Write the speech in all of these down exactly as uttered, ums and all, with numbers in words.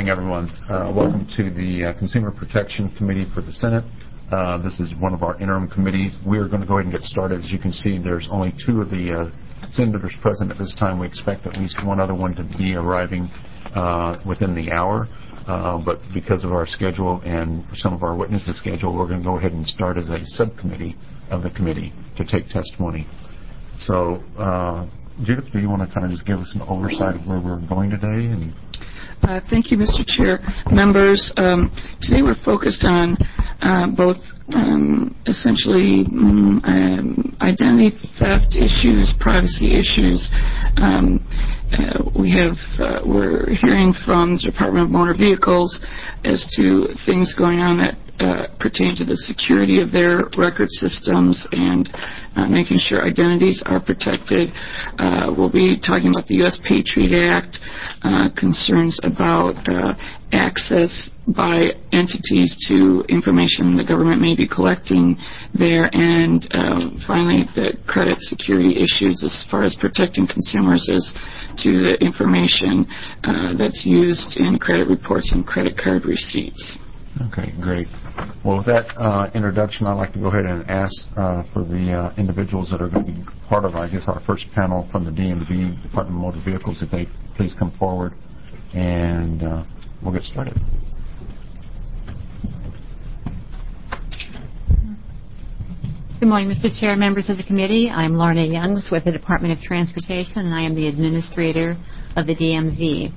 morning, everyone. Uh, welcome to the uh, Consumer Protection Committee for the Senate. Uh, this is one of our interim committees. We're going to go ahead and get started. As you can see, there's only two of the uh, senators present at this time. We expect at least one other one to be arriving uh, within the hour. Uh, but because of our schedule and some of our witnesses' schedule, we're going to go ahead and start as a subcommittee of the committee to take testimony. So, uh, Judith, do you want to kind of just give us an oversight of where we're going today? And uh, thank you, Mister Chair. Members, um, today we're focused on uh, both um, essentially um, um, identity theft issues, privacy issues. Um, uh, we have uh, we're hearing from the Department of Motor Vehicles as to things going on that Uh, pertain to the security of their record systems and uh, making sure identities are protected. Uh, we'll be talking about the U S Patriot Act, uh, concerns about uh, access by entities to information the government may be collecting there, and uh, finally the credit security issues as far as protecting consumers as to the information uh, that's used in credit reports and credit card receipts. Okay, great. Well, with that uh, introduction, I'd like to go ahead and ask uh, for the uh, individuals that are going to be part of, I guess, our first panel from the D M V, Department of Motor Vehicles, if they please come forward, and uh, we'll get started. Good morning, Mister Chair, members of the committee. I'm Lorna Youngs with the Department of Transportation, and I am the administrator of the D M V.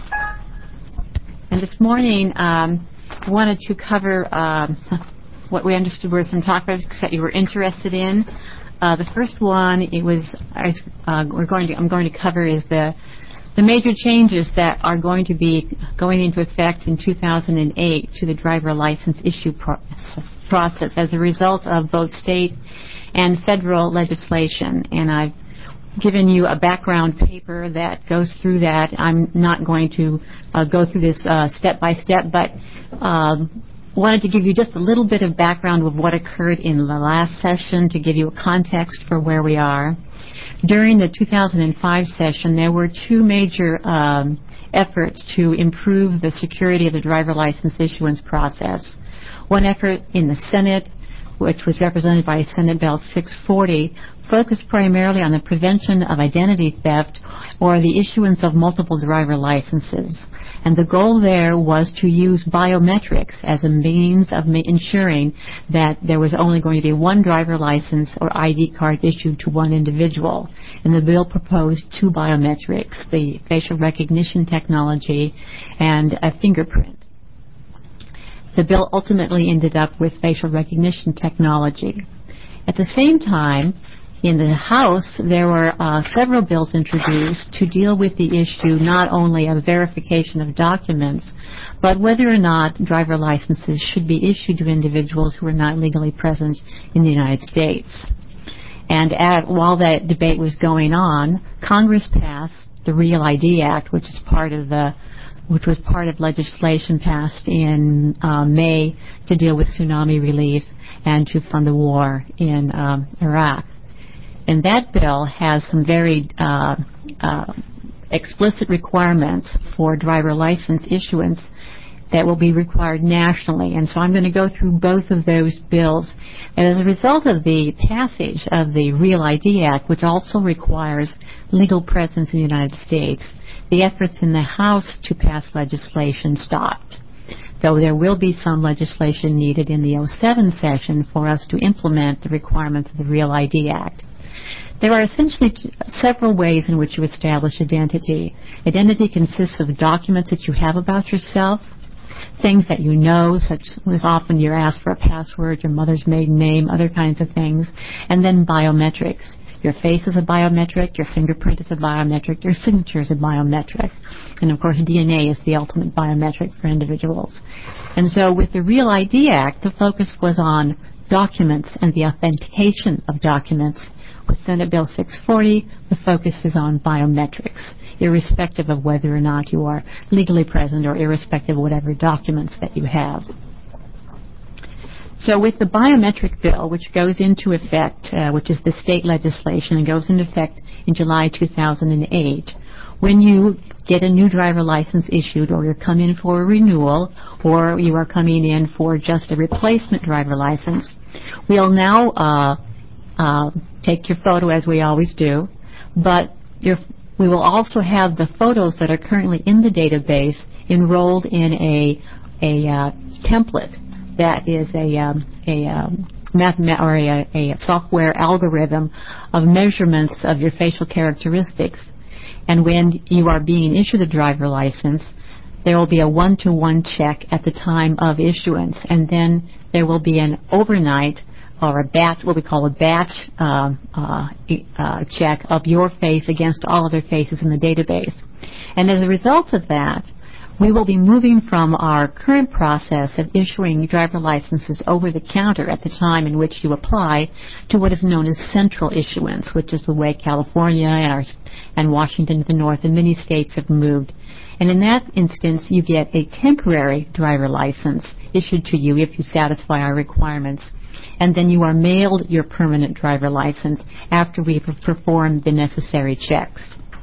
And this morning, um, I wanted to cover um, some, what we understood were some topics that you were interested in. Uh, the first one, it was uh, we're going to I'm going to cover is the the major changes that are going to be going into effect in two thousand eight to the driver license issue pro- process as a result of both state and federal legislation. And I've given you a background paper that goes through that. I'm not going to uh, go through this uh, step by step, but um, wanted to give you just a little bit of background of what occurred in the last session to give you a context for where we are. During the two thousand five session, there were two major um, efforts to improve the security of the driver license issuance process. One effort in the Senate, which was represented by Senate Bill six forty, focused primarily on the prevention of identity theft or the issuance of multiple driver licenses. And the goal there was to use biometrics as a means of ma- ensuring that there was only going to be one driver license or I D card issued to one individual. And the bill proposed two biometrics, the facial recognition technology and a fingerprint. The bill ultimately ended up with facial recognition technology. At the same time, in the House, there were uh, several bills introduced to deal with the issue not only of verification of documents, but whether or not driver licenses should be issued to individuals who are not legally present in the United States. And at, while that debate was going on, Congress passed the REAL I D Act, which is part of the which was part of legislation passed in uh, May to deal with tsunami relief and to fund the war in um, Iraq. And that bill has some very uh, uh, explicit requirements for driver license issuance that will be required nationally. And so I'm going to go through both of those bills. And as a result of the passage of the REAL I D Act, which also requires legal presence in the United States, the efforts in the House to pass legislation stopped, though there will be some legislation needed in the oh seven session for us to implement the requirements of the REAL I D Act. There are essentially t- several ways in which you establish identity. Identity consists of documents that you have about yourself, things that you know, such as often you're asked for a password, your mother's maiden name, other kinds of things, and then biometrics. Your face is a biometric, your fingerprint is a biometric, your signature is a biometric. And of course, D N A is the ultimate biometric for individuals. And so with the REAL I D Act, the focus was on documents and the authentication of documents. With Senate Bill six forty, the focus is on biometrics, irrespective of whether or not you are legally present or irrespective of whatever documents that you have. So with the biometric bill, which goes into effect, uh, which is the state legislation and goes into effect in July two thousand eight, when you get a new driver license issued, or you come in for a renewal, or you are coming in for just a replacement driver license, we'll now uh, uh, take your photo as we always do, but your, we will also have the photos that are currently in the database enrolled in a, a uh, template that is a, um, a um, math or a, a software algorithm of measurements of your facial characteristics. And when you are being issued a driver license, there will be a one-to-one check at the time of issuance, and then there will be an overnight or a batch, what we call a batch uh, uh, uh, check of your face against all other faces in the database. And as a result of that, we will be moving from our current process of issuing driver licenses over the counter at the time in which you apply to what is known as central issuance, which is the way California and, our, and Washington to the north and many states have moved. And in that instance, you get a temporary driver license issued to you if you satisfy our requirements. And then you are mailed your permanent driver license after we have performed the necessary checks.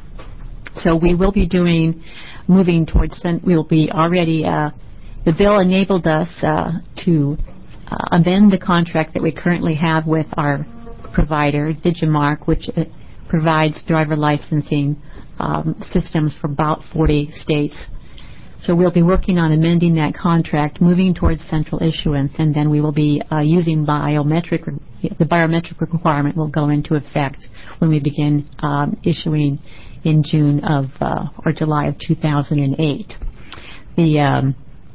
So we will be doing moving towards, we will be already, uh, the bill enabled us uh, to uh, amend the contract that we currently have with our provider, Digimarc, which uh, provides driver licensing um, systems for about forty states. So we'll be working on amending that contract, moving towards central issuance, and then we will be uh, using biometric, the biometric requirement will go into effect when we begin um, issuing in June of, uh, or July of two thousand eight. The, um,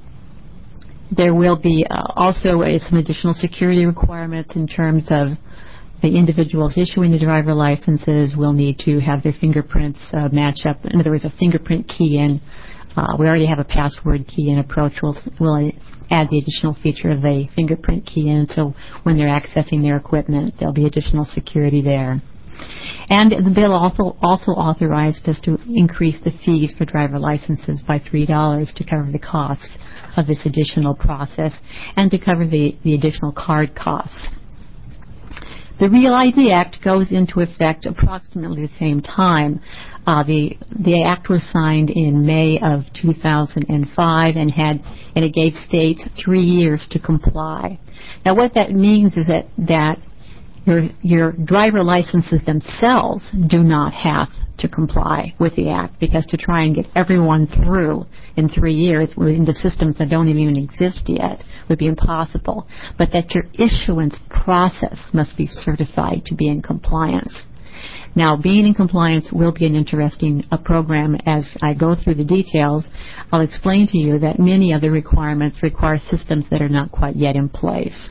there will be uh, also uh, some additional security requirements in terms of the individuals issuing the driver licenses will need to have their fingerprints uh, match up. In other words, a fingerprint key-in. Uh, we already have a password key-in approach. We'll, we'll add the additional feature of a fingerprint key-in, so when they're accessing their equipment, there'll be additional security there. And the bill also, also authorized us to increase the fees for driver licenses by three dollars to cover the cost of this additional process and to cover the, the additional card costs. The Real I D Act goes into effect approximately the same time. Uh, the the act was signed in May of two thousand five and had and it gave states three years to comply. Now, what that means is that that your your driver licenses themselves do not have to comply with the act, because to try and get everyone through in three years into systems that don't even exist yet would be impossible, but that your issuance process must be certified to be in compliance. Now, being in compliance will be an interesting uh, program. As I go through the details, I'll explain to you that many of the requirements require systems that are not quite yet in place.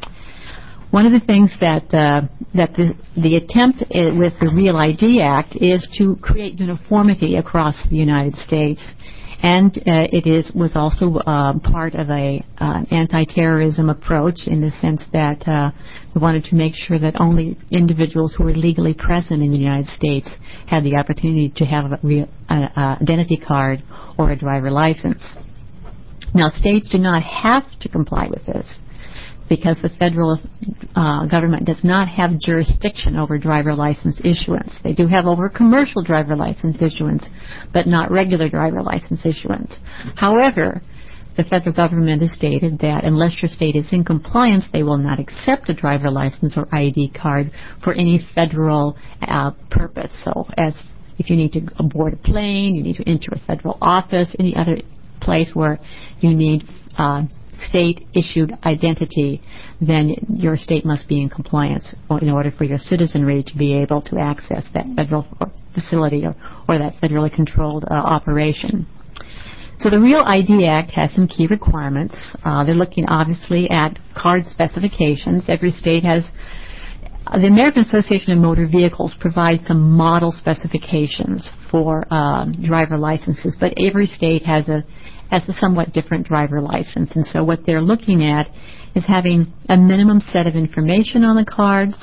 One of the things that uh, that the, the attempt with the Real I D Act is to create uniformity across the United States, and uh, it is was also uh, part of a uh, anti-terrorism approach in the sense that uh, we wanted to make sure that only individuals who were legally present in the United States had the opportunity to have a real uh, uh, identity card or a driver license. Now, states do not have to comply with this, because the federal uh, government does not have jurisdiction over driver license issuance. They do have over commercial driver license issuance, but not regular driver license issuance. However, the federal government has stated that unless your state is in compliance, they will not accept a driver license or I D card for any federal uh, purpose. So as if you need to board a plane, you need to enter a federal office, any other place where you need uh, state-issued identity, then your state must be in compliance in order for your citizenry to be able to access that federal facility or, or that federally controlled uh, operation. So the Real I D Act has some key requirements. Uh, they're looking obviously at card specifications. Every state has uh, the American Association of Motor Vehicles provides some model specifications for uh, driver licenses, but every state has a has a somewhat different driver license. And so what they're looking at is having a minimum set of information on the cards,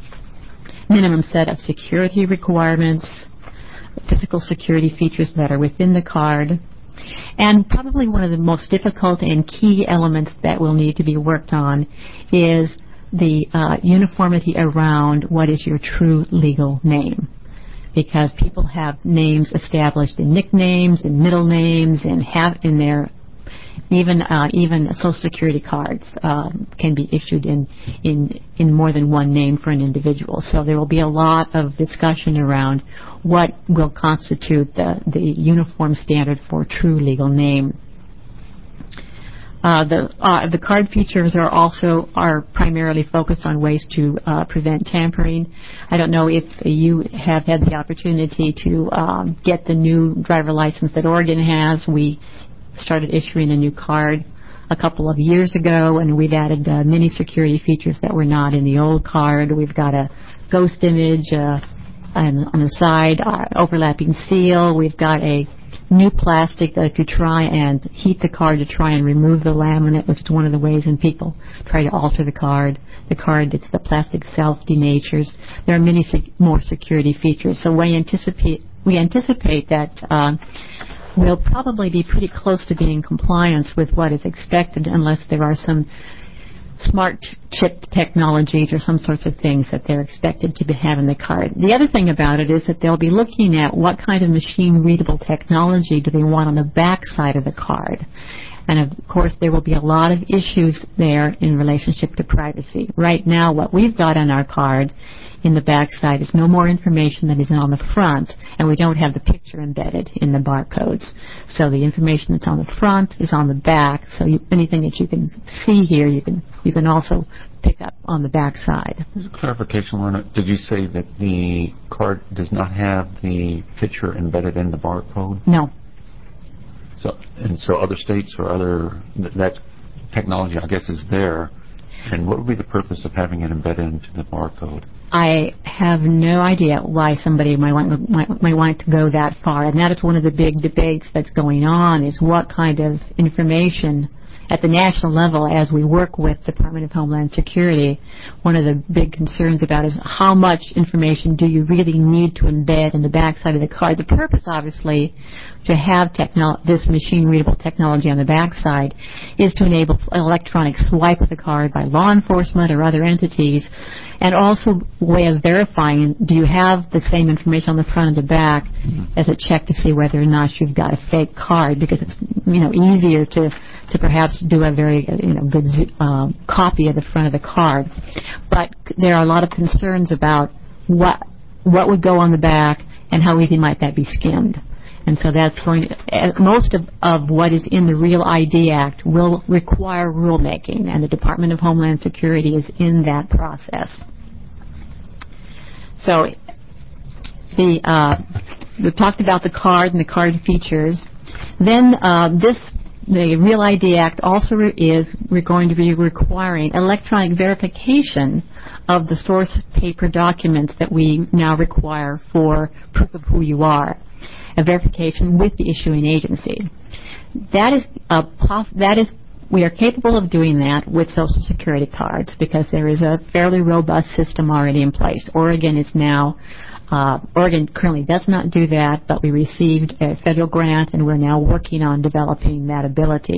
minimum set of security requirements, physical security features that are within the card, and probably one of the most difficult and key elements that will need to be worked on is the uh, uniformity around what is your true legal name. because people have names established in nicknames, in middle names, and have in their even uh, even Social Security cards um, can be issued in, in in more than one name for an individual. So there will be a lot of discussion around what will constitute the, the uniform standard for a true legal name. Uh, the uh, the card features are also are primarily focused on ways to uh, prevent tampering. I don't know if you have had the opportunity to um, get the new driver license that Oregon has. We started issuing a new card a couple of years ago, and we've added uh, many security features that were not in the old card. We've got a ghost image uh, on, on the side, uh, overlapping seal. We've got a new plastic that if you try and heat the card to try and remove the laminate, which is one of the ways when people try to alter the card, the card, it's the plastic self denatures. There are many sec- more security features. So we anticipate we anticipate that uh, we'll probably be pretty close to being in compliance with what is expected, unless there are some smart chip technologies or some sorts of things that they're expected to have in the card. The other thing about it is that they'll be looking at what kind of machine-readable technology do they want on the back side of the card. And, of course, there will be a lot of issues there in relationship to privacy. Right now, what we've got on our card in the back side is no more information than is on the front, and we don't have the picture embedded in the barcodes. So the information that's on the front is on the back, so you, anything that you can see here, you can you can also pick up on the back side. There's a clarification, Lorna. Did you say that the card does not have the picture embedded in the barcode? No. So, and so other states or other, th- that technology, I guess, is there. And what would be the purpose of having it embedded into the barcode? I have no idea why somebody might want, might, might want to go that far. And that is one of the big debates that's going on, is what kind of information at the national level, as we work with Department of Homeland Security, one of the big concerns about is how much information do you really need to embed in the backside of the card. The purpose, obviously, to have techno- this machine-readable technology on the backside is to enable electronic swipe of the card by law enforcement or other entities, and also a way of verifying, do you have the same information on the front and the back as a check to see whether or not you've got a fake card, because it's, you know, easier to to perhaps do a very, you know, good uh, copy of the front of the card. But there are a lot of concerns about what what would go on the back and how easy might that be skimmed. And so that's going to, uh, most of, of what is in the REAL I D Act will require rulemaking, and the Department of Homeland Security is in that process. So the uh, we've talked about the card and the card features. Then uh, this the REAL I D Act also is we're going to be requiring electronic verification of the source paper documents that we now require for proof of who you are, a verification with the issuing agency. That is a poss- that is we are capable of doing that with Social Security cards because there is a fairly robust system already in place. Oregon is now Uh, Oregon currently does not do that, but we received a federal grant, and we're now working on developing that ability.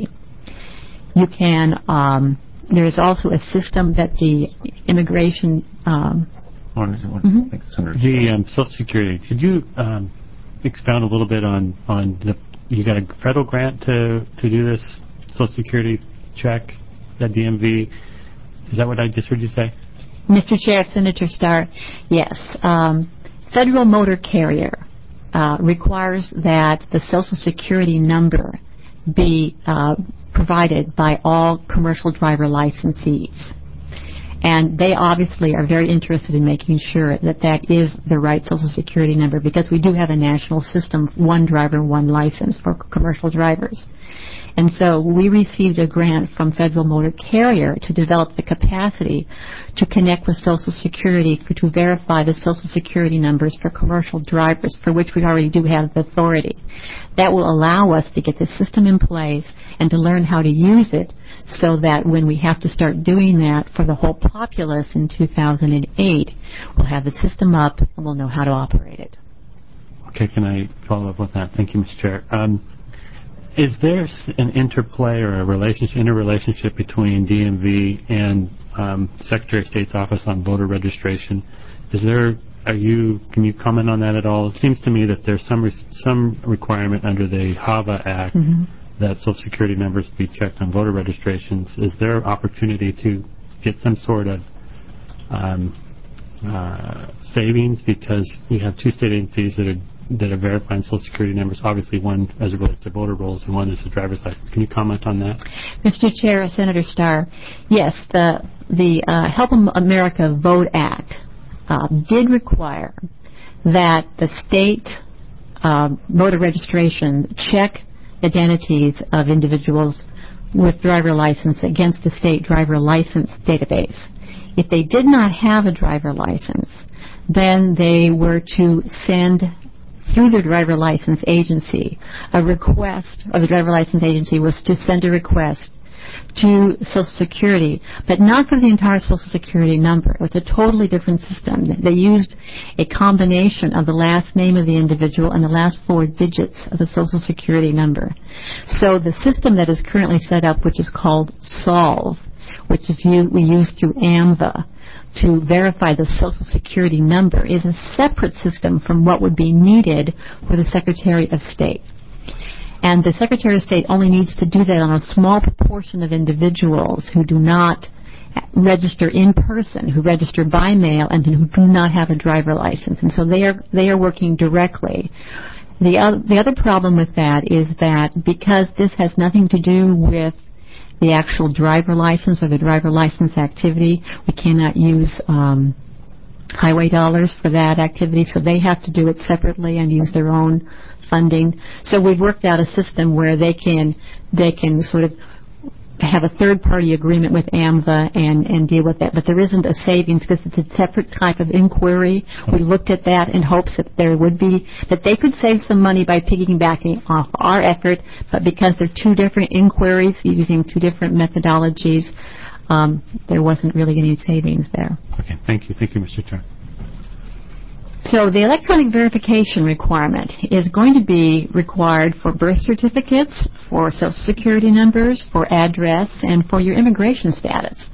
You can, um, there is also a system that the immigration... Um, mm-hmm. The um, Social Security, could you um, expound a little bit on, on the, you got a federal grant to, to do this Social Security check, that D M V? Is that what I just heard you say? Mister Chair, Senator Starr, yes. Um, Federal motor carrier uh, requires that the Social Security number be uh, provided by all commercial driver licensees. And they obviously are very interested in making sure that that is the right Social Security number, because we do have a national system, one driver, one license for commercial drivers. And so we received a grant from Federal Motor Carrier to develop the capacity to connect with Social Security for, to verify the Social Security numbers for commercial drivers, for which we already do have the authority. That will allow us to get the system in place and to learn how to use it, so that when we have to start doing that for the whole populace in two thousand eight, we'll have the system up and we'll know how to operate it. Okay, can I follow up with that? Thank you, Mister Chair. Um, Is there an interplay or a relationship, interrelationship between D M V and um, Secretary of State's Office on Voter Registration? Is there are you? Can you comment on that at all? It seems to me that there's some re- some requirement under the HAVA Act mm-hmm. that Social Security numbers be checked on voter registrations. Is there opportunity to get some sort of um, uh, savings because we have two state agencies that are that are verifying Social Security numbers? Obviously, one as it relates to voter rolls and one is the driver's license. Can you comment on that? Mister Chair, Senator Starr, yes, the the uh, Help America Vote Act uh, did require that the state uh, voter registration check identities of individuals with driver license against the state driver license database. If they did not have a driver license, then they were to send through their driver license agency a request, or the driver license agency was to send a request to Social Security, but not for the entire Social Security number. It was a totally different system. They used a combination of the last name of the individual and the last four digits of the Social Security number. So the system that is currently set up, which is called SOLVE, which is u- we use through AMVA, to verify the Social Security number, is a separate system from what would be needed for the Secretary of State. And the Secretary of State only needs to do that on a small proportion of individuals who do not register in person, who register by mail, and who do not have a driver license. And so they are they are working directly. The other, the other problem with that is that because this has nothing to do with the actual driver license or the driver license activity, we cannot use um, highway dollars for that activity, so they have to do it separately and use their own funding. So we've worked out a system where they can they can sort of have a third-party agreement with AMVA and, and deal with that. But there isn't a savings because it's a separate type of inquiry. We looked at that in hopes that there would be, that they could save some money by piggybacking off our effort, but because they're two different inquiries using two different methodologies, um, there wasn't really any savings there. Okay, thank you. Thank you, Mister Chair. So the electronic verification requirement is going to be required for birth certificates, for Social Security numbers, for address, and for your immigration status.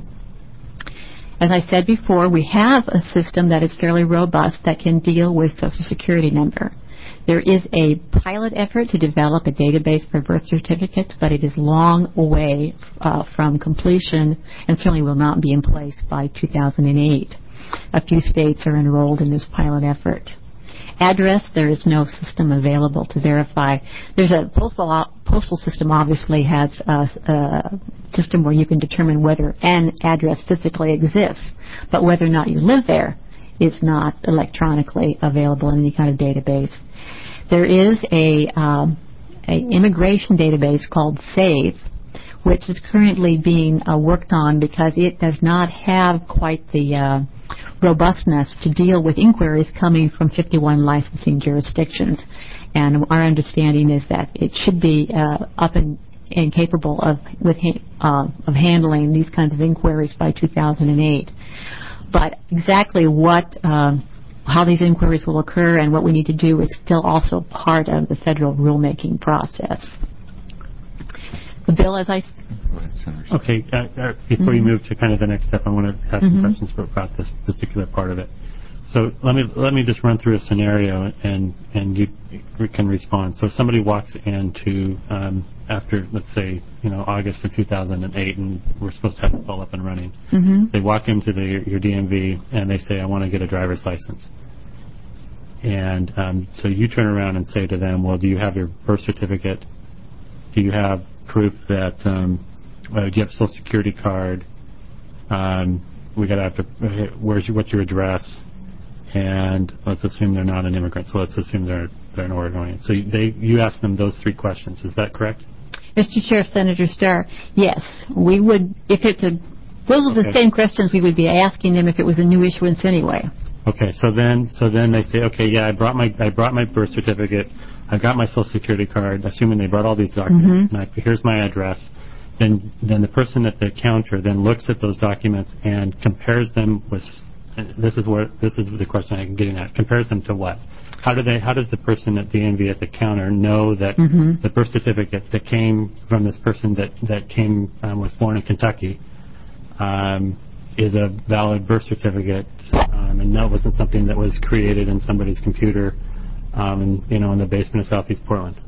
As I said before, we have a system that is fairly robust that can deal with Social Security number. There is a pilot effort to develop a database for birth certificates, but it is long away uh, from completion and certainly will not be in place by two thousand eight. A few states are enrolled in this pilot effort. Address, there is no system available to verify. There's a postal postal system obviously has a, a system where you can determine whether an address physically exists, but whether or not you live there is not electronically available in any kind of database. There is a, um, a immigration database called SAVE, which is currently being uh, worked on because it does not have quite the uh, robustness to deal with inquiries coming from fifty-one licensing jurisdictions. And our understanding is that it should be uh, up and, and capable of with uh, of handling these kinds of inquiries by two thousand eight. But exactly what um, how these inquiries will occur and what we need to do is still also part of the federal rulemaking process. The bill, as I Okay, uh, uh, before mm-hmm. you move to kind of the next step, I want to have mm-hmm. some questions about this particular part of it. So let me let me just run through a scenario, and and you can respond. So if somebody walks into um, after, let's say, you know, August of two thousand eight, and we're supposed to have this all up and running. Mm-hmm. They walk into the, your D M V and they say, "I want to get a driver's license." And um, so you turn around and say to them, "Well, do you have your birth certificate? Do you have proof that um, uh, do you have a Social Security card? Um, we got to have to. Uh, where's your, what's your address?" And let's assume they're not an immigrant. So let's assume they're they're an Oregonian. So they you ask them those three questions. Is that correct? Mister Chair, Senator Starr, yes, we would. If it's a, those are the okay. same questions we would be asking them if it was a new issuance anyway. Okay, so then so then they say, okay, yeah, I brought my I brought my birth certificate. I got my Social Security card, assuming they brought all these documents. Mm-hmm. And I, here's my address. Then, then the person at the counter then looks at those documents and compares them with. This is what this is the question I'm getting at. Compares them to what? How do they? How does the person at the D M V at the counter know that mm-hmm. the birth certificate that came from this person that that came um, was born in Kentucky um, is a valid birth certificate? Um, Um, and that wasn't something that was created in somebody's computer, um, in, you know, in the basement of Southeast Portland.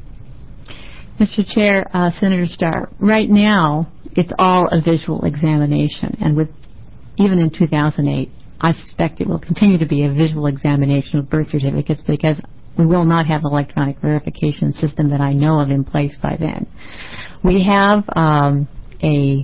Mister Chair, uh, Senator Starr, right now it's all a visual examination, and with even in two thousand eight, I suspect it will continue to be a visual examination of birth certificates because we will not have an electronic verification system that I know of in place by then. We have um, a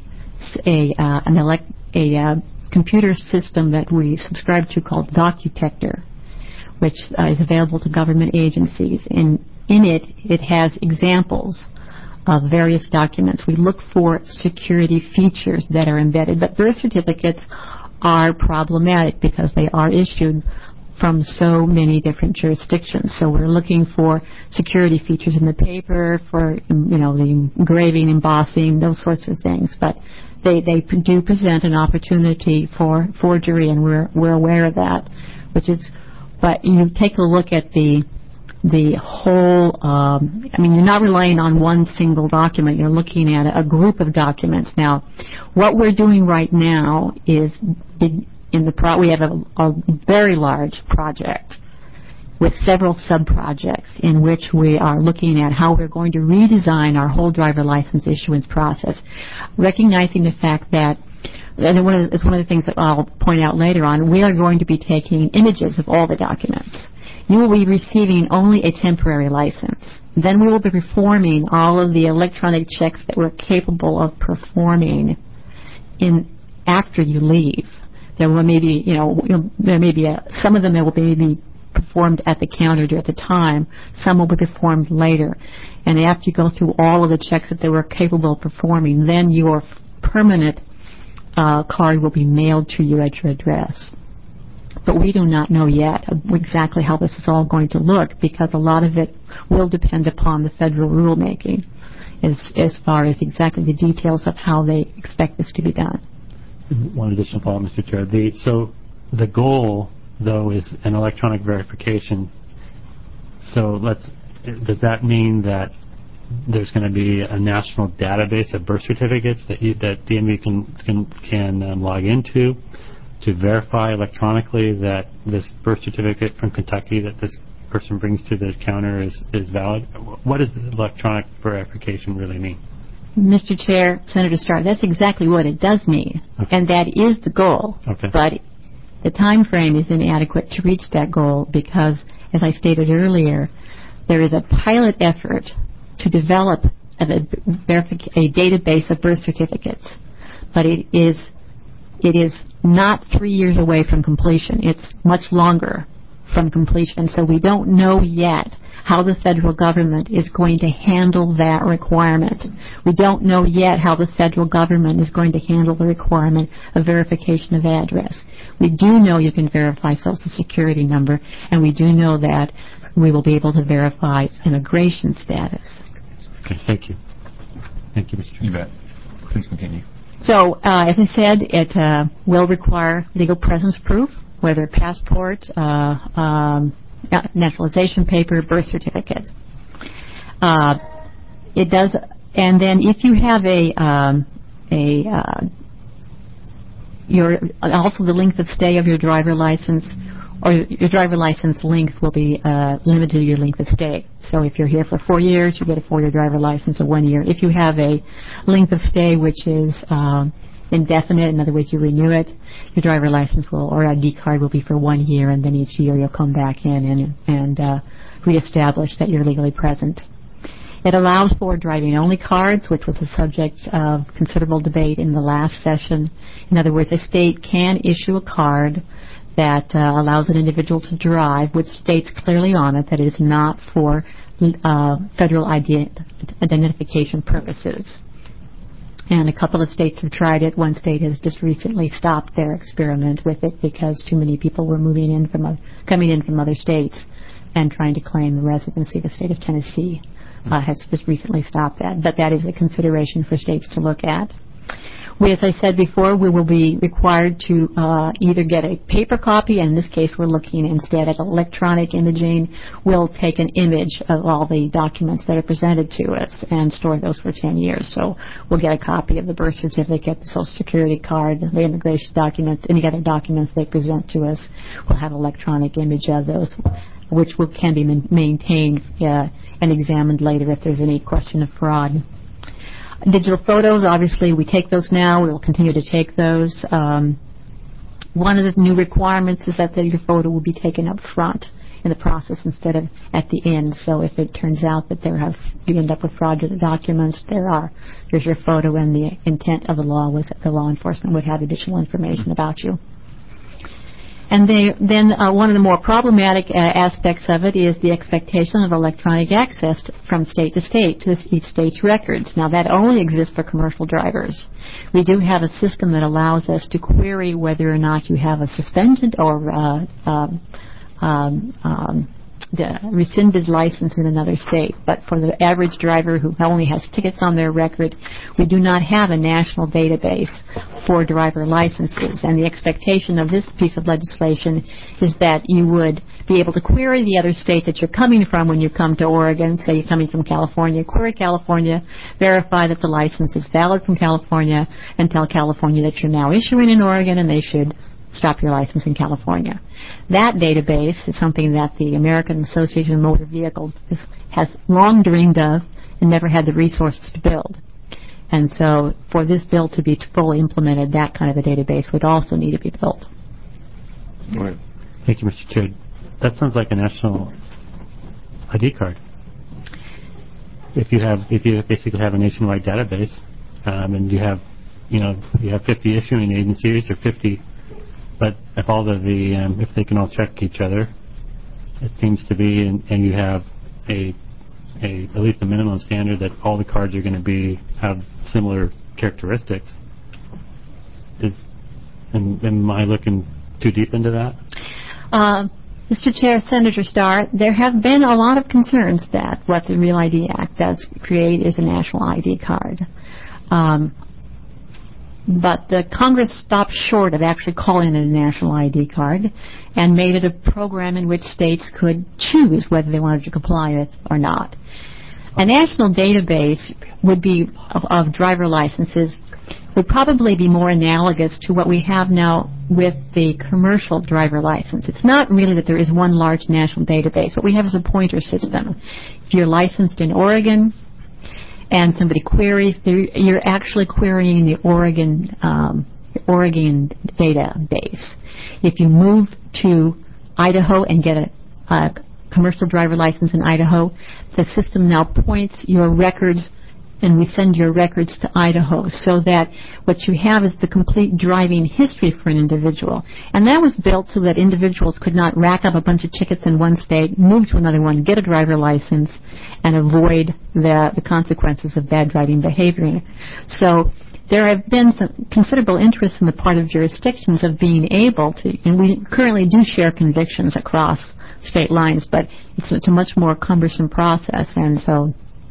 a uh, an elect a uh, computer system that we subscribe to called DocuTector, which uh, is available to government agencies. In in it, it has examples of various documents. We look for security features that are embedded, but birth certificates are problematic because they are issued from so many different jurisdictions. So we're looking for security features in the paper, for, you know, the engraving, embossing, those sorts of things. But they, they do present an opportunity for forgery, and we're, we're aware of that, which is, but you take a look at the the whole, um, I mean, you're not relying on one single document. You're looking at a group of documents. Now, what we're doing right now is in, in the pro- we have a, a very large project with several sub-projects in which we are looking at how we're going to redesign our whole driver license issuance process, recognizing the fact that, and one of the, it's one of the things that I'll point out later on, we are going to be taking images of all the documents. You will be receiving only a temporary license. Then we will be performing all of the electronic checks that we're capable of performing in after you leave. There will maybe, you know, there may be a, some of them will be performed at the counter at the time. Some will be performed later. And after you go through all of the checks that they were capable of performing, then your permanent uh, card will be mailed to you at your address. But we do not know yet exactly how this is all going to look because a lot of it will depend upon the federal rulemaking as, as far as exactly the details of how they expect this to be done. One additional follow-up, Mister Chair. The, so the goal, though, is an electronic verification. So let's, does that mean that there's going to be a national database of birth certificates that, you, that D M V can, can, can um, log into to verify electronically that this birth certificate from Kentucky that this person brings to the counter is, is valid? What does electronic verification really mean? Mister Chair, Senator Starr, that's exactly what it does mean, okay. And that is the goal. Okay. But the time frame is inadequate to reach that goal because, as I stated earlier, there is a pilot effort to develop a, a database of birth certificates, but it is It is not three years away from completion. It's much longer from completion. So we don't know yet how the federal government is going to handle that requirement. We don't know yet how the federal government is going to handle the requirement of verification of address. We do know you can verify Social Security number, and we do know that we will be able to verify immigration status. Okay, thank you. Thank you, Mister Chair. You bet. Please continue. So, uh, as I said, it uh, will require legal presence proof, whether passport, uh, um, naturalization paper, birth certificate. Uh, it does, and then if you have a um, a uh, your also the length of stay of your driver license, or your driver license length will be uh, limited to your length of stay. So if you're here for four years, you get a four-year driver license of one year. If you have a length of stay which is um, indefinite, in other words, you renew it, your driver license will, or I D card will be for one year, and then each year you'll come back in and, and uh, reestablish that you're legally present. It allows for driving-only cards, which was the subject of considerable debate in the last session. In other words, a state can issue a card that uh, allows an individual to drive, which states clearly on it that it is not for uh, federal ident- identification purposes. And a couple of states have tried it. One state has just recently stopped their experiment with it because too many people were moving in from uh, coming in from other states and trying to claim the residency. The state of Tennessee uh, has just recently stopped that. But that is a consideration for states to look at. We, as I said before, we will be required to uh, either get a paper copy, and in this case we're looking instead at electronic imaging. We'll take an image of all the documents that are presented to us and store those for ten years. So we'll get a copy of the birth certificate, the Social Security card, the immigration documents, any other documents they present to us. We'll have an electronic image of those, which will, can be man- maintained uh, and examined later if there's any question of fraud. Digital photos, obviously, we take those now. We will continue to take those. Um, one of the new requirements is that the, your photo will be taken up front in the process instead of at the end. So if it turns out that there have you end up with fraudulent documents, there are there's your photo, and the intent of the law was that the law enforcement would have additional information about you. And they, then uh, one of the more problematic uh, aspects of it is the expectation of electronic access to, from state to state to each state's records. Now, that only exists for commercial drivers. We do have a system that allows us to query whether or not you have a suspended or uh, um, um, um, the rescinded license in another state. But for the average driver who only has tickets on their record, we do not have a national database for driver licenses. And the expectation of this piece of legislation is that you would be able to query the other state that you're coming from when you come to Oregon. Say you're coming from California, query California, verify that the license is valid from California, and tell California that you're now issuing in Oregon and they should stop your license in California. That database is something that the American Association of Motor Vehicles has long dreamed of and never had the resources to build. And so for this bill to be fully implemented, that kind of a database would also need to be built. All right. Thank you, Mister Chair. That sounds like a national I D card. If you have, if you basically have a nationwide database, um, and you have, you know, you have fifty issuing agencies or fifty. But if all of the, um, if they can all check each other, it seems to be, and, and you have a, a, at least a minimum standard that all the cards are going to be, have similar characteristics. Is, am, am I looking too deep into that? Uh, Mister Chair, Senator Starr, there have been a lot of concerns that what the Real I D Act does create is a national I D card. Um, But the Congress stopped short of actually calling it a national I D card and made it a program in which states could choose whether they wanted to comply with it or not. A national database would be of, of driver licenses would probably be more analogous to what we have now with the commercial driver license. It's not really that there is one large national database. What we have is a pointer system. If you're licensed in Oregon, and somebody queries, you're actually querying the Oregon um, Oregon database. If you move to Idaho and get a, a commercial driver license in Idaho, the system now points your records, and we send your records to Idaho, so that what you have is the complete driving history for an individual. And that was built so that individuals could not rack up a bunch of tickets in one state, move to another one, get a driver license, and avoid the, the consequences of bad driving behavior. So there have been some considerable interest on the part of jurisdictions of being able to, and we currently do share convictions across state lines, but it's, it's a much more cumbersome process, and so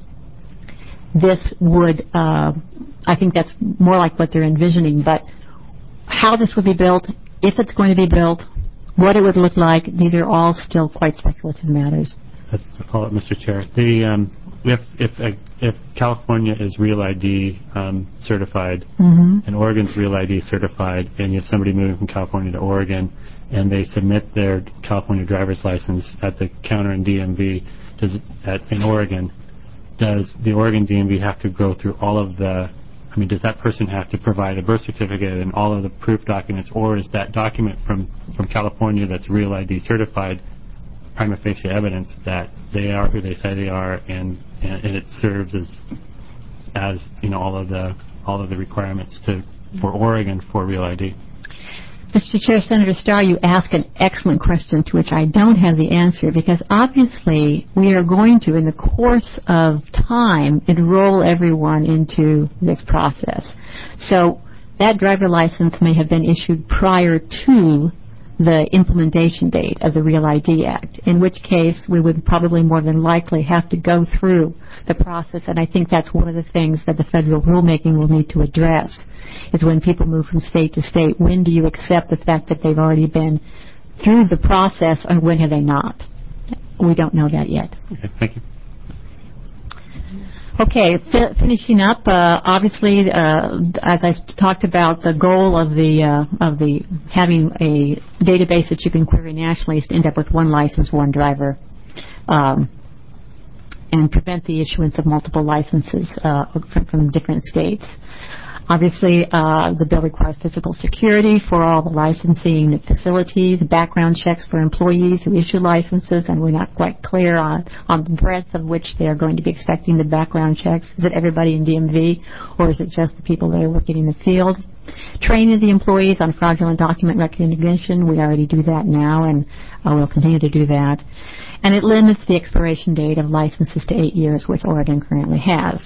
this would, uh, I think that's more like what they're envisioning, but how this would be built, if it's going to be built, what it would look like, these are all still quite speculative matters. That's a follow-up, Mister Chair. The, um, if, if, uh, if California is Real I D um, certified, mm-hmm. and Oregon's Real I D certified, and you have somebody moving from California to Oregon, and they submit their California driver's license at the counter in D M V does, at, in Oregon, does the Oregon D M V have to go through all of the, I mean, does that person have to provide a birth certificate and all of the proof documents, or is that document from, from California that's Real I D certified prima facie evidence that they are who they say they are, and, and, and it serves as, as, you know, all of the, all of the requirements to, for Oregon for Real I D? Mister Chair, Senator Starr, you ask an excellent question to which I don't have the answer, because obviously we are going to, in the course of time, enroll everyone into this process. So that driver license may have been issued prior to the implementation date of the Real I D Act, in which case we would probably more than likely have to go through the process, and I think that's one of the things that the federal rulemaking will need to address, is when people move from state to state, when do you accept the fact that they've already been through the process, and when have they not? We don't know that yet. Okay, thank you. Okay, fi- finishing up. Uh, obviously, uh, as I talked about, the goal of the uh, of the having a database that you can query nationally is to end up with one license, one driver, um, and prevent the issuance of multiple licenses uh, from, from different states. Obviously, uh, the bill requires physical security for all the licensing facilities, background checks for employees who issue licenses, and we're not quite clear on, on the breadth of which they are going to be expecting the background checks. Is it everybody in D M V, or is it just the people that are working in the field? Training the employees on fraudulent document recognition. We already do that now, and uh, we'll continue to do that. And it limits the expiration date of licenses to eight years, which Oregon currently has.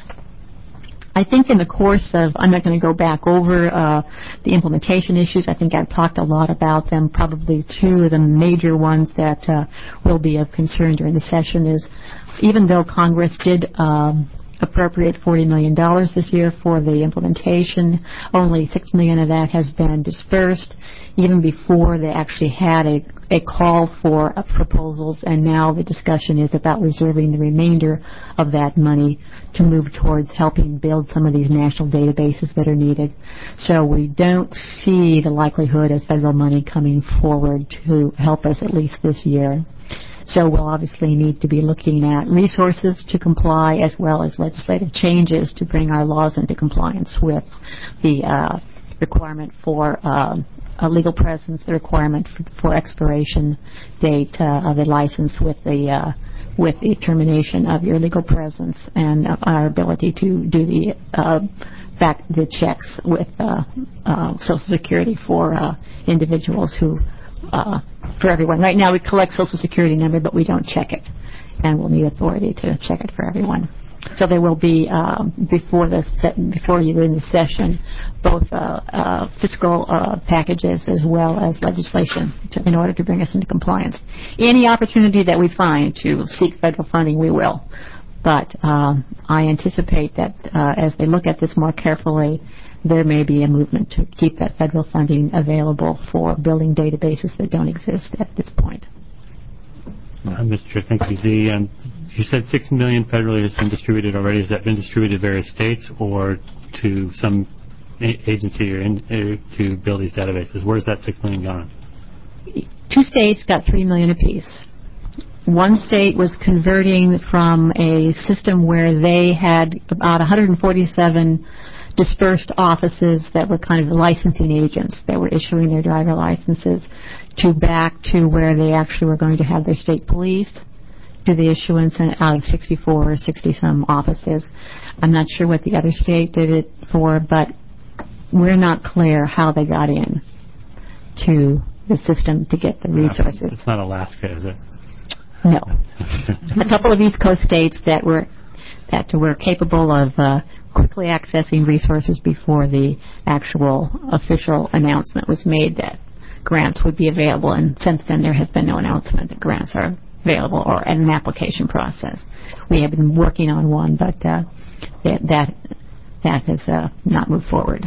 I think in the course of, I'm not going to go back over uh, the implementation issues. I think I've talked a lot about them. Probably two of the major ones that uh, will be of concern during the session is, even though Congress did um, appropriate forty million dollars this year for the implementation, only six million dollars of that has been dispersed, even before they actually had a, a call for uh, proposals, and now the discussion is about reserving the remainder of that money to move towards helping build some of these national databases that are needed. So we don't see the likelihood of federal money coming forward to help us at least this year. So we'll obviously need to be looking at resources to comply, as well as legislative changes to bring our laws into compliance with the uh, requirement for uh, a legal presence, the requirement for, for expiration date uh, of the license with the uh, with the termination of your legal presence, and uh, our ability to do the uh, back the checks with uh, uh, Social Security for uh, individuals who. Uh, for everyone. Right now we collect Social Security number, but we don't check it, and we'll need authority to check it for everyone. So there will be, um, before the se- before you're in the session, both uh, uh, fiscal uh, packages as well as legislation to, in order to bring us into compliance. Any opportunity that we find to seek federal funding, we will. But um, I anticipate that uh, as they look at this more carefully, there may be a movement to keep that federal funding available for building databases that don't exist at this point. Uh, Mister Chair, thank you. The, um, you said six million dollars federally has been distributed already. Has that been distributed to various states or to some a- agency or in, uh, to build these databases? Where's that six million dollars gone? Two states got three million dollars apiece. One state was converting from a system where they had about one hundred forty-seven dispersed offices that were kind of licensing agents that were issuing their driver licenses, to back to where they actually were going to have their state police do the issuance out of sixty-four or sixty-some offices. I'm not sure what the other state did it for, but we're not clear how they got in to the system to get the resources. It's not Alaska, is it? No. A couple of East Coast states that were that were capable of uh, quickly accessing resources before the actual official announcement was made that grants would be available, and since then there has been no announcement that grants are available or an application process. We have been working on one, but uh, that that, that has uh, not moved forward.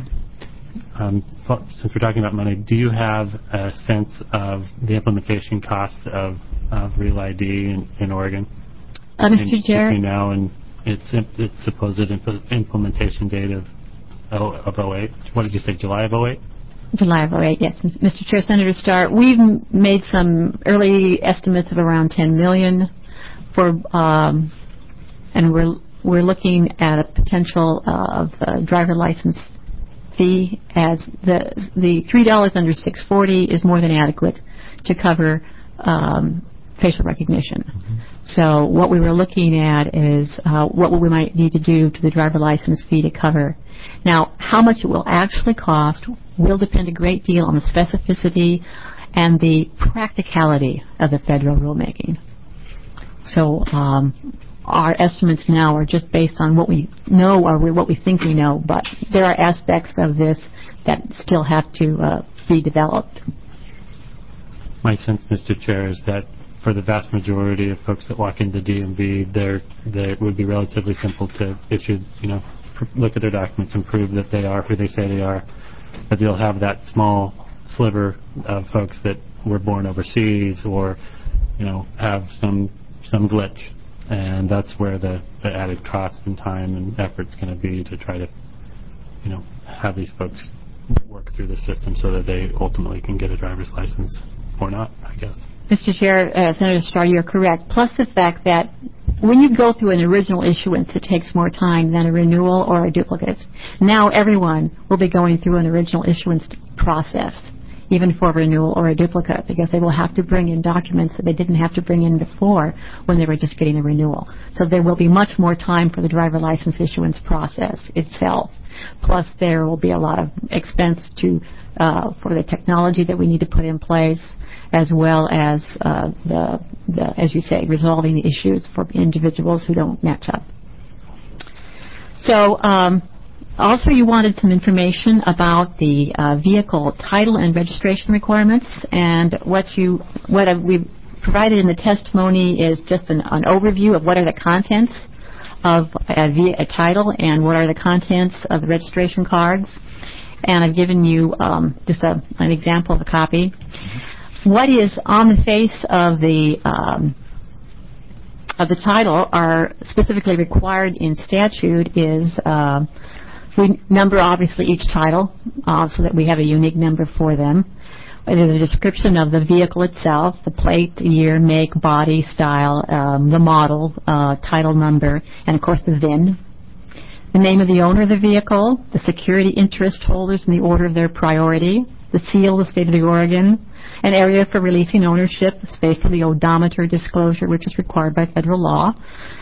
Um, since we're talking about money, do you have a sense of the implementation cost of, of Real I D in, in Oregon? Uh, Mister In, Chair? Between now and its, its supposed imp- implementation date of, of oh eight? What did you say, July of oh eight? July of oh eight, yes. Mister Chair, Senator Starr, we've m- made some early estimates of around ten million dollars for, um, and we're we're looking at a potential uh, of the driver license fee, as the the three dollars under six forty is more than adequate to cover um, facial recognition. Mm-hmm. So what we were looking at is uh, what we might need to do to the driver license fee to cover. Now, how much it will actually cost will depend a great deal on the specificity and the practicality of the federal rulemaking. So um, our estimates now are just based on what we know or what we think we know, but there are aspects of this that still have to uh, be developed. my sense, Mister Chair, is that for the vast majority of folks that walk into D M V, they're, they it would be relatively simple to issue, you know, pr- look at their documents and prove that they are who they say they are. But you'll have that small sliver of folks that were born overseas or, you know, have some some glitch, and that's where the, the added cost and time and effort's going to be to try to, you know, have these folks work through the system so that they ultimately can get a driver's license or not, I guess. Mister Chair, uh, Senator Starr, you're correct. Plus the fact that when you go through an original issuance, it takes more time than a renewal or a duplicate. Now everyone will be going through an original issuance process, even for a renewal or a duplicate, because they will have to bring in documents that they didn't have to bring in before when they were just getting a renewal. So there will be much more time for the driver license issuance process itself. Plus there will be a lot of expense to uh, for the technology that we need to put in place, as well as uh, the, the, as you say, resolving the issues for individuals who don't match up. So um, also you wanted some information about the uh, vehicle title and registration requirements, and what you what we've provided in the testimony is just an, an overview of what are the contents of a, a title and what are the contents of the registration cards. And I've given you um, just a, an example of a copy. What is on the face of the um, of the title are specifically required in statute is uh, we number obviously each title uh, so that we have a unique number for them. There's a description of the vehicle itself, the plate, the year, make, body, style, um, the model, uh, title number, and of course the V I N. The name of the owner of the vehicle, the security interest holders in the order of their priority, the seal of the state of the Oregon, an area for releasing ownership, space for the odometer disclosure, which is required by federal law.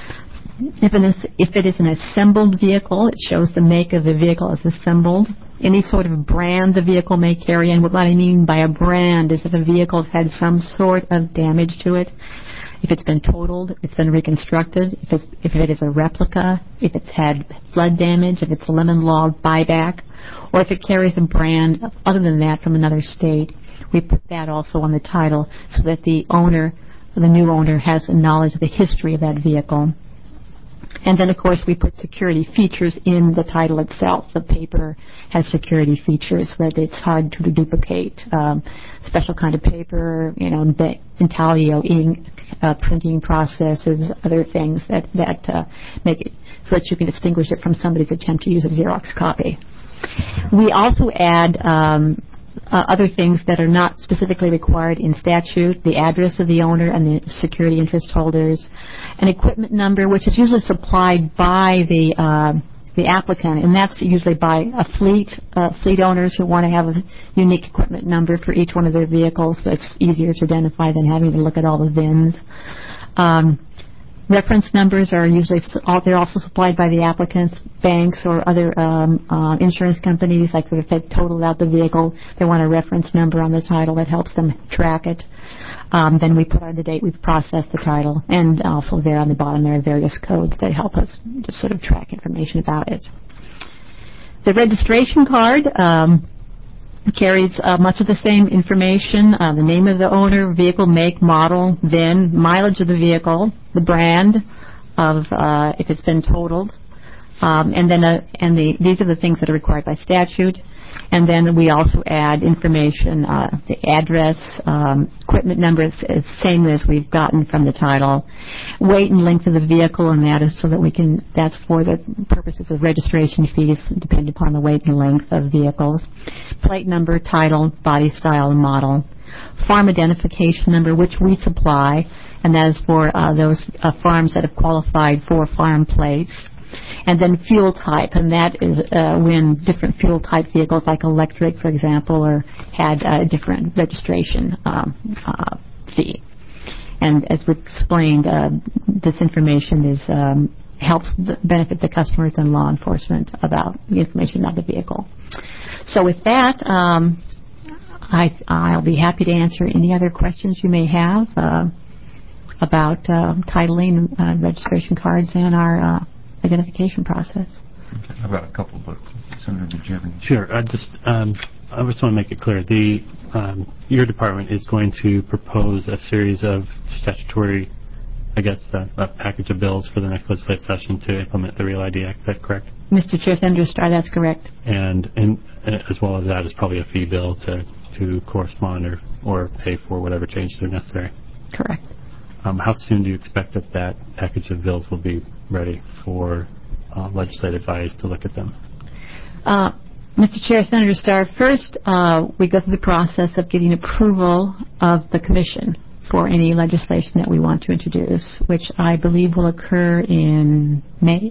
If, an, if it is an assembled vehicle, it shows the make of the vehicle as assembled. Any sort of brand the vehicle may carry, and what I mean by a brand is if a vehicle has had some sort of damage to it, if it's been totaled, if it's been reconstructed, if, it's, if it is a replica, if it's had flood damage, if it's a lemon law buyback, or if it carries a brand other than that from another state. We put that also on the title so that the owner, the new owner, has a knowledge of the history of that vehicle. And then, of course, we put security features in the title itself. The paper has security features so that it's hard to duplicate. Um, special kind of paper, you know, intaglio ink, uh, printing processes, other things that, that uh, make it so that you can distinguish it from somebody's attempt to use a Xerox copy. We also add um, uh, other things that are not specifically required in statute, the address of the owner and the security interest holders, an equipment number, which is usually supplied by the uh, the applicant, and that's usually by a fleet, uh, fleet owners who want to have a unique equipment number for each one of their vehicles that's easier to identify than having to look at all the V I Ns. Um, Reference numbers are usually, they're also supplied by the applicants, banks, or other um, uh, insurance companies. Like if they've totaled out the vehicle, they want a reference number on the title that helps them track it. Um, then we put on the date we've processed the title, and also there on the bottom there are various codes that help us just sort of track information about it. The registration card um, carries uh, much of the same information, uh, the name of the owner, vehicle make, model, V I N, mileage of the vehicle, the brand of uh, if it's been totaled, um, and then uh, and the these are the things that are required by statute. And then we also add information, uh, the address, um, equipment numbers, is same as we've gotten from the title, weight and length of the vehicle, and that is so that we can, that's for the purposes of registration fees, depending upon the weight and length of vehicles, plate number, title, body style, and model, farm identification number, which we supply, and that is for uh, those uh, farms that have qualified for farm plates. And then fuel type, and that is uh, when different fuel type vehicles, like electric, for example, or had a different registration um, uh, fee. And as we explained, uh, this information is um, helps the benefit the customers and law enforcement about the information about the vehicle. So with that, um, I, I'll be happy to answer any other questions you may have uh, about uh, titling, uh, registration cards, and our uh, identification process. Okay. I've got a couple, but Senator, did you have any? Sure. I just um, I just want to make it clear. The um, your department is going to propose a series of statutory, I guess, uh, a package of bills for the next legislative session to implement the Real I D Act. Is that correct? Mister Chair, Senator Starr, that's correct. And, and as well as that is probably a fee bill to, to correspond or, or pay for whatever changes are necessary. Correct. Um, how soon do you expect that that package of bills will be ready for uh, legislative bodies to look at them? Uh, Mister Chair, Senator Starr, first uh, we go through the process of getting approval of the Commission for any legislation that we want to introduce, which I believe will occur in May.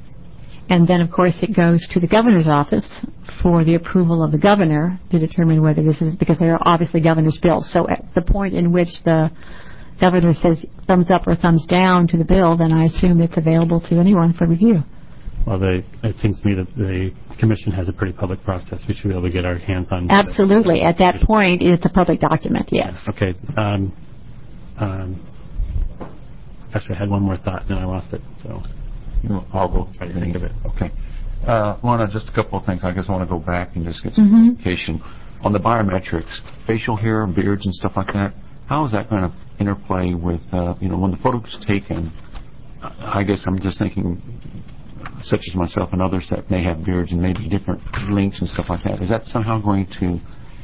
And then, of course, it goes to the Governor's office for the approval of the Governor to determine whether this is, because they are obviously Governor's bills. So at the point in which the Governor says thumbs up or thumbs down to the bill, then I assume it's available to anyone for review. Well, they, it seems to me that the Commission has a pretty public process. We should be able to get our hands on. Absolutely. At that point, it's a public document, yes. Okay. Um, um, actually, I had one more thought, and then I lost it. So I'll go try to think of it. Okay. Uh, Lorna, just a couple of things. I guess I want to go back and just get some mm-hmm. clarification. On the biometrics, facial hair, beards, and stuff like that, how is that going to interplay with, uh, you know, when the photo is taken, I guess I'm just thinking, such as myself and others that may have beards and maybe different links and stuff like that, is that somehow going to,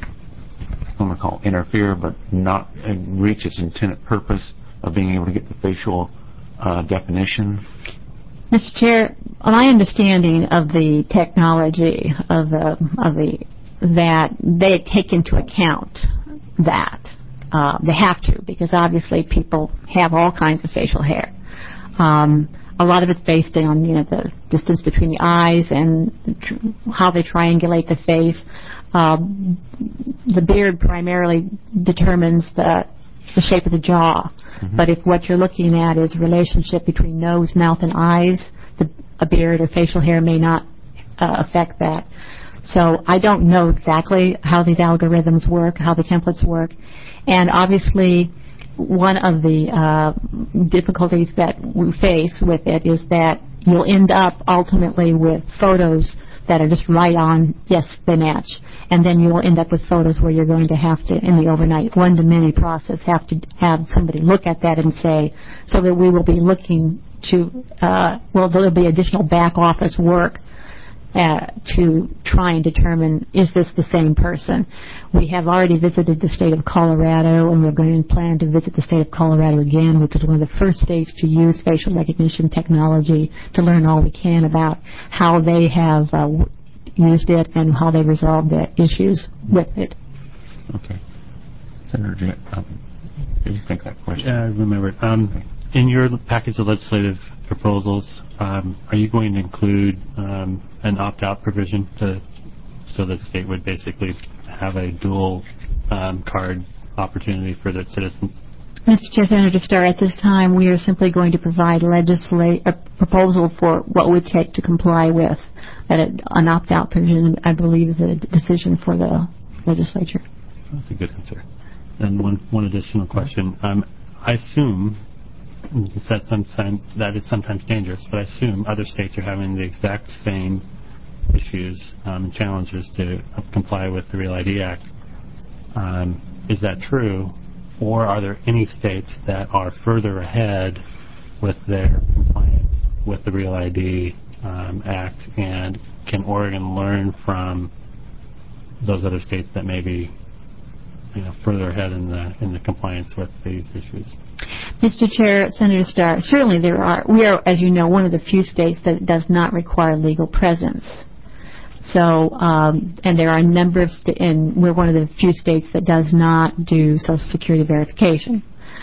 I'm going to call it interfere, but not uh, reach its intended purpose of being able to get the facial uh, definition? Mister Chair, my understanding of the technology of the, of the that they take into account that. Uh, they have to, because obviously people have all kinds of facial hair. Um, a lot of it's based on, you know, the distance between the eyes and tr- how they triangulate the face. Um, the beard primarily determines the the shape of the jaw. Mm-hmm. But if what you're looking at is a relationship between nose, mouth, and eyes, the, a beard or facial hair may not uh, affect that. So I don't know exactly how these algorithms work, how the templates work. And obviously, one of the uh, difficulties that we face with it is that you'll end up ultimately with photos that are just right on, yes, they match. And then you'll end up with photos where you're going to have to, in the overnight one-to-many process, have to have somebody look at that and say, so that we will be looking to, uh, well, there'll be additional back office work Uh, to try and determine, is this the same person? We have already visited the state of Colorado, and we're going to plan to visit the state of Colorado again, which is one of the first states to use facial recognition technology, to learn all we can about how they have uh, used it and how they resolved the issues with it. Okay. Senator Jett, um, did you think that question? Yeah, I remember it. Um, okay. In your package of legislative proposals, um, are you going to include um, an opt-out provision to, so that the state would basically have a dual um, card opportunity for their citizens? Mister Chair, Senator Starr, at this time we are simply going to provide legislate a proposal for what it would take to comply with. That an opt-out provision, I believe, is a decision for the legislature. That's a good answer. And one, one additional question. Um, I assume that, sometimes, that is sometimes dangerous, but I assume other states are having the exact same issues um, and challenges to comply with the Real I D Act. Um, is that true? Or are there any states that are further ahead with their compliance with the Real I D um, Act, and can Oregon learn from those other states that may be, you know, further ahead in the in the compliance with these issues? Mister Chair, Senator Starr, certainly there are. We are, as you know, one of the few states that does not require legal presence. So, um, and there are a number of, sta- and we're one of the few states that does not do Social Security verification.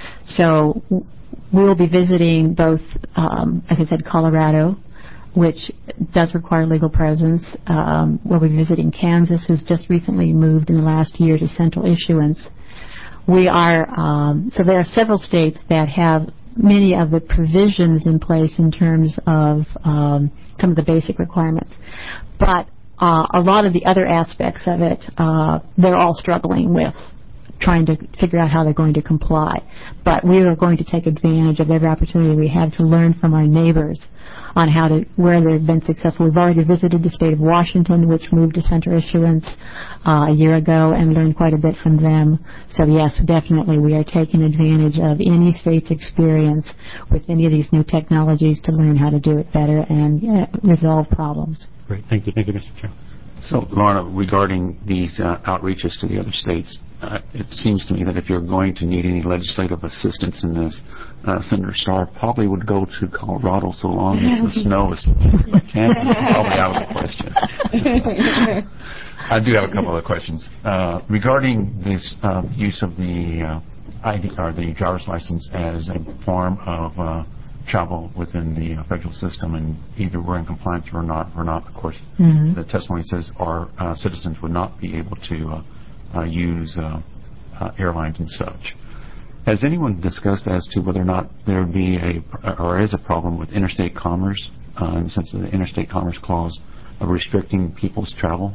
So, we will be visiting both, um, as I said, Colorado, which does require legal presence. Um, we'll be visiting Kansas, who's just recently moved in the last year to central issuance. We are, um, so there are several states that have many of the provisions in place in terms of um, some of the basic requirements. But uh, a lot of the other aspects of it, uh, they're all struggling with trying to figure out how they're going to comply. But we are going to take advantage of every opportunity we have to learn from our neighbors on how to, where they've been successful. We've already visited the state of Washington, which moved to center issuance uh, a year ago, and learned quite a bit from them. So yes, definitely we are taking advantage of any state's experience with any of these new technologies to learn how to do it better and uh, resolve problems. Great. Thank you. Thank you, Mister Chair. So, Lorna, regarding these uh, outreaches to the other states, uh, it seems to me that if you're going to need any legislative assistance in this, uh, Senator Starr probably would go to Colorado so long as the snow is can't probably out of the question. I do have a couple of questions. Uh, regarding this uh, use of the uh, I D or the driver's license as a form of uh, travel within the uh, federal system, and either we're in compliance or not, or not, of course. Mm-hmm. The testimony says our uh, citizens would not be able to uh, uh, use uh, uh, airlines and such. Has anyone discussed as to whether or not there would be a, or is a problem with interstate commerce, uh, in the sense of the interstate commerce clause of restricting people's travel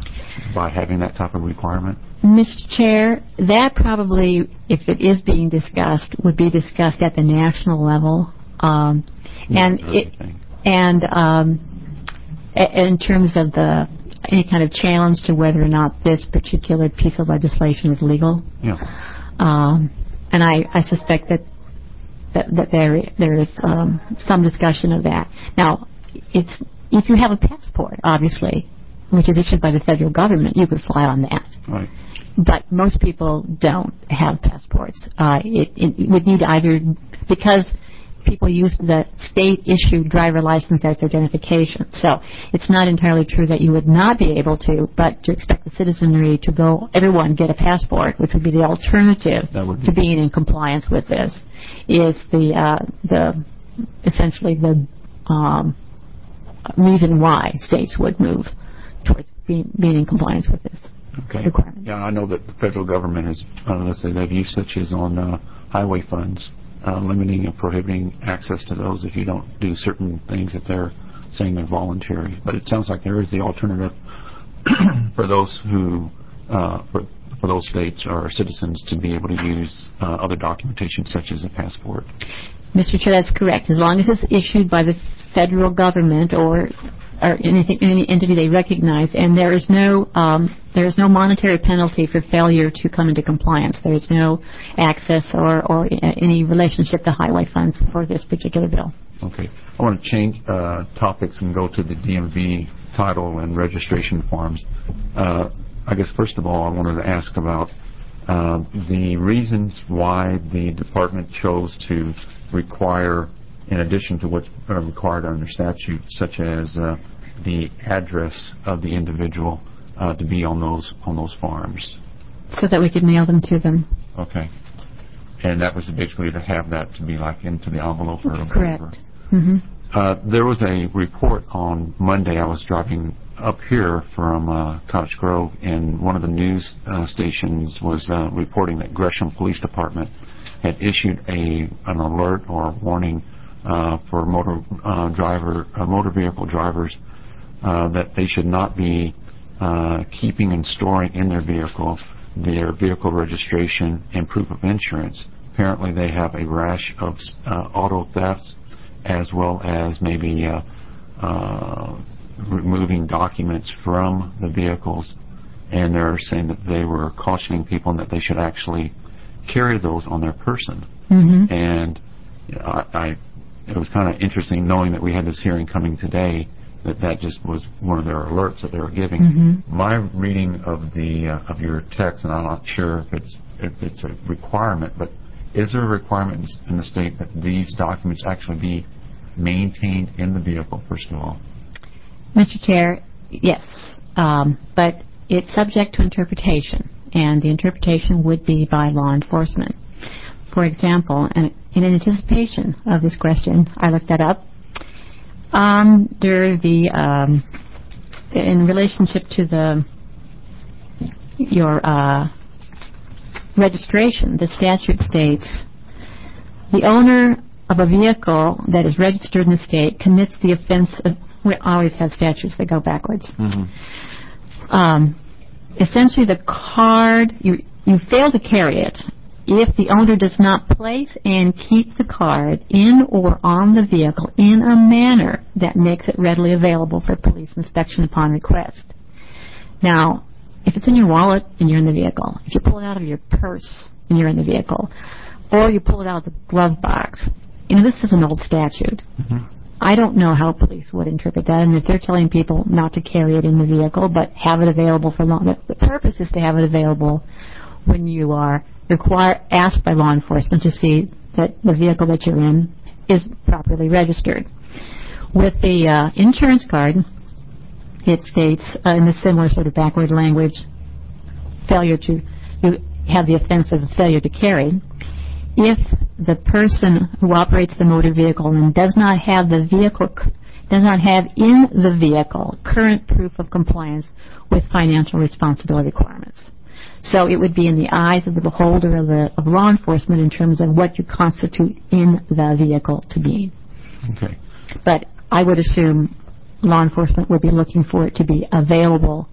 by having that type of requirement? Mister Chair, that probably, if it is being discussed, would be discussed at the national level. Um, and it, and um, in terms of the any kind of challenge to whether or not this particular piece of legislation is legal. Yeah. Um, and I, I suspect that that, that there there is um, some discussion of that. Now, it's if you have a passport, obviously, which is issued by the federal government, you could fly on that. Right. But most people don't have passports. Uh, it, it would need either because people use the state-issued driver license as identification. So it's not entirely true that you would not be able to, but to expect the citizenry to go, everyone get a passport, which would be the alternative be to being in compliance with this, is the uh, the essentially the um, reason why states would move towards being, being in compliance with this. Okay. Requirement. Yeah, I know that the federal government has, uh, let's say, they've used such as on uh, highway funds, uh, limiting and prohibiting access to those if you don't do certain things that they're saying they're voluntary. But it sounds like there is the alternative for those who, uh, for, for those states or citizens to be able to use uh, other documentation such as a passport. Mister Chair, that's correct. As long as it's issued by the federal government or or anything, any entity they recognize, and there is no um, there is no monetary penalty for failure to come into compliance. There is no access or, or any relationship to highway funds for this particular bill. Okay. I want to change uh, topics and go to the D M V title and registration forms. Uh, I guess first of all, I wanted to ask about uh, the reasons why the department chose to require, in addition to what's uh, required under statute, such as uh, the address of the individual uh, to be on those on those forms. So that we could mail them to them. Okay. And that was basically to have that to be like into the envelope or whatever. Correct. Mm-hmm. Uh, there was a report on Monday. I was driving up here from uh, Cottage Grove, and one of the news uh, stations was uh, reporting that Gresham Police Department had issued a an alert or warning uh, for motor uh, driver uh, motor vehicle drivers uh, that they should not be uh, keeping and storing in their vehicle their vehicle registration and proof of insurance. Apparently, they have a rash of uh, auto thefts, as well as maybe uh, uh, removing documents from the vehicles, and they're saying that they were cautioning people that they should actually carry those on their person. Mm-hmm. And you know, I, I, it was kind of interesting knowing that we had this hearing coming today, that that just was one of their alerts that they were giving. Mm-hmm. My reading of the uh, of your text, and I'm not sure if it's if it's a requirement, but is there a requirement in the state that these documents actually be maintained in the vehicle, first of all? Mister Chair, yes, um, but it's subject to interpretation, and the interpretation would be by law enforcement. For example, and in anticipation of this question, I looked that up. Under the, um, in relationship to the your uh, registration, the statute states the owner of a vehicle that is registered in the state commits the offense of. We always have statutes that go backwards. Mm-hmm. Um, essentially, the card, you, you fail to carry it if the owner does not place and keep the card in or on the vehicle in a manner that makes it readily available for police inspection upon request. Now, if it's in your wallet and you're in the vehicle, if you pull it out of your purse and you're in the vehicle, or you pull it out of the glove box, you know, this is an old statute. Mm-hmm. I don't know how police would interpret that, and if they're telling people not to carry it in the vehicle but have it available for law, the purpose is to have it available when you are require, asked by law enforcement to see that the vehicle that you're in is properly registered. With the uh, insurance card, it states uh, in the similar sort of backward language, failure to you have the offense of failure to carry. If the person who operates the motor vehicle and does not have the vehicle, does not have in the vehicle current proof of compliance with financial responsibility requirements. So it would be in the eyes of the beholder of, the, of law enforcement in terms of what you constitute in the vehicle to be. Okay. But I would assume law enforcement would be looking for it to be available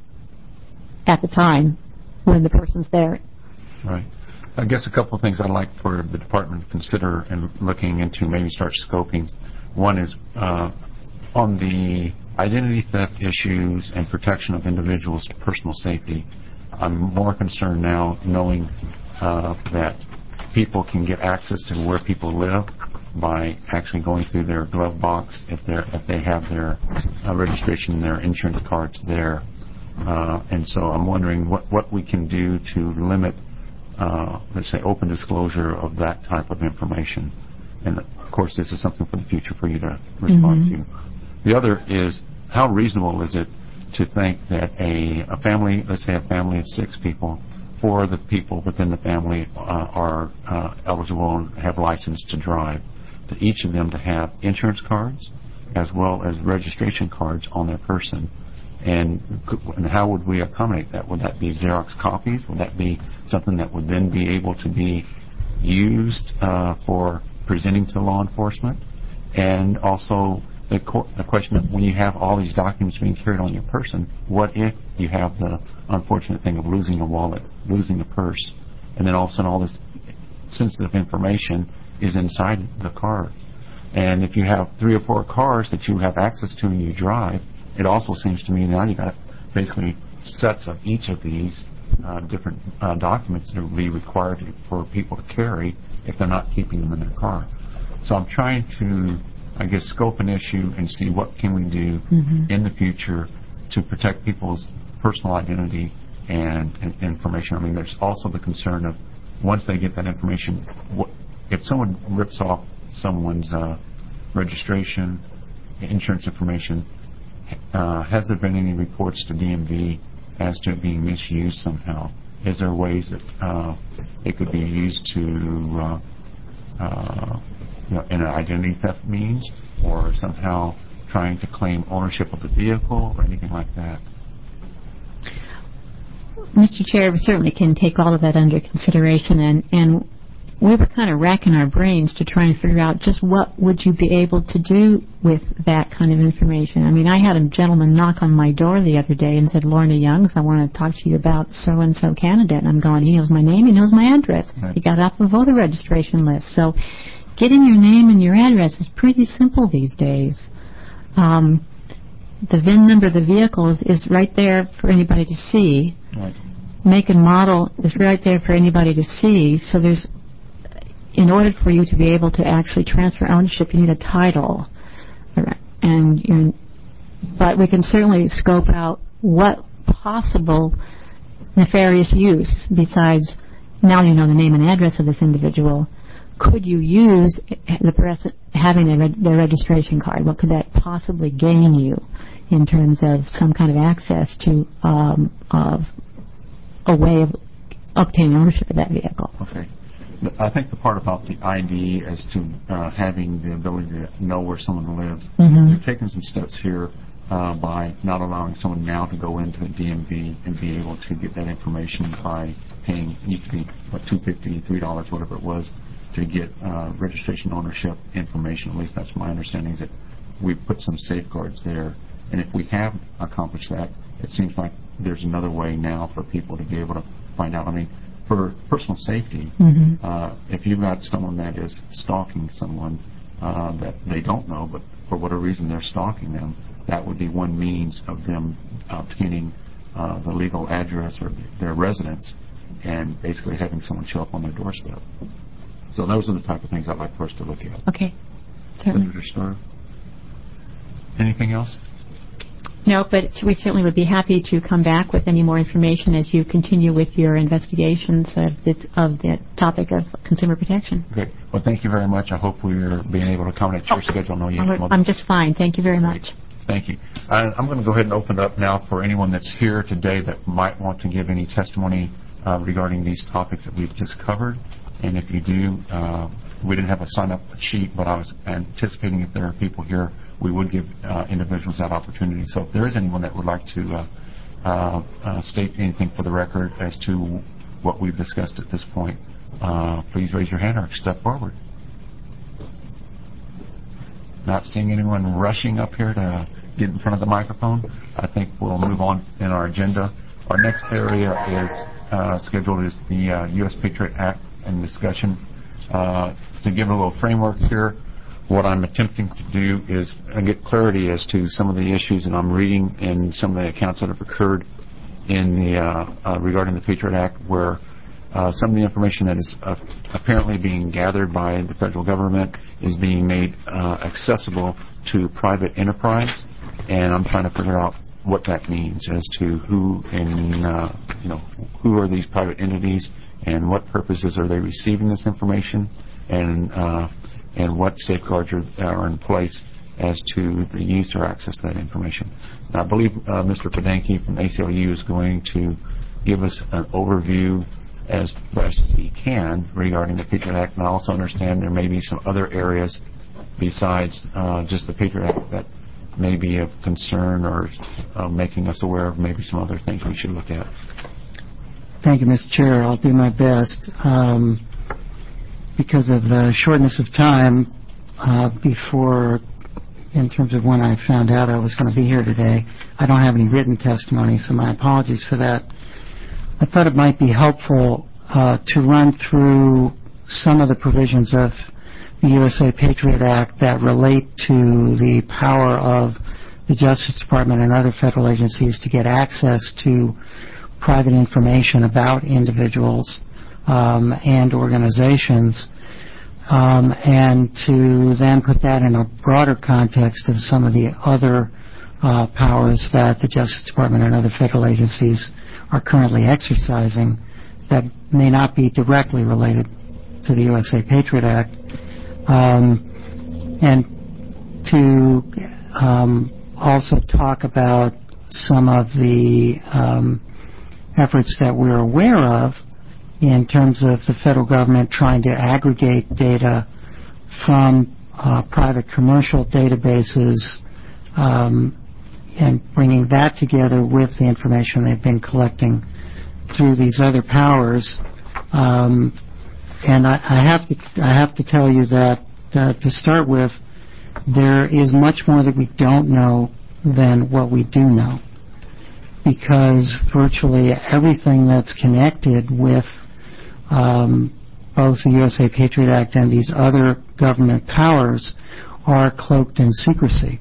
at the time when the person's there. Right. I guess a couple of things I'd like for the department to consider and looking into, maybe start scoping. One is uh, on the identity theft issues and protection of individuals' personal safety. I'm more concerned now knowing uh, that people can get access to where people live by actually going through their glove box if they if they have their uh, registration, their insurance cards there. Uh, and so I'm wondering what, what we can do to limit Uh, let's say, open disclosure of that type of information. And, of course, this is something for the future for you to respond mm-hmm. to. The other is, how reasonable is it to think that a, a family, let's say a family of six people, four of the people within the family uh, are uh, eligible and have license to drive, to each of them to have insurance cards as well as registration cards on their person? And, and how would we accommodate that? Would that be Xerox copies? Would that be something that would then be able to be used uh, for presenting to law enforcement? And also the, co- the question of when you have all these documents being carried on your person, what if you have the unfortunate thing of losing a wallet, losing a purse, and then all of a sudden all this sensitive information is inside the car? And if you have three or four cars that you have access to and you drive, it also seems to me now you've got basically sets of each of these uh, different uh, documents that will be required to, for people to carry if they're not keeping them in their car. So I'm trying to, I guess, scope an issue and see what can we do mm-hmm. in the future to protect people's personal identity and, and information. I mean, there's also the concern of once they get that information, what, if someone rips off someone's uh, registration, insurance information, Uh, has there been any reports to D M V as to it being misused somehow? Is there ways that uh, it could be used to, uh, uh, you know, in an identity theft means, or somehow trying to claim ownership of the vehicle or anything like that? Mister Chair, we certainly can take all of that under consideration, and, and we were kind of racking our brains to try and figure out just what would you be able to do with that kind of information. I mean, I had a gentleman knock on my door the other day and said, Lorna Youngs, I want to talk to you about so-and-so candidate. And I'm going, he knows my name, he knows my address. Right. He got off the voter registration list. So getting your name and your address is pretty simple these days. Um, the V I N number of the vehicle is, is right there for anybody to see. Right. Make and model is right there for anybody to see. So there's in order for you to be able to actually transfer ownership, you need a title. And you, but we can certainly scope out what possible nefarious use, besides now you know the name and address of this individual, could you use the person having their, their registration card? What could that possibly gain you in terms of some kind of access to um, of a way of obtaining ownership of that vehicle? Okay. I think the part about the I D as to uh, having the ability to know where someone lives, mm-hmm. you're taking some steps here uh, by not allowing someone now to go into the D M V and be able to get that information by paying, it used to be, what, two dollars and fifty cents, three dollars, whatever it was, to get uh, registration ownership information. At least that's my understanding, that we've put some safeguards there. And if we have accomplished that, it seems like there's another way now for people to be able to find out. I mean, for personal safety, Mhm. uh, if you've got someone that is stalking someone uh, that they don't know, but for whatever reason they're stalking them, that would be one means of them obtaining uh, the legal address or their residence and basically having someone show up on their doorstep. So those are the type of things I'd like for us to look at. Okay. Certainly. Senator Starr? Anything else? No, but we certainly would be happy to come back with any more information as you continue with your investigations of the, of the topic of consumer protection. Great. Well, thank you very much. I hope we're being able to accommodate your schedule. No, you I'm, I'm just fine. Thank you very much. Thank you. I, I'm going to go ahead and open it up now for anyone that's here today that might want to give any testimony uh, regarding these topics that we've just covered. And if you do, uh, we didn't have a sign-up sheet, but I was anticipating if there are people here, we would give uh, individuals that opportunity. So if there is anyone that would like to uh, uh, uh, state anything for the record as to what we've discussed at this point, uh, please raise your hand or step forward. Not seeing anyone rushing up here to get in front of the microphone, I think we'll move on in our agenda. Our next area is uh, scheduled is the uh, U S Patriot Act and discussion. Uh, to give a little framework here, what I'm attempting to do is uh, get clarity as to some of the issues that I'm reading in some of the accounts that have occurred in the uh, uh, regarding the Patriot Act, where uh, some of the information that is uh, apparently being gathered by the federal government is being made uh, accessible to private enterprise, and I'm trying to figure out what that means as to who and uh, you know who are these private entities and what purposes are they receiving this information, and uh, and what safeguards are, are in place as to the use or access to that information. Now, I believe uh, Mister Podanki from A C L U is going to give us an overview as best he can regarding the Patriot Act, and I also understand there may be some other areas besides uh, just the Patriot Act that may be of concern or uh, making us aware of maybe some other things we should look at. Thank you, Mister Chair. I'll do my best. Um, because of the shortness of time, uh, before, in terms of when I found out I was going to be here today, I don't have any written testimony, so my apologies for that. I thought it might be helpful uh, to run through some of the provisions of the U S A Patriot Act that relate to the power of the Justice Department and other federal agencies to get access to private information about individuals um, and organizations, um, and to then put that in a broader context of some of the other uh, powers that the Justice Department and other federal agencies are currently exercising that may not be directly related to the U S A Patriot Act, um, and to um, also talk about some of the um, efforts that we're aware of in terms of the federal government trying to aggregate data from uh, private commercial databases um, and bringing that together with the information they've been collecting through these other powers. Um, and I, I have to I have to tell you that uh, to start with, there is much more that we don't know than what we do know, because virtually everything that's connected with um, both the U S A Patriot Act and these other government powers are cloaked in secrecy,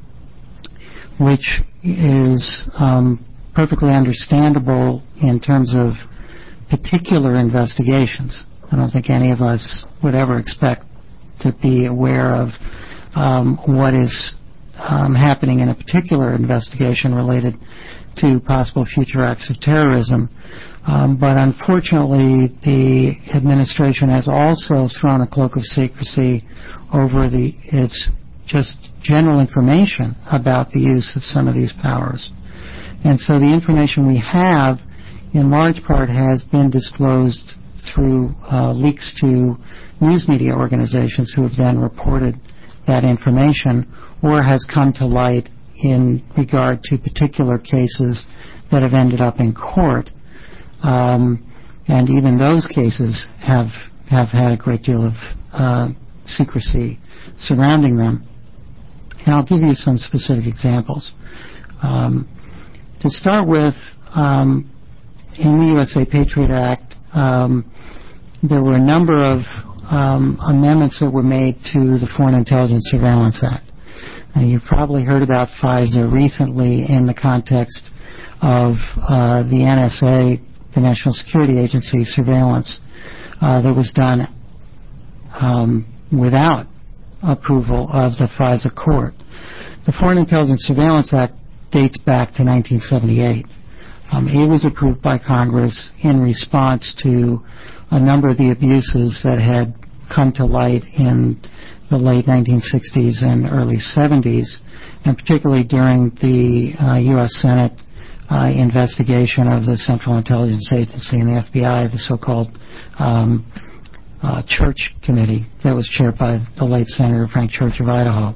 which is um, perfectly understandable in terms of particular investigations. I don't think any of us would ever expect to be aware of um, what is um, happening in a particular investigation related to possible future acts of terrorism. Um, but unfortunately, the administration has also thrown a cloak of secrecy over the its just general information about the use of some of these powers. And so the information we have, in large part, has been disclosed through uh, leaks to news media organizations who have then reported that information, or has come to light in regard to particular cases that have ended up in court. Um, and even those cases have have had a great deal of uh, secrecy surrounding them. And I'll give you some specific examples. Um, to start with, um, in the U S A Patriot Act, um, there were a number of um, amendments that were made to the Foreign Intelligence Surveillance Act. And you've probably heard about FISA recently in the context of uh, the N S A, the National Security Agency surveillance uh, that was done um, without approval of the FISA court. The Foreign Intelligence Surveillance Act dates back to nineteen seventy-eight. Um, it was approved by Congress in response to a number of the abuses that had come to light in the late nineteen sixties and early seventies, and particularly during the uh, U S Senate uh, investigation of the Central Intelligence Agency and the F B I, the so-called um, uh, Church Committee that was chaired by the late Senator Frank Church of Idaho.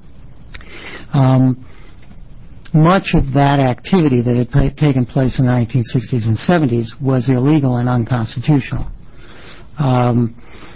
Um, much of that activity that had pa- taken place in the nineteen sixties and seventies was illegal and unconstitutional. Um,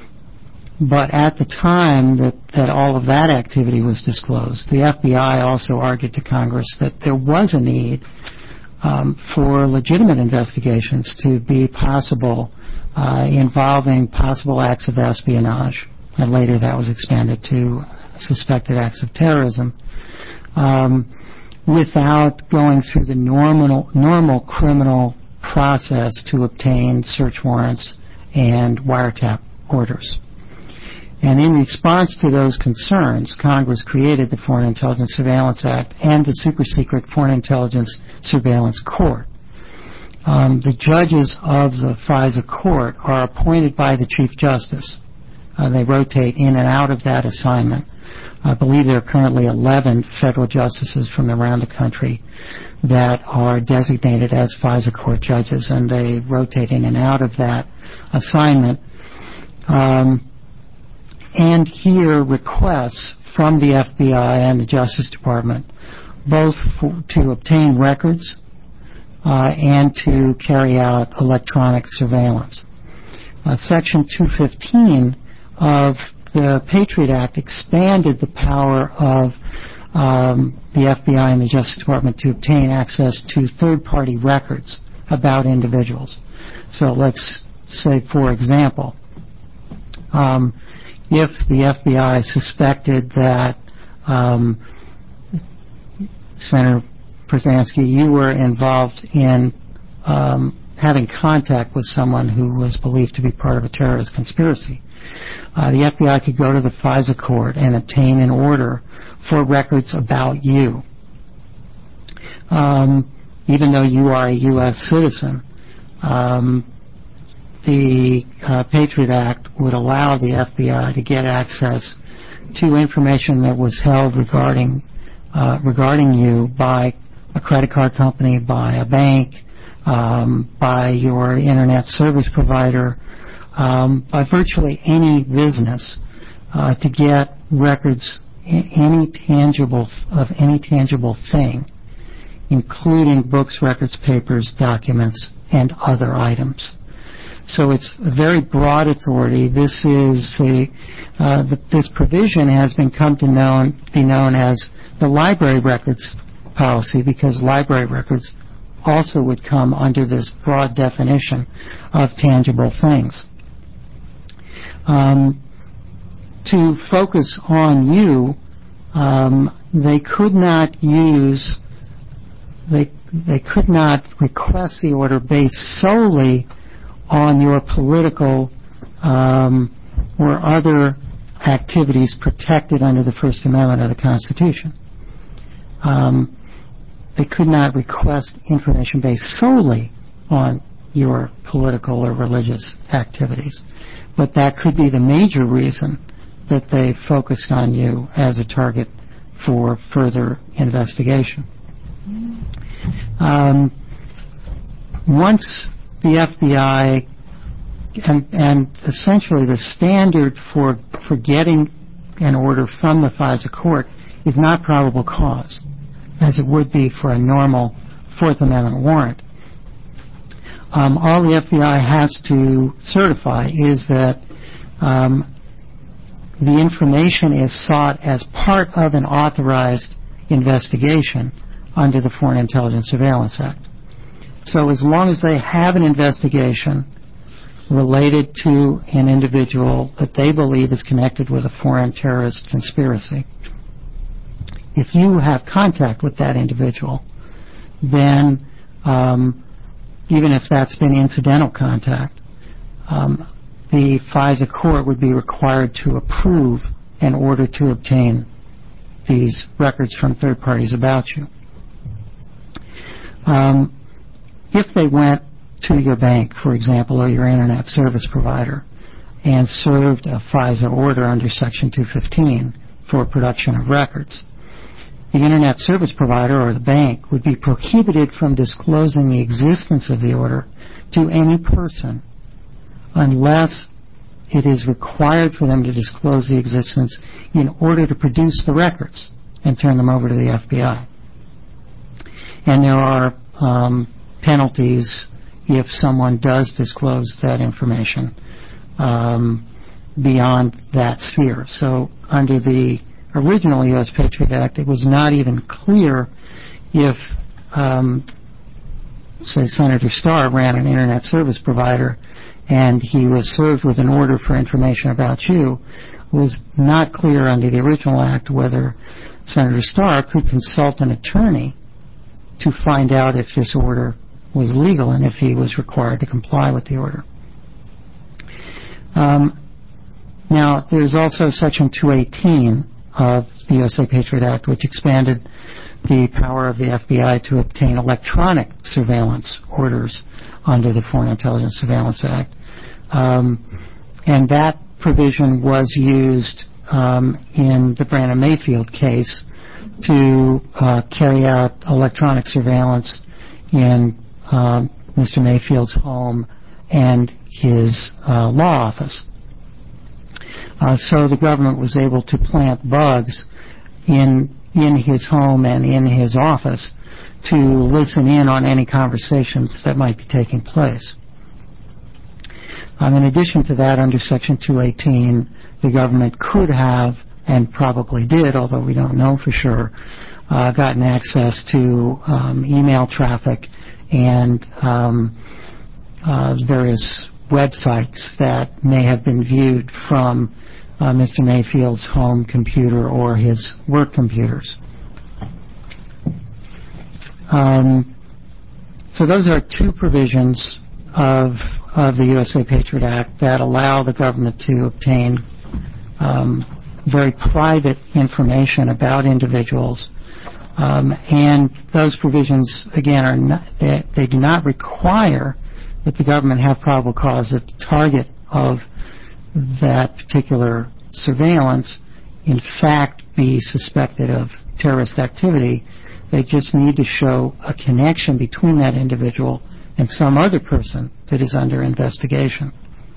But at the time that, that all of that activity was disclosed, the F B I also argued to Congress that there was a need um, for legitimate investigations to be possible uh, involving possible acts of espionage, and later that was expanded to suspected acts of terrorism, um, without going through the normal, normal criminal process to obtain search warrants and wiretap orders. And in response to those concerns, Congress created the Foreign Intelligence Surveillance Act and the super-secret Foreign Intelligence Surveillance Court. Um, the judges of the FISA court are appointed by the Chief Justice. Uh, they rotate in and out of that assignment. I believe there are currently eleven federal justices from around the country that are designated as FISA court judges, and they rotate in and out of that assignment. Um, and hear requests from the F B I and the Justice Department, both for, to obtain records uh, and to carry out electronic surveillance. Uh, Section two fifteen of the Patriot Act expanded the power of um, the F B I and the Justice Department to obtain access to third-party records about individuals. So let's say, for example, um, if the F B I suspected that um, Senator Przansky, you were involved in um, having contact with someone who was believed to be part of a terrorist conspiracy, uh, the F B I could go to the FISA court and obtain an order for records about you. Um, even though you are a U S citizen, um, the uh, Patriot Act would allow the F B I to get access to information that was held regarding uh, regarding you by a credit card company, by a bank, um, by your internet service provider, um, by virtually any business, uh, to get records, any tangible of any tangible thing, including books, records, papers, documents, and other items. So it's a very broad authority. This is the, uh, the this provision has been come to known be known as the library records policy, because library records also would come under this broad definition of tangible things. Um, to focus on you, um, they could not use they they could not request the order based solely on your political um, or other activities protected under the First Amendment of the Constitution. Um, they could not request information based solely on your political or religious activities. But that could be the major reason that they focused on you as a target for further investigation. Um, once the F B I, and, and essentially the standard for, for getting an order from the FISA court is not probable cause, as it would be for a normal Fourth Amendment warrant. Um, all the F B I has to certify is that um, the information is sought as part of an authorized investigation under the Foreign Intelligence Surveillance Act. So as long as they have an investigation related to an individual that they believe is connected with a foreign terrorist conspiracy. If you have contact with that individual, then um, even if that's been incidental contact, um, the FISA court would be required to approve an order to obtain these records from third parties about you. Um, if they went to your bank, for example, or your internet service provider, and served a FISA order under Section two fifteen for production of records, the internet service provider or the bank would be prohibited from disclosing the existence of the order to any person unless it is required for them to disclose the existence in order to produce the records and turn them over to the F B I. And there are um, penalties if someone does disclose that information um, beyond that sphere. So under the original U S Patriot Act, it was not even clear if, um, say, Senator Starr ran an internet service provider and he was served with an order for information about you. It was not clear under the original act whether Senator Starr could consult an attorney to find out if this order was legal and if he was required to comply with the order. Um, now, there's also Section two eighteen of the U S A Patriot Act, which expanded the power of the F B I to obtain electronic surveillance orders under the Foreign Intelligence Surveillance Act. Um, and that provision was used um, in the Brandon Mayfield case to uh, carry out electronic surveillance in uh, Mister Mayfield's home and his uh, law office. Uh, so the government was able to plant bugs in in his home and in his office to listen in on any conversations that might be taking place. Um, in addition to that, under Section two eighteen, the government could have, and probably did, although we don't know for sure, uh, gotten access to um, email traffic and um, uh, various websites that may have been viewed from uh, Mister Mayfield's home computer or his work computers. Um, so those are two provisions of, of the U S A Patriot Act that allow the government to obtain um, very private information about individuals. Um, and those provisions, again, are not, they, they do not require that the government have probable cause that the target of that particular surveillance in fact be suspected of terrorist activity. They just need to show a connection between that individual and some other person that is under investigation.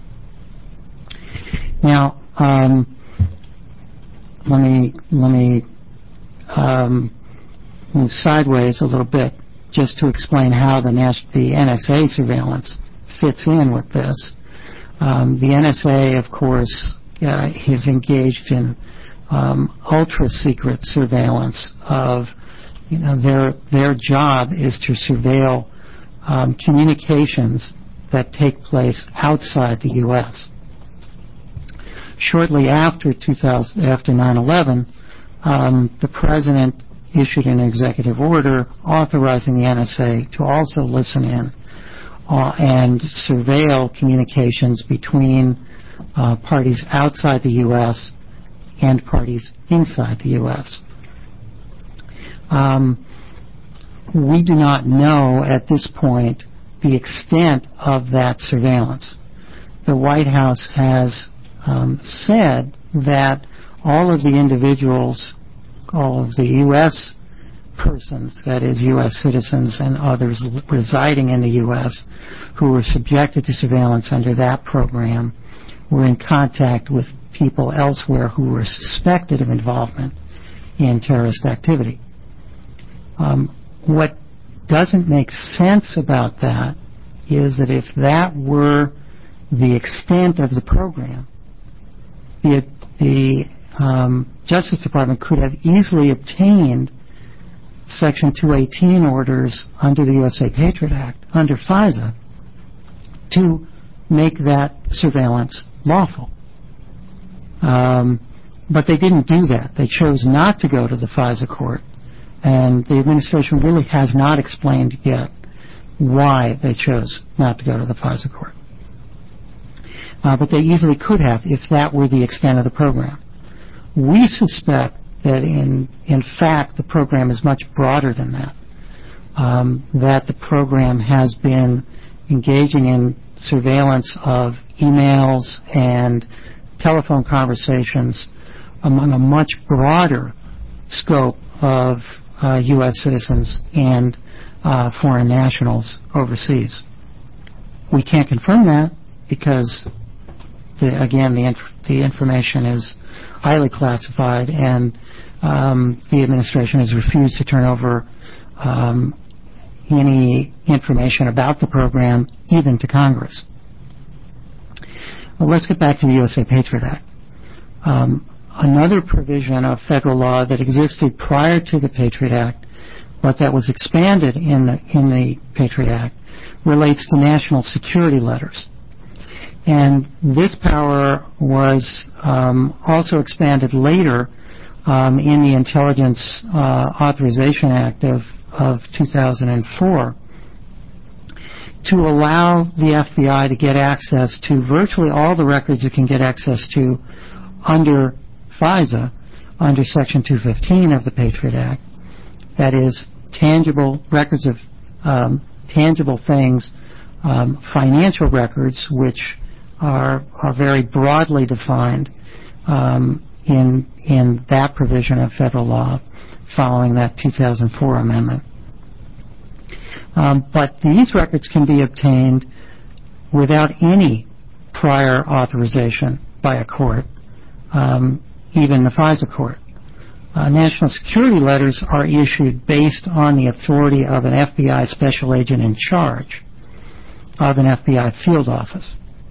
Now, um, let me let me um, move sideways a little bit just to explain how the, Nas- the N S A surveillance fits in with this. Um, the N S A, of course, uh, is engaged in um, ultra-secret surveillance of, you know, their their job is to surveil um, communications that take place outside the U S Shortly after two thousand, after nine eleven, um, the President issued an executive order authorizing the N S A to also listen in uh, and surveil communications between uh, parties outside the U S and parties inside the U S Um, we do not know at this point the extent of that surveillance. The White House has um, said that all of the individuals, all of the U S persons, that is U S citizens and others residing in the U S who were subjected to surveillance under that program, were in contact with people elsewhere who were suspected of involvement in terrorist activity. Um, what doesn't make sense about that is that if that were the extent of the program, the, the um, Justice Department could have easily obtained Section two eighteen orders under the U S A Patriot Act, under FISA, to make that surveillance lawful. Um, but they didn't do that. They chose not to go to the FISA court, and the administration really has not explained yet why they chose not to go to the FISA court. Uh, but they easily could have if that were the extent of the program. We suspect that in in fact the program is much broader than that, um, that the program has been engaging in surveillance of emails and telephone conversations among a much broader scope of uh, U S citizens and uh, foreign nationals overseas. We can't confirm that because, the, again, the, inf- the information is highly classified, and um, the administration has refused to turn over um, any information about the program, even to Congress. Well, let's get back to the U S A Patriot Act. Um, another provision of federal law that existed prior to the Patriot Act, but that was expanded in the, in the Patriot Act, relates to national security letters. And this power was um, also expanded later um, in the Intelligence uh, Authorization Act of, of two thousand four to allow the F B I to get access to virtually all the records it can get access to under FISA, under Section two fifteen of the Patriot Act. That is, tangible records of um, tangible things, um, financial records, which are are very broadly defined um, in in that provision of federal law following that two thousand four amendment. Um, but these records can be obtained without any prior authorization by a court, um, even the FISA court. Uh, national security letters are issued based on the authority of an F B I special agent in charge of an F B I field office.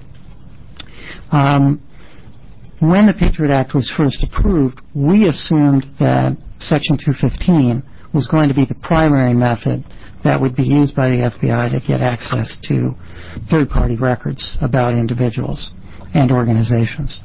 Um, when the Patriot Act was first approved, we assumed that Section two fifteen was going to be the primary method that would be used by the F B I to get access to third-party records about individuals and organizations.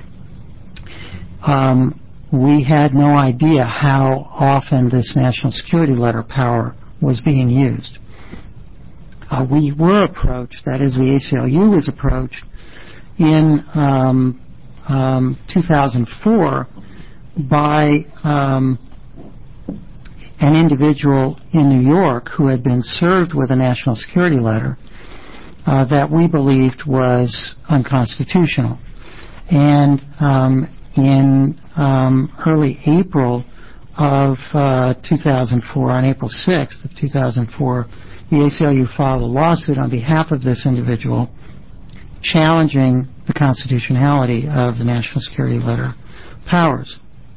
Um, we had no idea how often this national security letter power was being used. Uh, we were approached, that is, the A C L U was approached in um, um, two thousand four by um, an individual in New York who had been served with a national security letter uh, that we believed was unconstitutional. And um, in um, early April of uh, two thousand four, on April sixth of two thousand four, the A C L U filed a lawsuit on behalf of this individual challenging the constitutionality of the national security letter powers.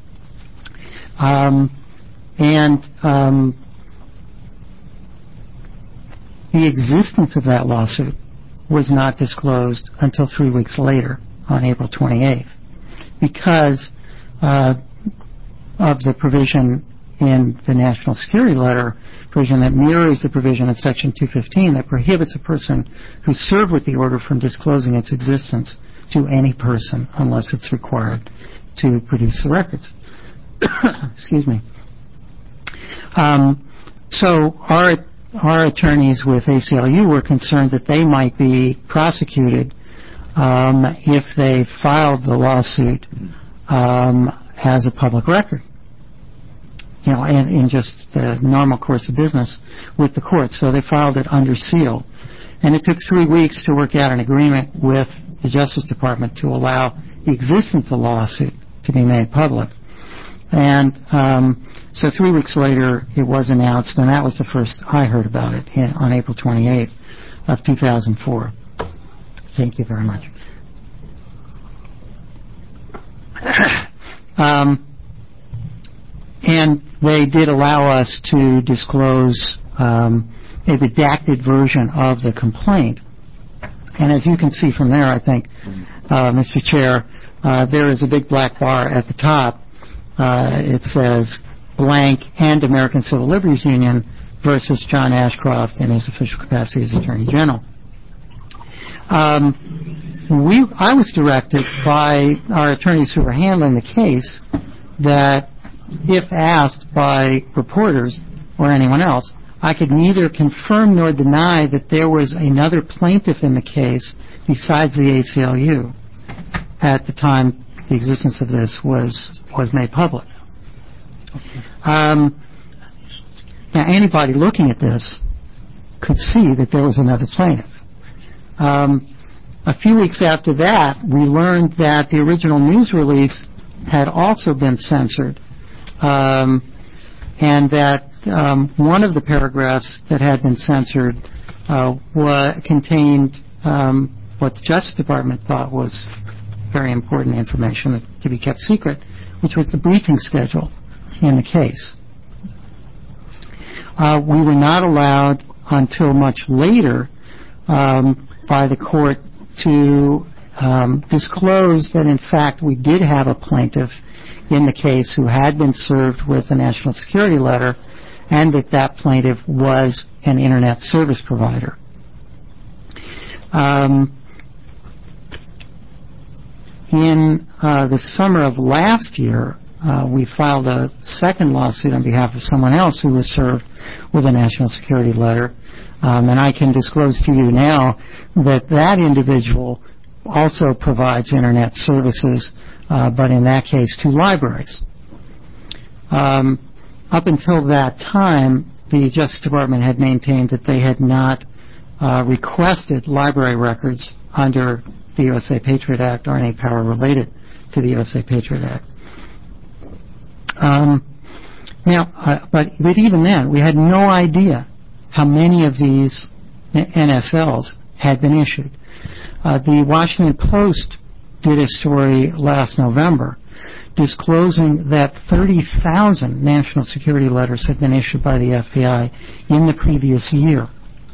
Um, and um, the existence of that lawsuit was not disclosed until three weeks later, on April twenty-eighth, because uh, of the provision in the national security letter, provision that mirrors the provision in Section two fifteen that prohibits a person who served with the order from disclosing its existence to any person unless it's required to produce the records. Excuse me. Um, so our our attorneys with A C L U were concerned that they might be prosecuted um, if they filed the lawsuit um, as a public record, you know, in, in just the normal course of business with the court. So they filed it under seal. And it took three weeks to work out an agreement with the Justice Department to allow the existence of the lawsuit to be made public. And um, so three weeks later, it was announced, and that was the first I heard about it in, on April twenty-eighth of two thousand four. Thank you very much. um, and they did allow us to disclose um, a redacted version of the complaint. And as you can see from there, I think, uh, Mister Chair, uh, there is a big black bar at the top. Uh, it says blank and American Civil Liberties Union versus John Ashcroft in his official capacity as Attorney General. Um, we, I was directed by our attorneys who were handling the case that if asked by reporters or anyone else, I could neither confirm nor deny that there was another plaintiff in the case besides the A C L U at the time the existence of this was was made public. Um, now, anybody looking at this could see that there was another plaintiff. Um, a few weeks after that, we learned that the original news release had also been censored, um, and that um, one of the paragraphs that had been censored uh, wa- contained um, what the Justice Department thought was very important information to be kept secret, which was the briefing schedule in the case. Uh, we were not allowed until much later um, by the court to um, disclose that, in fact, we did have a plaintiff in the case who had been served with a national security letter, and that that plaintiff was an Internet service provider. Um, in uh, the summer of last year, uh, we filed a second lawsuit on behalf of someone else who was served with a national security letter. Um, and I can disclose to you now that that individual also provides Internet services, uh, but in that case to libraries. Um, up until that time, the Justice Department had maintained that they had not uh, requested library records under the U S A Patriot Act or any power related to the U S A Patriot Act. Um, now, uh, but, but even then, we had no idea how many of these N S Ls had been issued. Uh, the Washington Post did a story last November disclosing that thirty thousand national security letters had been issued by the F B I in the previous year.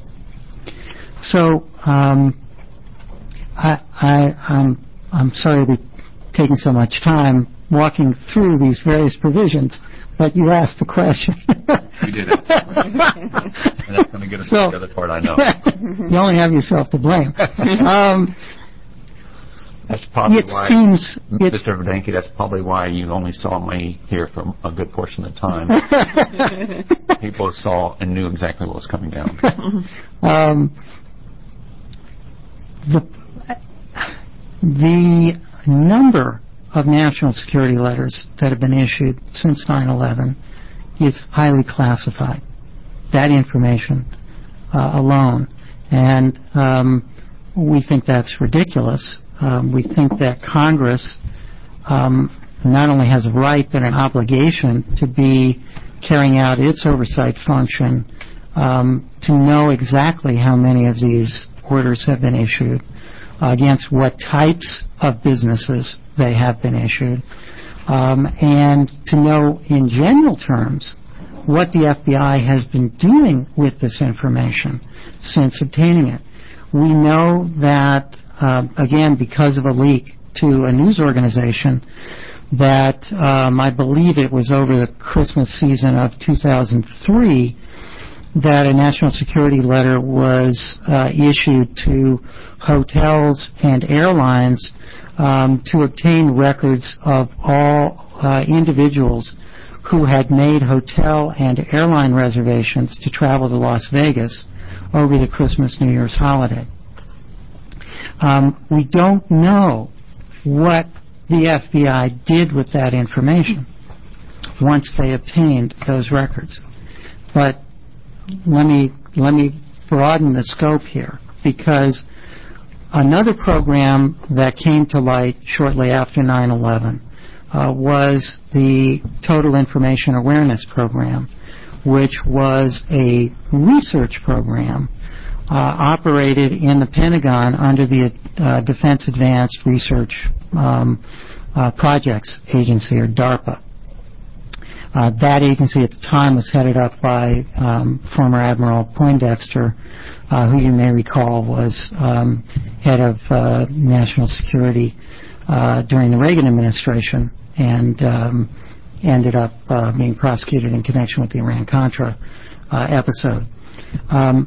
So um, I, I, I'm, I'm sorry to be taking so much time walking through these various provisions, but you asked the question. You did it. And that's going to get us so, to the other part, I know. You only have yourself to blame. Um, that's probably it why, seems Mister Verdanke, that's probably why you only saw me here for a good portion of the time. People saw and knew exactly what was coming down. Um, the, the number of national security letters that have been issued since nine eleven is highly classified. That information uh, alone. And um, we think that's ridiculous. Um, we think that Congress um, not only has a right but an obligation to be carrying out its oversight function um, to know exactly how many of these orders have been issued, uh, against what types of businesses they have been issued, um, and to know in general terms what the F B I has been doing with this information since obtaining it. We know that, uh, again, because of a leak to a news organization, that um, I believe it was over the Christmas season of two thousand three that a national security letter was uh, issued to hotels and airlines um, to obtain records of all uh, individuals who had made hotel and airline reservations to travel to Las Vegas over the Christmas, New Year's holiday. Um, we don't know what the F B I did with that information once they obtained those records. But let me let me broaden the scope here, because another program that came to light shortly after nine eleven uh, was the Total Information Awareness Program, which was a research program uh, operated in the Pentagon under the uh, Defense Advanced Research um, uh, Projects Agency, or DARPA. Uh, that agency at the time was headed up by um, former Admiral Poindexter, uh, who you may recall was um, head of uh, national security uh, during the Reagan administration, and um, ended up uh, being prosecuted in connection with the Iran-Contra uh, episode. Um,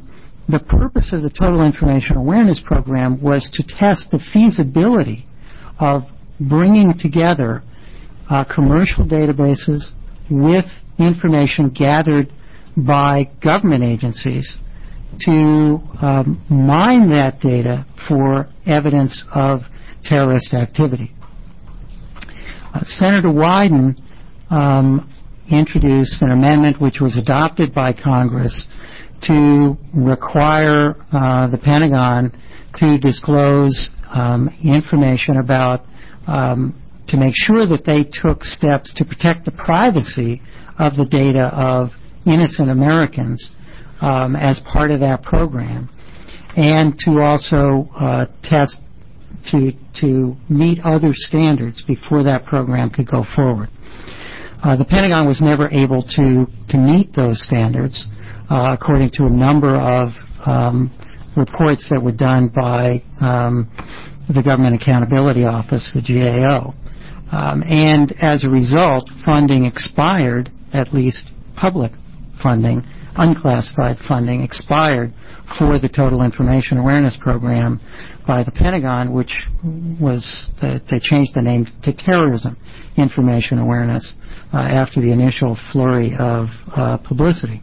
the purpose of the Total Information Awareness Program was to test the feasibility of bringing together uh, commercial databases with information gathered by government agencies to um, mine that data for evidence of terrorist activity. Uh, Senator Wyden um, introduced an amendment which was adopted by Congress to require uh, the Pentagon to disclose um, information about, um, to make sure that they took steps to protect the privacy of the data of innocent Americans um, as part of that program, and to also uh, test to to meet other standards before that program could go forward. Uh, the Pentagon was never able to to meet those standards, uh, according to a number of um, reports that were done by um, the Government Accountability Office, the G A O. Um, and as a result, funding expired, at least public funding, unclassified funding expired for the Total Information Awareness Program by the Pentagon, which was, the, they changed the name to Terrorism Information Awareness uh, after the initial flurry of uh, publicity.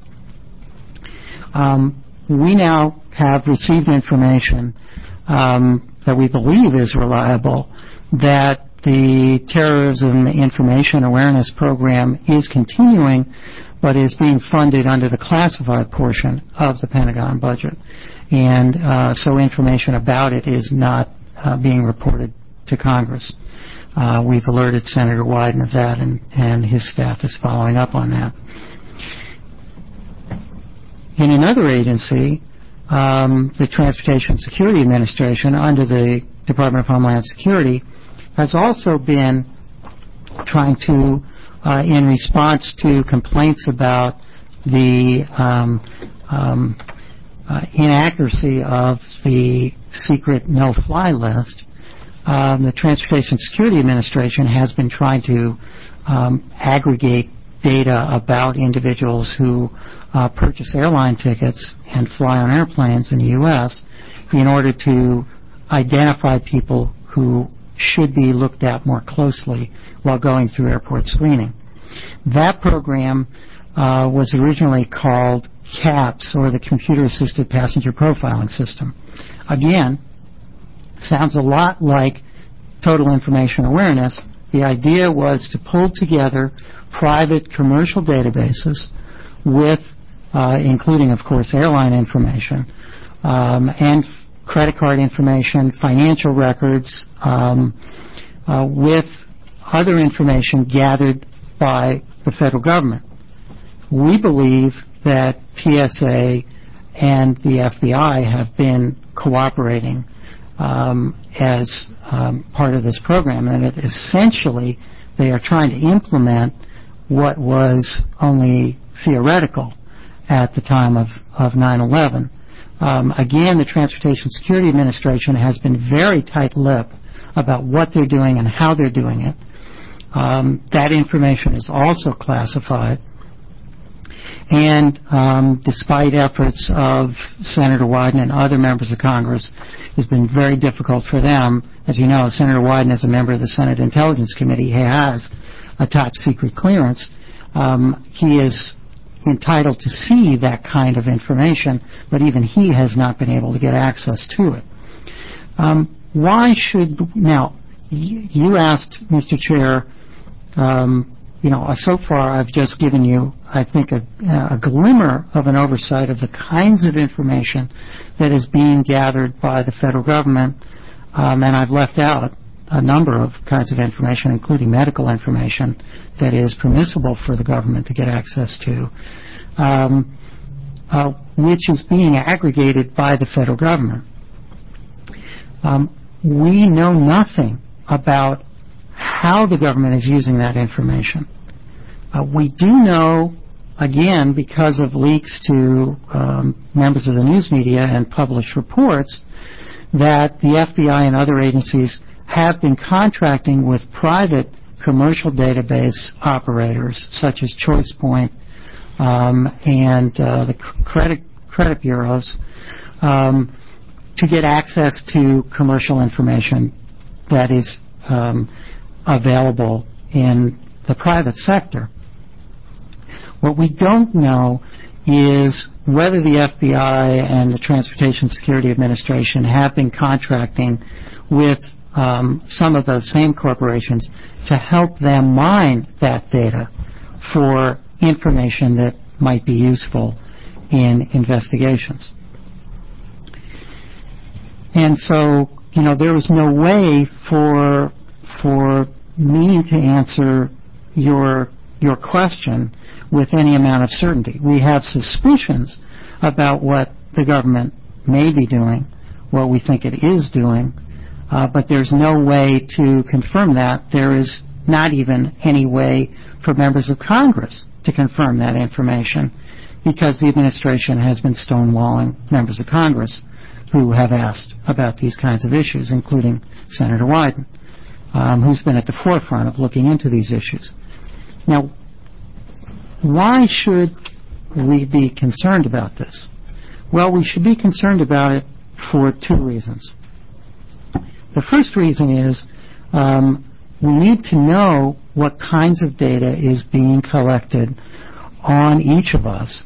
Um, we now have received information um, that we believe is reliable, that the Terrorism Information Awareness Program is continuing, but is being funded under the classified portion of the Pentagon budget. And uh, so information about it is not uh, being reported to Congress. Uh, we've alerted Senator Wyden of that, and, and his staff is following up on that. In another agency, um, the Transportation Security Administration, under the Department of Homeland Security, has also been trying to, uh, in response to complaints about the um, um, uh, inaccuracy of the secret no-fly list, um, the Transportation Security Administration has been trying to um, aggregate data about individuals who uh, purchase airline tickets and fly on airplanes in the U S in order to identify people who should be looked at more closely while going through airport screening. That program uh, was originally called CAPS, or the Computer Assisted Passenger Profiling System. Again, sounds a lot like Total Information Awareness. The idea was to pull together private commercial databases with, uh, including, of course, airline information, um, and credit card information, financial records, um, uh, with other information gathered by the federal government. We believe that T S A and the F B I have been cooperating um, as um, part of this program, and that essentially they are trying to implement what was only theoretical at the time of, of nine eleven. Um, again, the Transportation Security Administration has been very tight-lipped about what they're doing and how they're doing it. Um, that information is also classified. And um, despite efforts of Senator Wyden and other members of Congress, it's been very difficult for them. As you know, Senator Wyden, as a member of the Senate Intelligence Committee, he has a top-secret clearance. Um, he is entitled to see that kind of information, but even he has not been able to get access to it. Um, why should, now, y- you asked, Mister Chair, um, you know, uh, so far I've just given you, I think, a, a glimmer of an oversight of the kinds of information that is being gathered by the federal government, um, and I've left out a number of kinds of information, including medical information, that is permissible for the government to get access to, um, uh, which is being aggregated by the federal government. Um, we know nothing about how the government is using that information. Uh, we do know, again, because of leaks to um, members of the news media and published reports, that the F B I and other agencies have been contracting with private commercial database operators such as ChoicePoint um, and uh, the credit credit bureaus um, to get access to commercial information that is um, available in the private sector. What we don't know is whether the F B I and the Transportation Security Administration have been contracting with um, some of those same corporations to help them mine that data for information that might be useful in investigations. And so, you know, there was no way for for me to answer your your question with any amount of certainty. We have suspicions about what the government may be doing, what we think it is doing, uh, but there's no way to confirm that. There is not even any way for members of Congress to confirm that information because the administration has been stonewalling members of Congress who have asked about these kinds of issues, including Senator Wyden, um, who's been at the forefront of looking into these issues. Now, why should we be concerned about this? Well, we should be concerned about it for two reasons. The first reason is um, we need to know what kinds of data is being collected on each of us,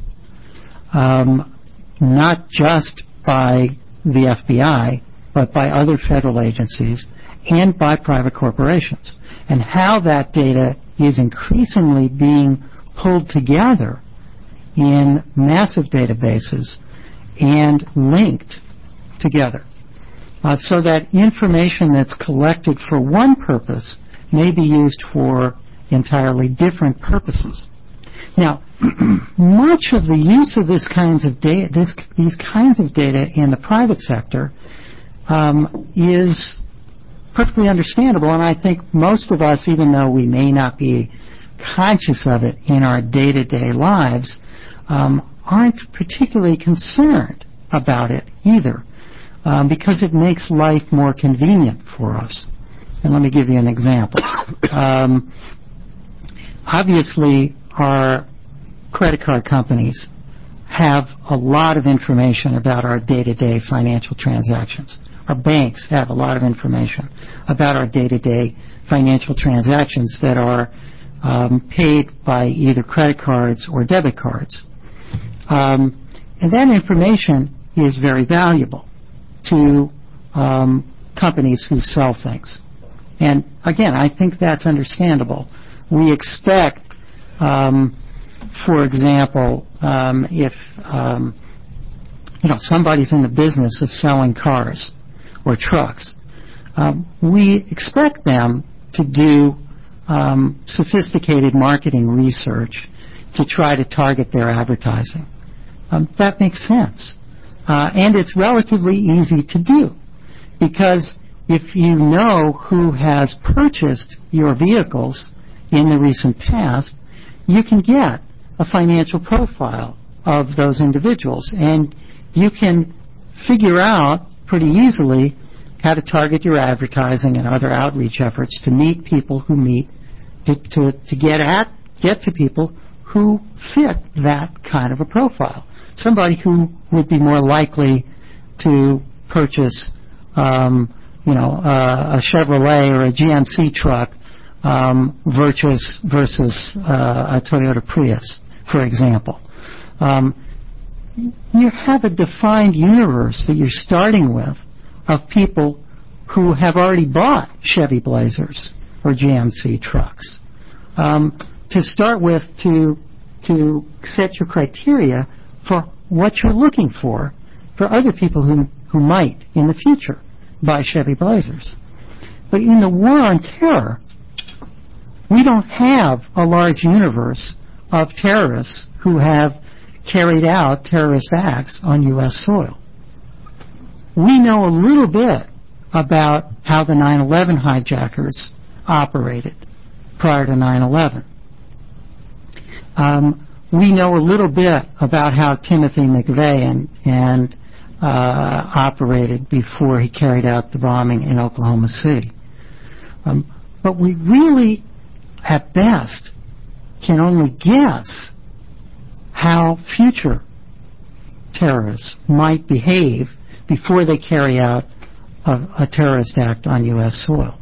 um, not just by the F B I, but by other federal agencies and by private corporations, and how that data is increasingly being pulled together in massive databases and linked together uh, so that information that's collected for one purpose may be used for entirely different purposes. Now, much of the use of this kinds of data, this, these kinds of data in the private sector um, is perfectly understandable, and I think most of us, even though we may not be conscious of it in our day-to-day lives, um, aren't particularly concerned about it either, um, because it makes life more convenient for us. And let me give you an example. Um, obviously, our credit card companies have a lot of information about our day-to-day financial transactions. Our banks have a lot of information about our day-to-day financial transactions that are um, paid by either credit cards or debit cards. Um, and that information is very valuable to um, companies who sell things. And again, I think that's understandable. We expect, um, for example, um, if um, you know somebody's in the business of selling cars or trucks, um, we expect them to do um, sophisticated marketing research to try to target their advertising. Um, that makes sense. Uh, and it's relatively easy to do because if you know who has purchased your vehicles in the recent past, you can get a financial profile of those individuals, and you can figure out pretty easily how to target your advertising and other outreach efforts to meet people who meet, to, to, to get at, get to people who fit that kind of a profile. Somebody who would be more likely to purchase, um, you know, uh, a Chevrolet or a G M C truck um, versus versus uh, a Toyota Prius, for example. Um, you have a defined universe that you're starting with of people who have already bought Chevy Blazers or G M C trucks. Um, to start with, to to set your criteria for what you're looking for for other people who, who might in the future buy Chevy Blazers. But in the war on terror, we don't have a large universe of terrorists who have carried out terrorist acts on U S soil. We know a little bit about how the nine eleven hijackers operated prior to nine eleven. Um, we know a little bit about how Timothy McVeigh and, and uh, operated before he carried out the bombing in Oklahoma City. Um, but we really, at best, can only guess how future terrorists might behave before they carry out a, a terrorist act on U S soil.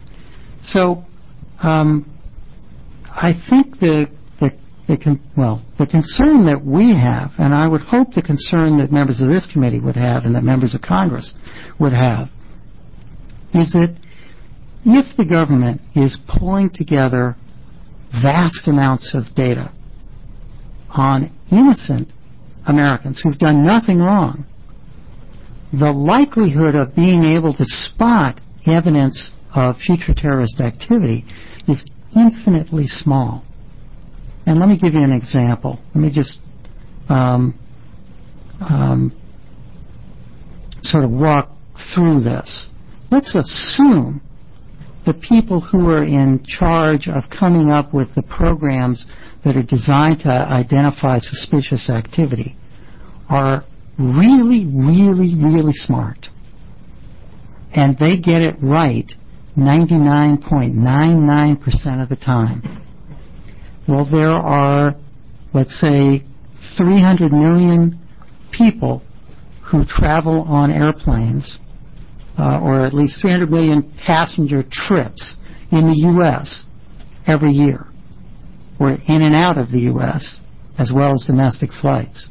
So um, I think the, the, the con- well, the concern that we have, and I would hope the concern that members of this committee would have and that members of Congress would have, is that if the government is pulling together vast amounts of data on innocent Americans who've done nothing wrong, the likelihood of being able to spot evidence of future terrorist activity is infinitely small. And let me give you an example. Let me just um, um, sort of walk through this. Let's assume the people who are in charge of coming up with the programs that are designed to identify suspicious activity are really, really, really smart. And they get it right ninety-nine point nine nine percent of the time. Well, there are, let's say, three hundred million people who travel on airplanes, uh, or at least three hundred million passenger trips in the U S every year, or in and out of the U S, as well as domestic flights.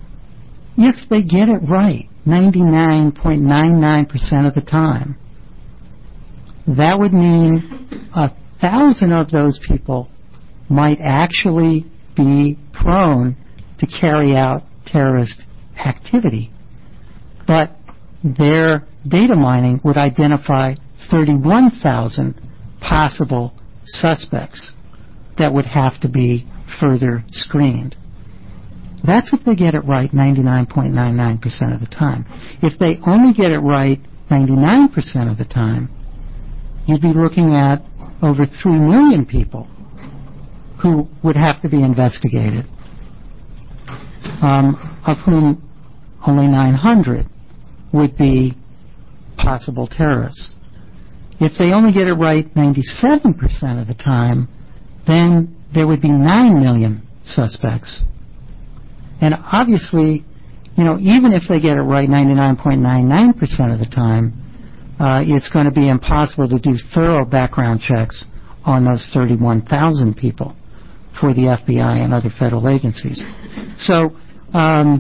If they get it right ninety-nine point nine nine percent of the time, that would mean a thousand of those people might actually be prone to carry out terrorist activity. But their data mining would identify thirty-one thousand possible suspects that would have to be further screened. That's if they get it right ninety-nine point nine nine percent of the time. If they only get it right ninety-nine percent of the time, you'd be looking at over three million people who would have to be investigated, um, of whom only nine hundred would be possible terrorists. If they only get it right ninety-seven percent of the time, then there would be nine million suspects. And obviously, you know, even if they get it right ninety-nine point nine nine percent of the time, uh, it's going to be impossible to do thorough background checks on those thirty-one thousand people for the F B I and other federal agencies. So um,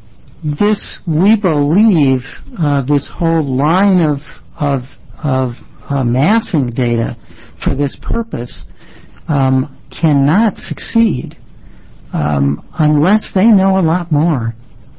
this, we believe, uh, this whole line of, of, of amassing data for this purpose um, cannot succeed Um, unless they know a lot more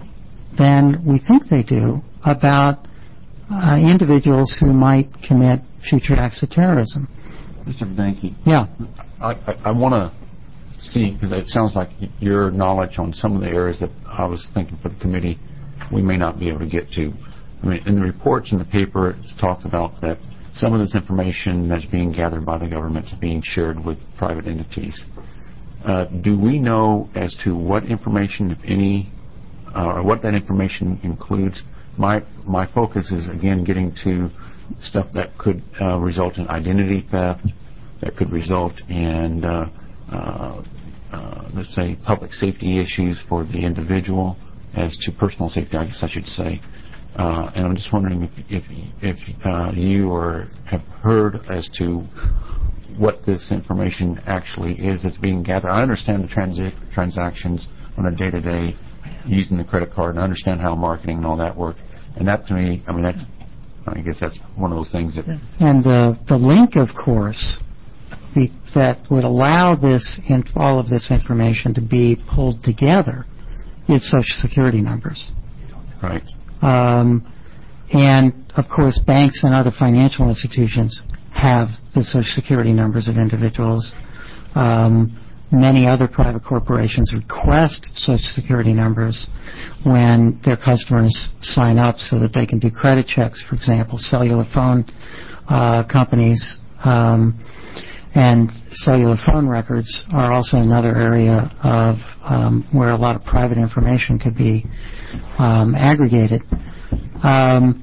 than we think they do about uh, individuals who might commit future acts of terrorism. Mister Bernanke. Yeah. I, I, I want to see, because it sounds like your knowledge on some of the areas that I was thinking for the committee we may not be able to get to. I mean, in the reports in the paper, it talks about that some of this information that's being gathered by the government is being shared with private entities. Uh, do we know as to what information, if any, uh, or what that information includes? My my focus is, again, getting to stuff that could uh, result in identity theft, that could result in, uh, uh, uh, let's say, public safety issues for the individual, as to personal safety, I guess I should say. Uh, and I'm just wondering if if, if uh, you or have heard as to what this information actually is that's being gathered. I understand the transi- transactions on a day-to-day using the credit card, and I understand how marketing and all that works. And that, to me, I mean, that's, I guess that's one of those things that... And uh, the link, of course, be, that would allow this, in, all of this information to be pulled together is Social Security numbers. Right. Um, and, of course, banks and other financial institutions have the Social Security numbers of individuals. Um, many other private corporations request Social Security numbers when their customers sign up so that they can do credit checks, for example, cellular phone uh, companies. Um, and cellular phone records are also another area of um, where a lot of private information could be um, aggregated. Um,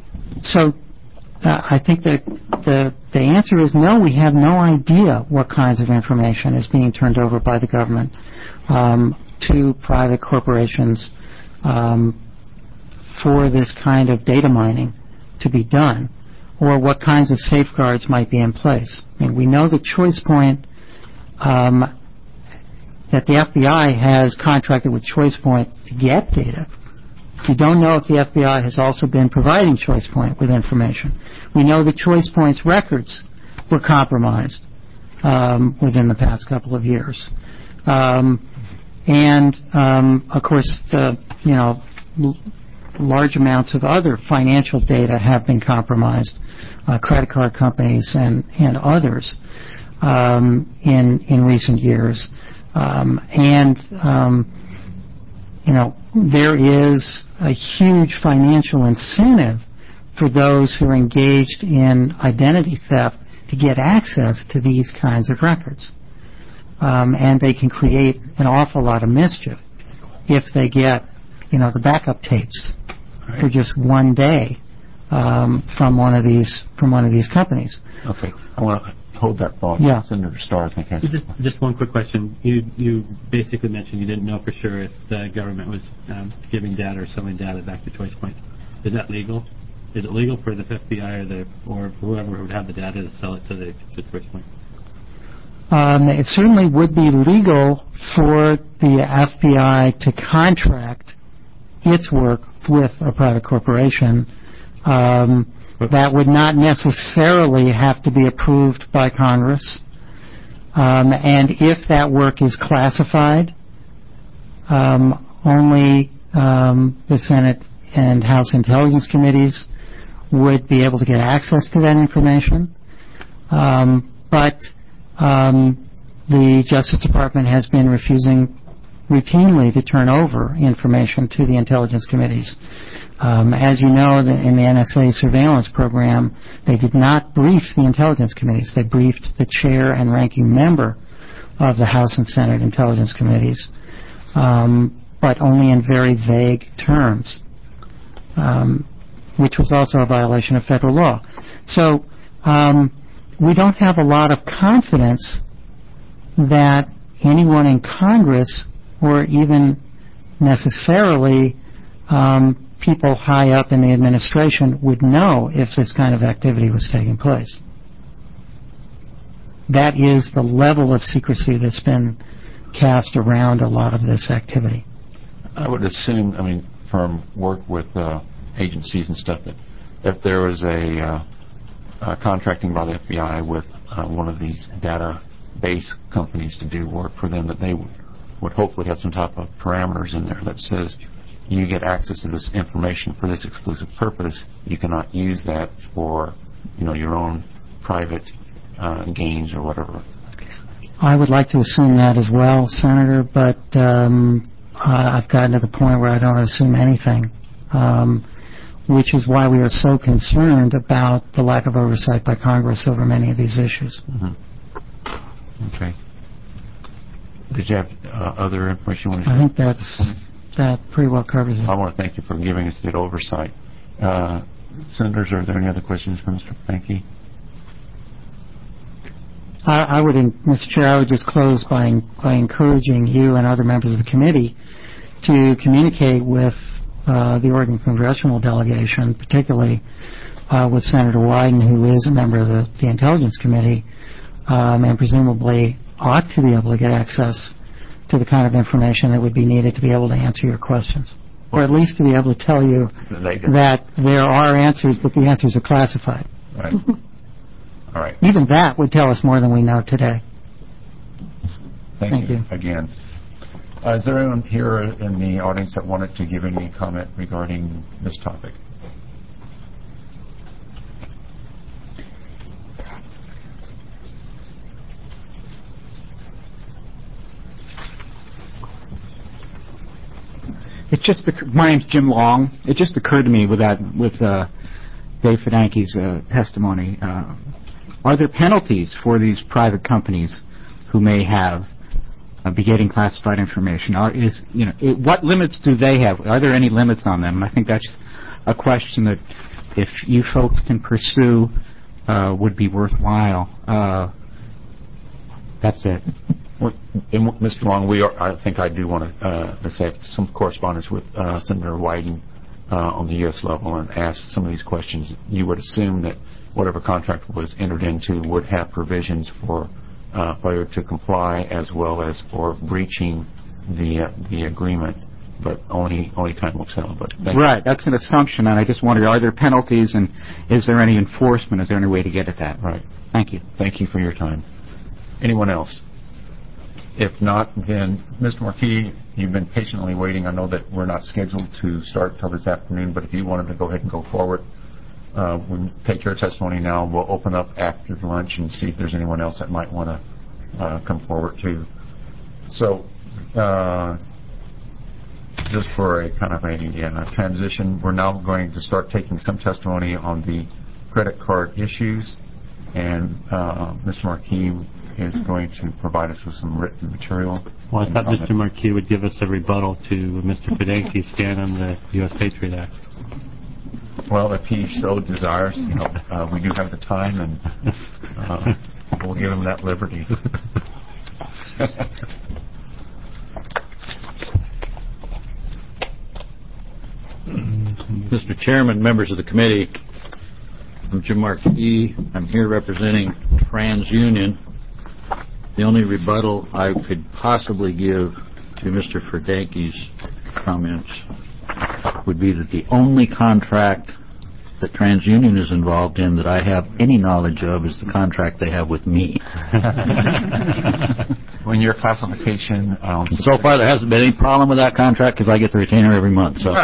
so Uh, I think that the the answer is no. We have no idea what kinds of information is being turned over by the government um, to private corporations um, for this kind of data mining to be done, or what kinds of safeguards might be in place. I mean, we know that ChoicePoint, um, that the F B I has contracted with ChoicePoint to get data. We don't know if the F B I has also been providing ChoicePoint with information. We know that ChoicePoint's records were compromised um, within the past couple of years. Um, and, um, of course, the, you know, l- large amounts of other financial data have been compromised, uh, credit card companies and, and others um, in, in recent years. Um, and, um, you know, there is a huge financial incentive for those who are engaged in identity theft to get access to these kinds of records. Um, and they can create an awful lot of mischief if they get, you know, the backup tapes right. for just one day um, from one of these from one of these companies. Okay, I want to hold that thought. Yeah. Senator Starr, I think. Has just, just one quick question. You you basically mentioned you didn't know for sure if the government was um, giving data or selling data back to ChoicePoint. Is that legal? Is it legal for the F B I or the or whoever would have the data to sell it to the to ChoicePoint? Um, it certainly would be legal for the F B I to contract its work with a private corporation. Um, that would not necessarily have to be approved by Congress. Um, and if that work is classified, um, only um, the Senate and House Intelligence Committees would be able to get access to that information. Um, but um, the Justice Department has been refusing routinely to turn over information to the intelligence committees. Um, as you know, the, in the N S A surveillance program, they did not brief the intelligence committees. They briefed the chair and ranking member of the House and Senate intelligence committees, um, but only in very vague terms, um, which was also a violation of federal law. So um, we don't have a lot of confidence that anyone in Congress or even necessarily um, people high up in the administration would know if this kind of activity was taking place. That is the level of secrecy that's been cast around a lot of this activity. I would assume, I mean, from work with uh, agencies and stuff, that if there was a uh, uh, contracting by the F B I with uh, one of these database companies to do work for them, that they would, would hopefully have some type of parameters in there that says you get access to this information for this exclusive purpose. You cannot use that for, you know, your own private uh, gains or whatever. I would like to assume that as well, Senator, but um, uh, I've gotten to the point where I don't assume anything, um, which is why we are so concerned about the lack of oversight by Congress over many of these issues. Mm-hmm. Okay. Did you have uh, other information you want to share? I think that's that pretty well covers it. I want to thank you for giving us that oversight. Uh, Senators, are there any other questions for Mister Pankey? I, I would, Mister Chair, I would just close by by encouraging you and other members of the committee to communicate with uh, the Oregon congressional delegation, particularly uh, with Senator Wyden, who is a member of the, the Intelligence Committee, um, and presumably ought to be able to get access to the kind of information that would be needed to be able to answer your questions, or at least to be able to tell you that there are answers, but the answers are classified. Right. All right. Even that would tell us more than we know today. Thank, Thank you, you again. Uh, is there anyone here in the audience that wanted to give any comment regarding this topic? It just my name's Jim Long. It just occurred to me with that with uh, Dave Fidanki's uh, testimony. Uh, are there penalties for these private companies who may have uh, be getting classified information? Are, is you know it, what limits do they have? Are there any limits on them? And I think that's a question that if you folks can pursue uh, would be worthwhile. Uh, that's it. Well, and Mister Long, we are, I think I do want to uh, let's say some correspondence with uh, Senator Wyden uh, on the U S level and ask some of these questions. You would assume that whatever contract was entered into would have provisions for uh, failure to comply as well as for breaching the uh, the agreement, but only only time will tell. But right, that's an assumption, and I just wonder, are there penalties, and is there any enforcement? Is there any way to get at that? Right. Thank you. Thank you for your time. Anyone else? If not, then Mister Marquis, you've been patiently waiting. I know that we're not scheduled to start till this afternoon, but if you wanted to go ahead and go forward, uh, we'll take your testimony now. We'll open up after the lunch and see if there's anyone else that might want to uh, come forward too. So, uh, just for a kind of a uh, transition, we're now going to start taking some testimony on the credit card issues, and uh, Mister Marquis is going to provide us with some written material. Well, I thought Mister Marquis would give us a rebuttal to Mister Fidanki's stand on the U S Patriot Act. Well, if he so desires, you know, uh, we do have the time, and uh, we'll give him that liberty. Mister Chairman, members of the committee, I'm Jim Marquis. I'm here representing TransUnion. The only rebuttal I could possibly give to Mister Fidanki's comments would be that the only contract that TransUnion is involved in that I have any knowledge of is the contract they have with me. When your classification... Um, so far there hasn't been any problem with that contract because I get the retainer every month. So.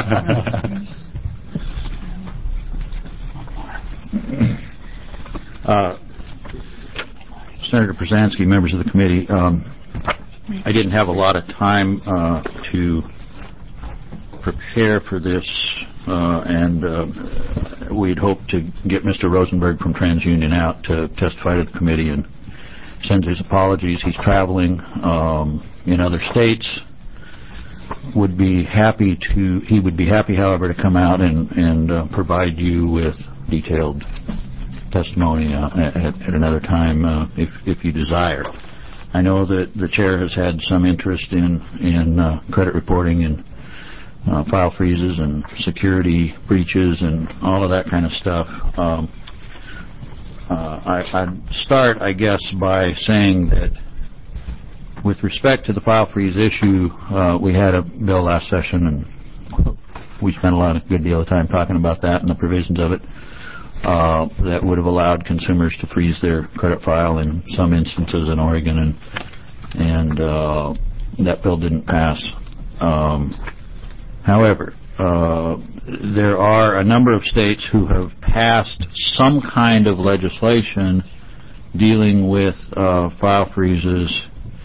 uh, Senator Przansky, members of the committee, um, I didn't have a lot of time uh, to prepare for this, uh, and uh, we'd hoped to get Mister Rosenberg from TransUnion out to testify to the committee and send his apologies. He's traveling um, in other states. Would be happy to. He would be happy, however, to come out and, and uh, provide you with detailed testimony uh, at, at another time uh, if, if you desire. I know that the chair has had some interest in in uh, credit reporting and uh, file freezes and security breaches and all of that kind of stuff. Um, uh, I, I'd start, I guess, by saying that with respect to the file freeze issue, uh, we had a bill last session, and we spent a lot, a good deal of time talking about that and the provisions of it. Uh, that would have allowed consumers to freeze their credit file in some instances in Oregon, and and uh, that bill didn't pass. Um, however, uh, there are a number of states who have passed some kind of legislation dealing with uh, file freezes,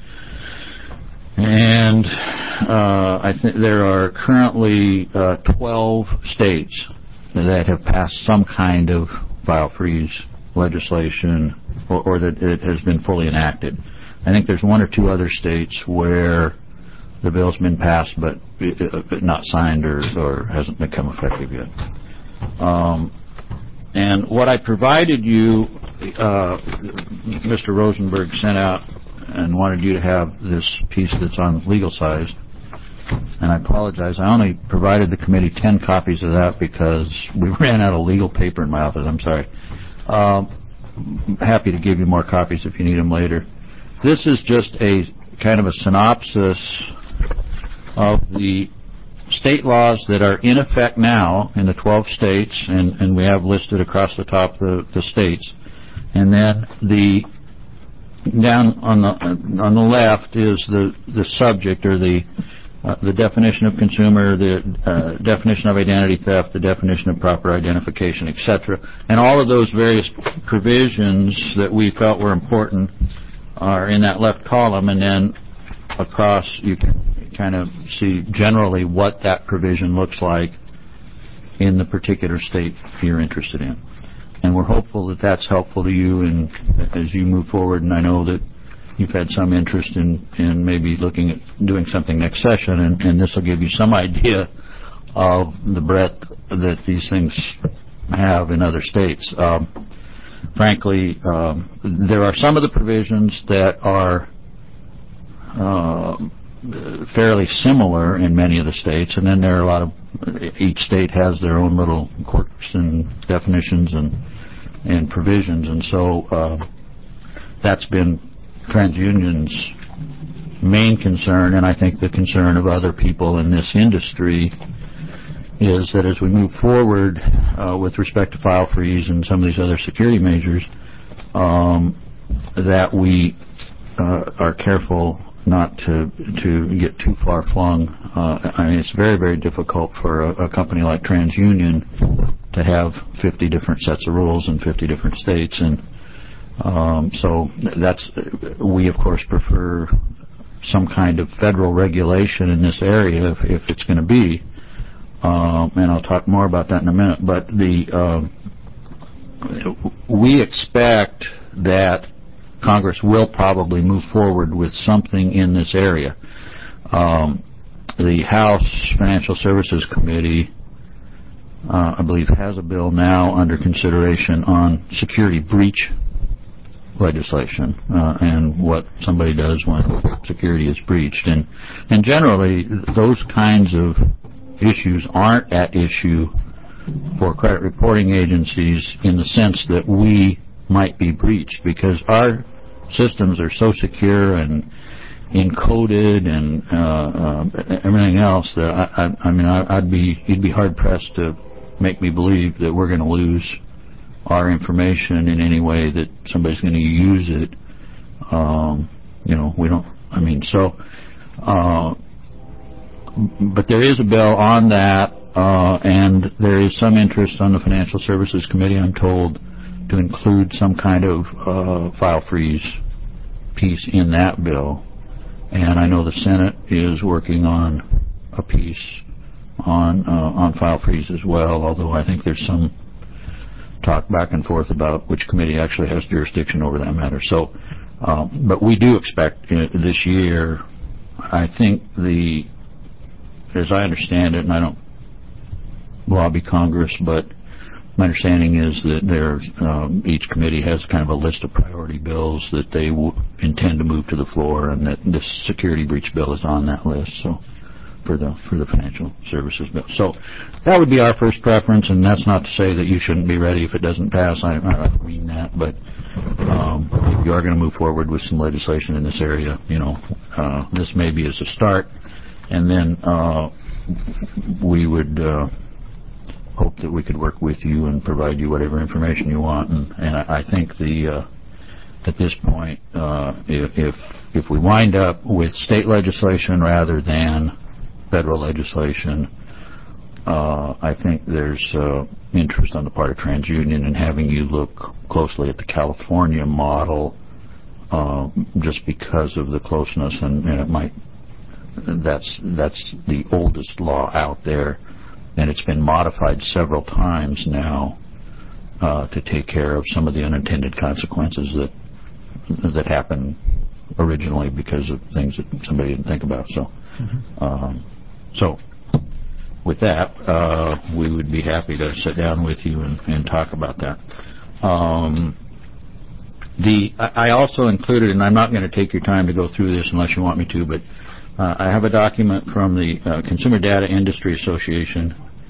and uh, I think there are currently uh, twelve states that have passed some kind of file freeze legislation, or, or that it has been fully enacted. I think there's one or two other states where the bill's been passed but it, not signed or, or hasn't become effective yet. Um, and what I provided you, uh, Mister Rosenberg sent out and wanted you to have this piece that's on legal size. And I apologize. I only provided the committee ten copies of that because we ran out of legal paper in my office. I'm sorry. Um, happy to give you more copies if you need them later. This is just a kind of a synopsis of the state laws that are in effect now in the twelve states, and, and we have listed across the top the, the states. And then the down on the on the left is the the subject, or the Uh, the definition of consumer, the uh, definition of identity theft, the definition of proper identification, et cetera. And all of those various provisions that we felt were important are in that left column, and then across you can kind of see generally what that provision looks like in the particular state you're interested in. And we're hopeful that that's helpful to you in, as you move forward, and I know that you've had some interest in, in maybe looking at doing something next session, and, and this will give you some idea of the breadth that these things have in other states. Um, frankly, um, there are some of the provisions that are uh, fairly similar in many of the states, and then there are a lot of, each state has their own little quirks and definitions and and provisions, and so uh, that's been TransUnion's main concern, and I think the concern of other people in this industry is that as we move forward uh, with respect to file freeze and some of these other security measures, um, that we uh, are careful not to to get too far flung. Uh, I mean, it's very, very difficult for a, a company like TransUnion to have fifty different sets of rules in fifty different states, and um, so that's, we of course prefer some kind of federal regulation in this area if, if it's going to be, um, and I'll talk more about that in a minute. But the uh, we expect that Congress will probably move forward with something in this area. Um, the House Financial Services Committee, uh, I believe, has a bill now under consideration on security breach legislation uh, and what somebody does when security is breached. And, and generally, those kinds of issues aren't at issue for credit reporting agencies in the sense that we might be breached, because our systems are so secure and encoded and uh, uh, everything else that I, I, I mean I, I'd be you'd be hard pressed to make me believe that we're going to lose our information in any way that somebody's going to use it. Um, you know, we don't. I mean, so. Uh, but there is a bill on that, uh, and there is some interest on the Financial Services Committee, I'm told, to include some kind of uh, file freeze piece in that bill. And I know the Senate is working on a piece on uh, on file freeze as well, although I think there's some talk back and forth about which committee actually has jurisdiction over that matter. So, um, but we do expect uh, this year, I think the, as I understand it, and I don't lobby Congress, but my understanding is that there, um, each committee has kind of a list of priority bills that they w- intend to move to the floor, and that this security breach bill is on that list. So, for the for the financial services bill. So, that would be our first preference, and that's not to say that you shouldn't be ready if it doesn't pass. I, I don't mean that, but um, if you are going to move forward with some legislation in this area, you know, uh, this may be as a start, and then uh, we would. Uh, hope that we could work with you and provide you whatever information you want. And, and I, I think the uh, at this point, uh, if, if if we wind up with state legislation rather than federal legislation, uh, I think there's uh, interest on the part of TransUnion in having you look closely at the California model, uh, just because of the closeness, and, and it might that's that's the oldest law out there. And it's been modified several times now uh, to take care of some of the unintended consequences that that happen originally because of things that somebody didn't think about. So, mm-hmm. um, so with that, uh, we would be happy to sit down with you and, and talk about that. Um, the I also included, and I'm not going to take your time to go through this unless you want me to, but Uh, I have a document from the uh, Consumer Data Industry Association,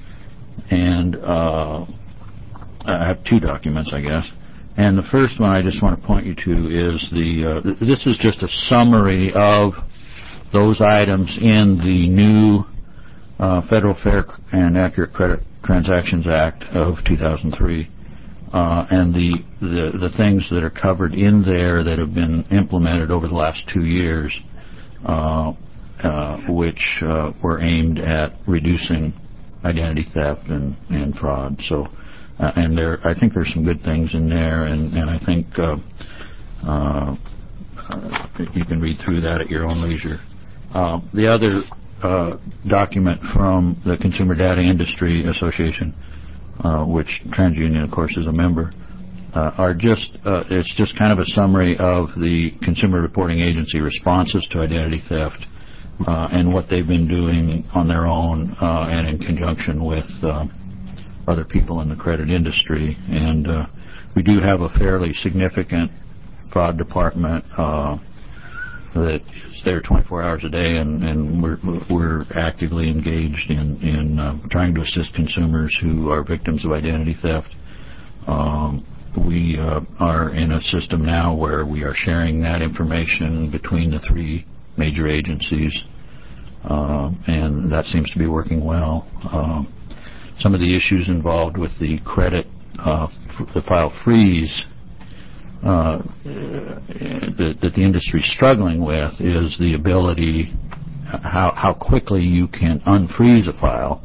and uh, I have two documents, I guess. And the first one I just want to point you to is the, uh, th- this is just a summary of those items in the new uh, Federal Fair and Accurate Credit Transactions Act of two thousand three, uh, and the, the, the things that are covered in there that have been implemented over the last two years. Uh, Uh, which uh, were aimed at reducing identity theft and, and fraud. So, uh, and there, I think there's some good things in there, and, and I think uh, uh, you can read through that at your own leisure. Uh, the other uh, document from the Consumer Data Industry Association, uh, which TransUnion, of course, is a member, uh, are just uh, it's just kind of a summary of the Consumer Reporting Agency responses to identity theft. Uh, and what they've been doing on their own uh, and in conjunction with uh, other people in the credit industry. And uh, we do have a fairly significant fraud department. Uh, that is there twenty-four hours a day, and, and we're, we're actively engaged in, in uh, trying to assist consumers who are victims of identity theft. Um, we uh, are in a system now where we are sharing that information between the three major agencies, uh, and that seems to be working well. Uh, some of the issues involved with the credit, uh, f- the file freeze, Uh, that, that the industry is struggling with is the ability, how, how quickly you can unfreeze a file,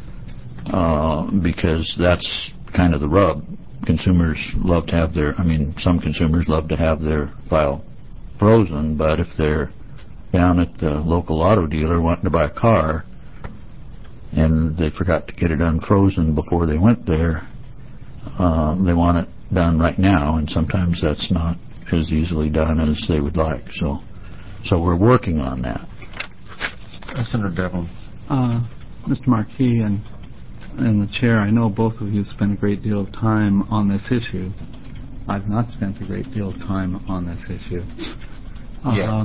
uh, because that's kind of the rub. Consumers love to have their, I mean, some consumers love to have their file frozen, but if they're down at the local auto dealer wanting to buy a car and they forgot to get it unfrozen before they went there, uh, they want it done right now, and sometimes that's not as easily done as they would like. So, so we're working on that. Uh, Senator Devlin. Uh, Mister Markey and and the chair, I know both of you spend a great deal of time on this issue. I've not spent a great deal of time on this issue. Yeah.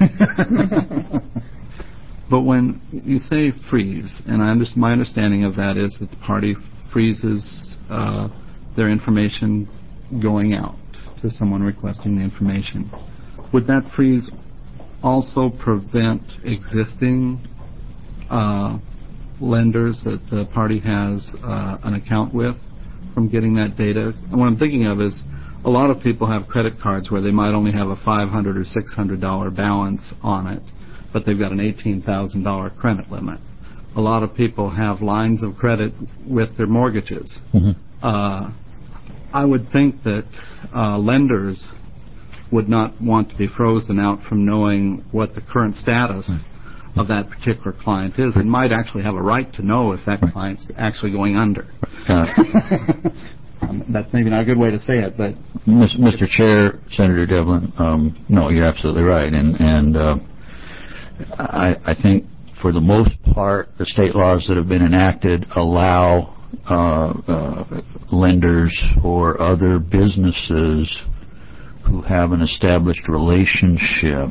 Uh, but when you say freeze, and I under, my understanding of that is that the party freezes uh, their information going out to someone requesting the information. Would that freeze also prevent existing uh, lenders that the party has uh, an account with from getting that data? And what I'm thinking of is a lot of people have credit cards where they might only have a five hundred dollars or six hundred dollars balance on it, but they've got an eighteen thousand dollars credit limit. A lot of people have lines of credit with their mortgages. Mm-hmm. Uh, I would think that uh, lenders would not want to be frozen out from knowing what the current status mm-hmm. of that particular client is, and might actually have a right to know if that client's actually going under. Uh, um, that's maybe not a good way to say it, but... Mister Chair, Senator Devlin, um, no, you're absolutely right, and, and uh, I, I think for the most part, the state laws that have been enacted allow Uh, uh, lenders or other businesses who have an established relationship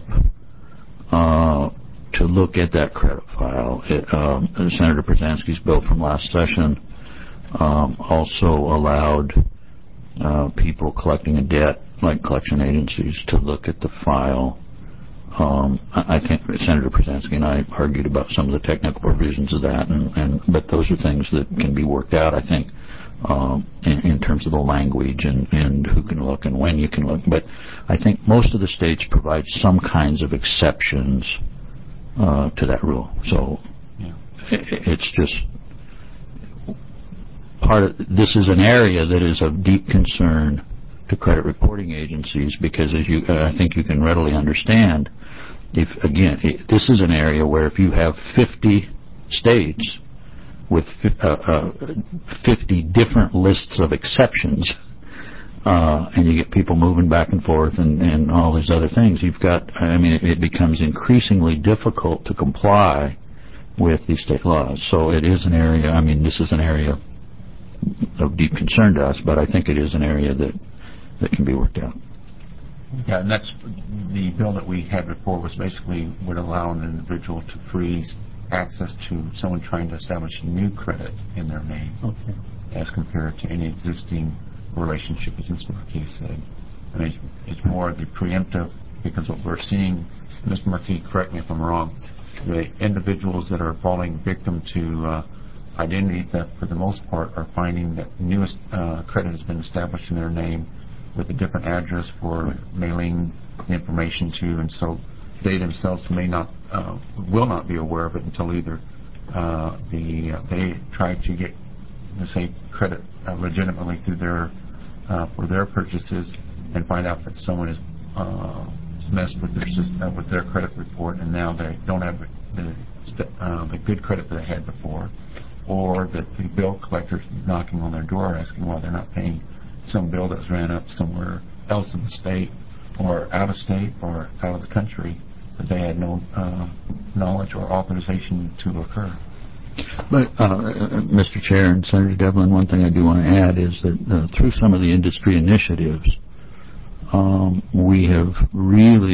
uh, to look at that credit file. It, um, Senator Przansky's bill from last session um, also allowed uh, people collecting a debt, like collection agencies, to look at the file. Um, I think Senator Przansky and I argued about some of the technical provisions of that, and, and but those are things that can be worked out, I think, um, in, in terms of the language and, and who can look and when you can look. But I think most of the states provide some kinds of exceptions uh, to that rule. So yeah. it, it's just part of this is an area that is of deep concern to credit reporting agencies, because as you, uh, I think you can readily understand, if again, it, this is an area where if you have fifty states with uh, uh, fifty different lists of exceptions, uh, and you get people moving back and forth and, and all these other things, you've got, I mean, it, it becomes increasingly difficult to comply with these state laws. So it is an area, I mean, this is an area of deep concern to us, but I think it is an area that that can be worked out. Yeah, and that's the bill that we had before was basically would allow an individual to freeze access to someone trying to establish new credit in their name, okay, as compared to any existing relationship, as Mister Markey said. I mean, it's, it's more the preemptive, because what we're seeing, Mister Markey, correct me if I'm wrong, the individuals that are falling victim to uh, identity theft, for the most part, are finding that newest uh, credit has been established in their name with a different address for mailing the information to, and so they themselves may not, uh, will not be aware of it until either uh, the uh, they try to get, let's say, credit uh, legitimately through their uh, for their purchases, and find out that someone has uh, messed with their uh, with their credit report, and now they don't have the uh, the good credit that they had before, or that the bill collector's knocking on their door asking why they're not paying some bill that's ran up somewhere else in the state or out of state or out of the country that they had no uh, knowledge or authorization to occur. But, uh, Mister Chair and Senator Devlin, one thing I do want to add is that uh, through some of the industry initiatives, um, we have really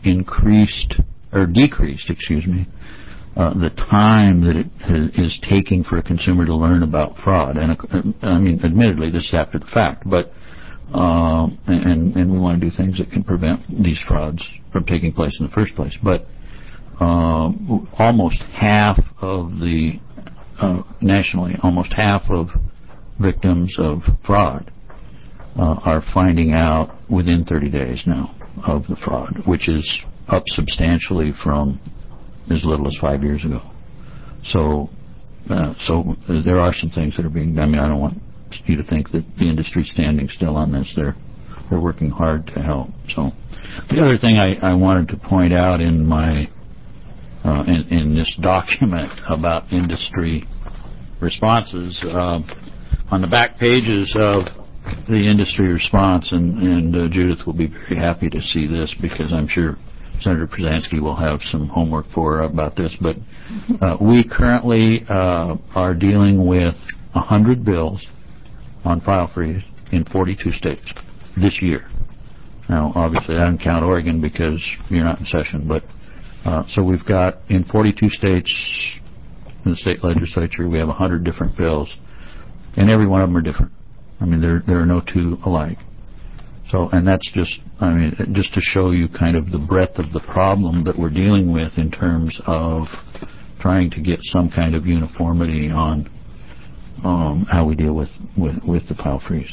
increased, or decreased, excuse me, uh, the time that it ha- is taking for a consumer to learn about fraud. And, uh, I mean, admittedly, this is after the fact, but, uh, and, and we want to do things that can prevent these frauds from taking place in the first place. But uh, almost half of the, uh, nationally, almost half of victims of fraud uh, are finding out within thirty days now of the fraud, which is up substantially from as little as five years ago. So, uh, so there are some things that are being done. I mean, I don't want you to think that the industry's standing still on this. They're they're working hard to help. So, the other thing I, I wanted to point out in my uh, in, in this document about industry responses, uh, on the back pages of the industry response, and, and uh, Judith will be very happy to see this because I'm sure Senator Przansky will have some homework for her about this, but uh, we currently uh, are dealing with one hundred bills on file freeze in forty-two states this year. Now, obviously, that doesn't count Oregon because you're not in session, but uh, so we've got in forty-two states in the state legislature, we have one hundred different bills, and every one of them are different. I mean, there there are no two alike. So, and that's just, I mean, just to show you kind of the breadth of the problem that we're dealing with in terms of trying to get some kind of uniformity on um, how we deal with, with, with the file freeze.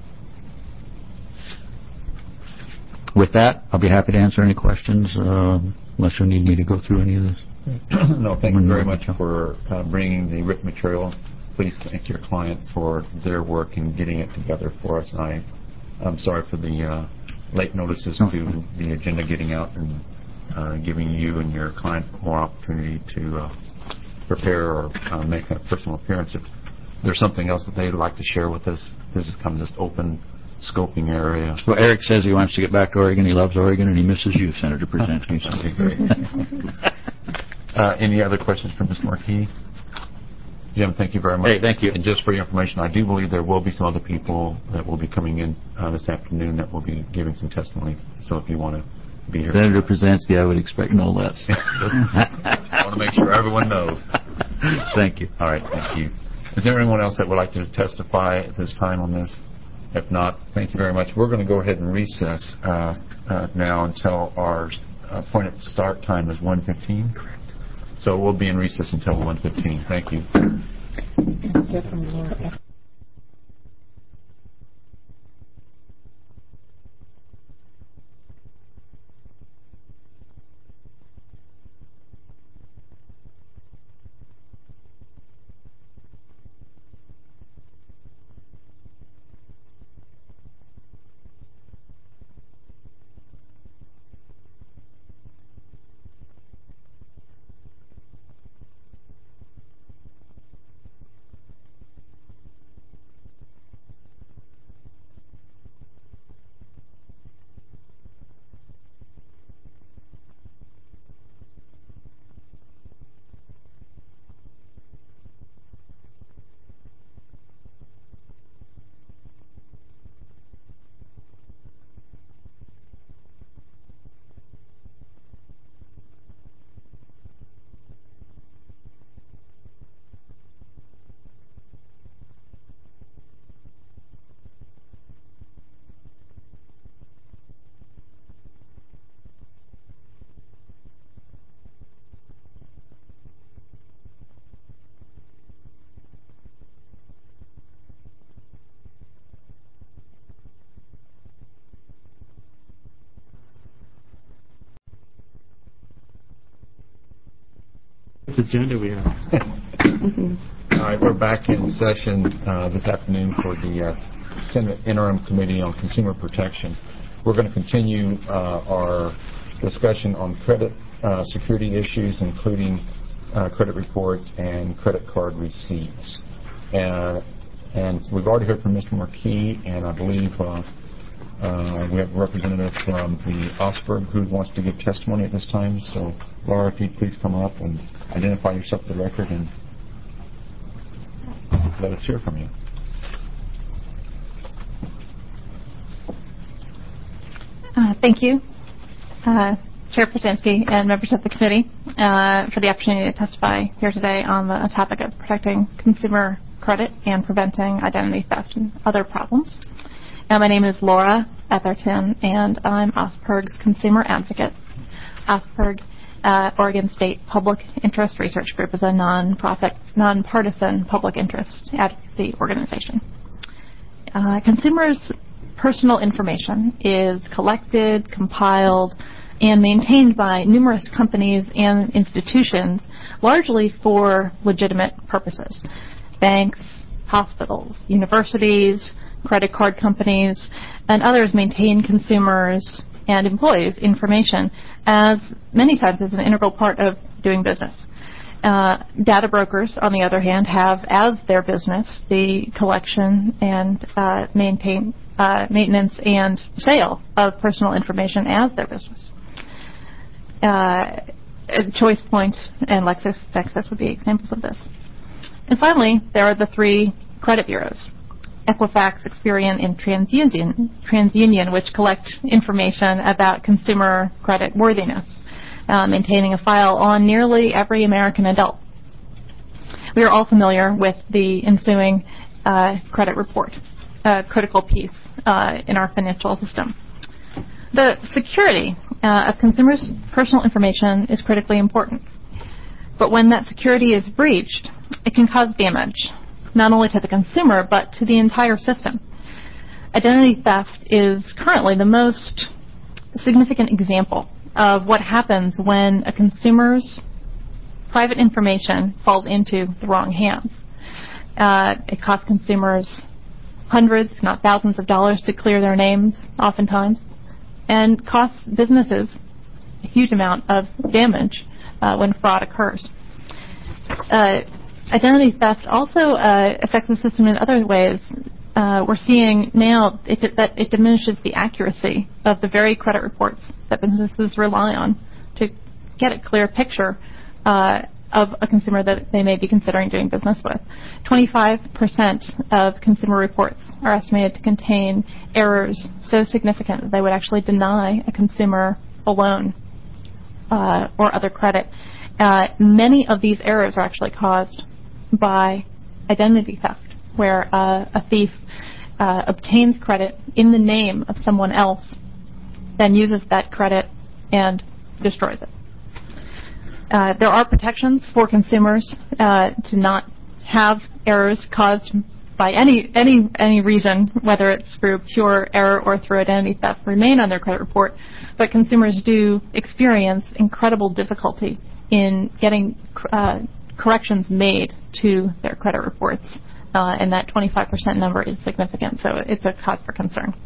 With that, I'll be happy to answer any questions, uh, unless you need me to go through any of this. No, thank you very much for uh, bringing the written material. Please thank your client for their work in getting it together for us. And I I'm sorry for the uh, late notices to the agenda getting out and uh, giving you and your client more opportunity to uh, prepare or uh, make a personal appearance. If there's something else that they'd like to share with us, this is kind of just open scoping area. Well, Eric says he wants to get back to Oregon. He loves Oregon, and he misses you, Senator Przansky. Okay, great. uh, any other questions for Miz Markey? Jim, thank you very much. Hey, thank you. And just for your information, I do believe there will be some other people that will be coming in uh, this afternoon that will be giving some testimony. So if you want to be here. Senator Przansky, I would expect no less. I want to make sure everyone knows. Thank you. All right, thank you. Is there anyone else that would like to testify at this time on this? If not, thank you very much. We're going to go ahead and recess uh, uh, now until our uh, appointed start time is one fifteen. Correct. So we'll be in recess until one fifteen. Thank you. What agenda we have? All right, we're back in session uh, this afternoon for the uh, Senate Interim Committee on Consumer Protection. We're going to continue uh, our discussion on credit uh, security issues, including uh, credit report and credit card receipts. Uh, and we've already heard from Mister Markey, and I believe uh, uh, we have a representative from the Osberg who wants to give testimony at this time. So, Laura, if you'd please come up and identify yourself for the record and let us hear from you. Uh, thank you. Uh, Chair Ptaschinski and members of the committee uh, for the opportunity to testify here today on the topic of protecting consumer credit and preventing identity theft and other problems. Uh, my name is Laura Etherton, and I'm OSPIRG's consumer advocate. OSPIRG, uh, Oregon State Public Interest Research Group, is a non-profit, nonpartisan public interest advocacy organization. Uh, consumers' personal information is collected, compiled, and maintained by numerous companies and institutions, largely for legitimate purposes. Banks, hospitals, universities, credit card companies, and others maintain consumers' and employees' information as many times as an integral part of doing business. Uh, data brokers, on the other hand, have as their business the collection and uh, maintain, uh, maintenance and sale of personal information as their business. Uh, ChoicePoint and LexisNexis would be examples of this. And finally, there are the three credit bureaus, Equifax, Experian, and TransUnion, TransUnion, which collect information about consumer credit worthiness, uh, maintaining a file on nearly every American adult. We are all familiar with the ensuing uh, credit report, a critical piece uh, in our financial system. The security uh, of consumers' personal information is critically important. But when that security is breached, it can cause damage, not only to the consumer, but to the entire system. Identity theft is currently the most significant example of what happens when a consumer's private information falls into the wrong hands. Uh, it costs consumers hundreds, if not thousands of dollars to clear their names, oftentimes, and costs businesses a huge amount of damage uh, when fraud occurs. Uh, identity theft also uh, affects the system in other ways. Uh, we're seeing now it, that it diminishes the accuracy of the very credit reports that businesses rely on to get a clear picture uh, of a consumer that they may be considering doing business with. twenty-five percent of consumer reports are estimated to contain errors so significant that they would actually deny a consumer a loan uh, or other credit. Uh, many of these errors are actually caused by identity theft, where uh, a thief uh, obtains credit in the name of someone else, then uses that credit and destroys it. Uh, there are protections for consumers uh, to not have errors caused by any any any reason, whether it's through pure error or through identity theft, remain on their credit report. But consumers do experience incredible difficulty in getting uh, corrections made to their credit reports, uh, and that twenty-five percent number is significant, so it's a cause for concern.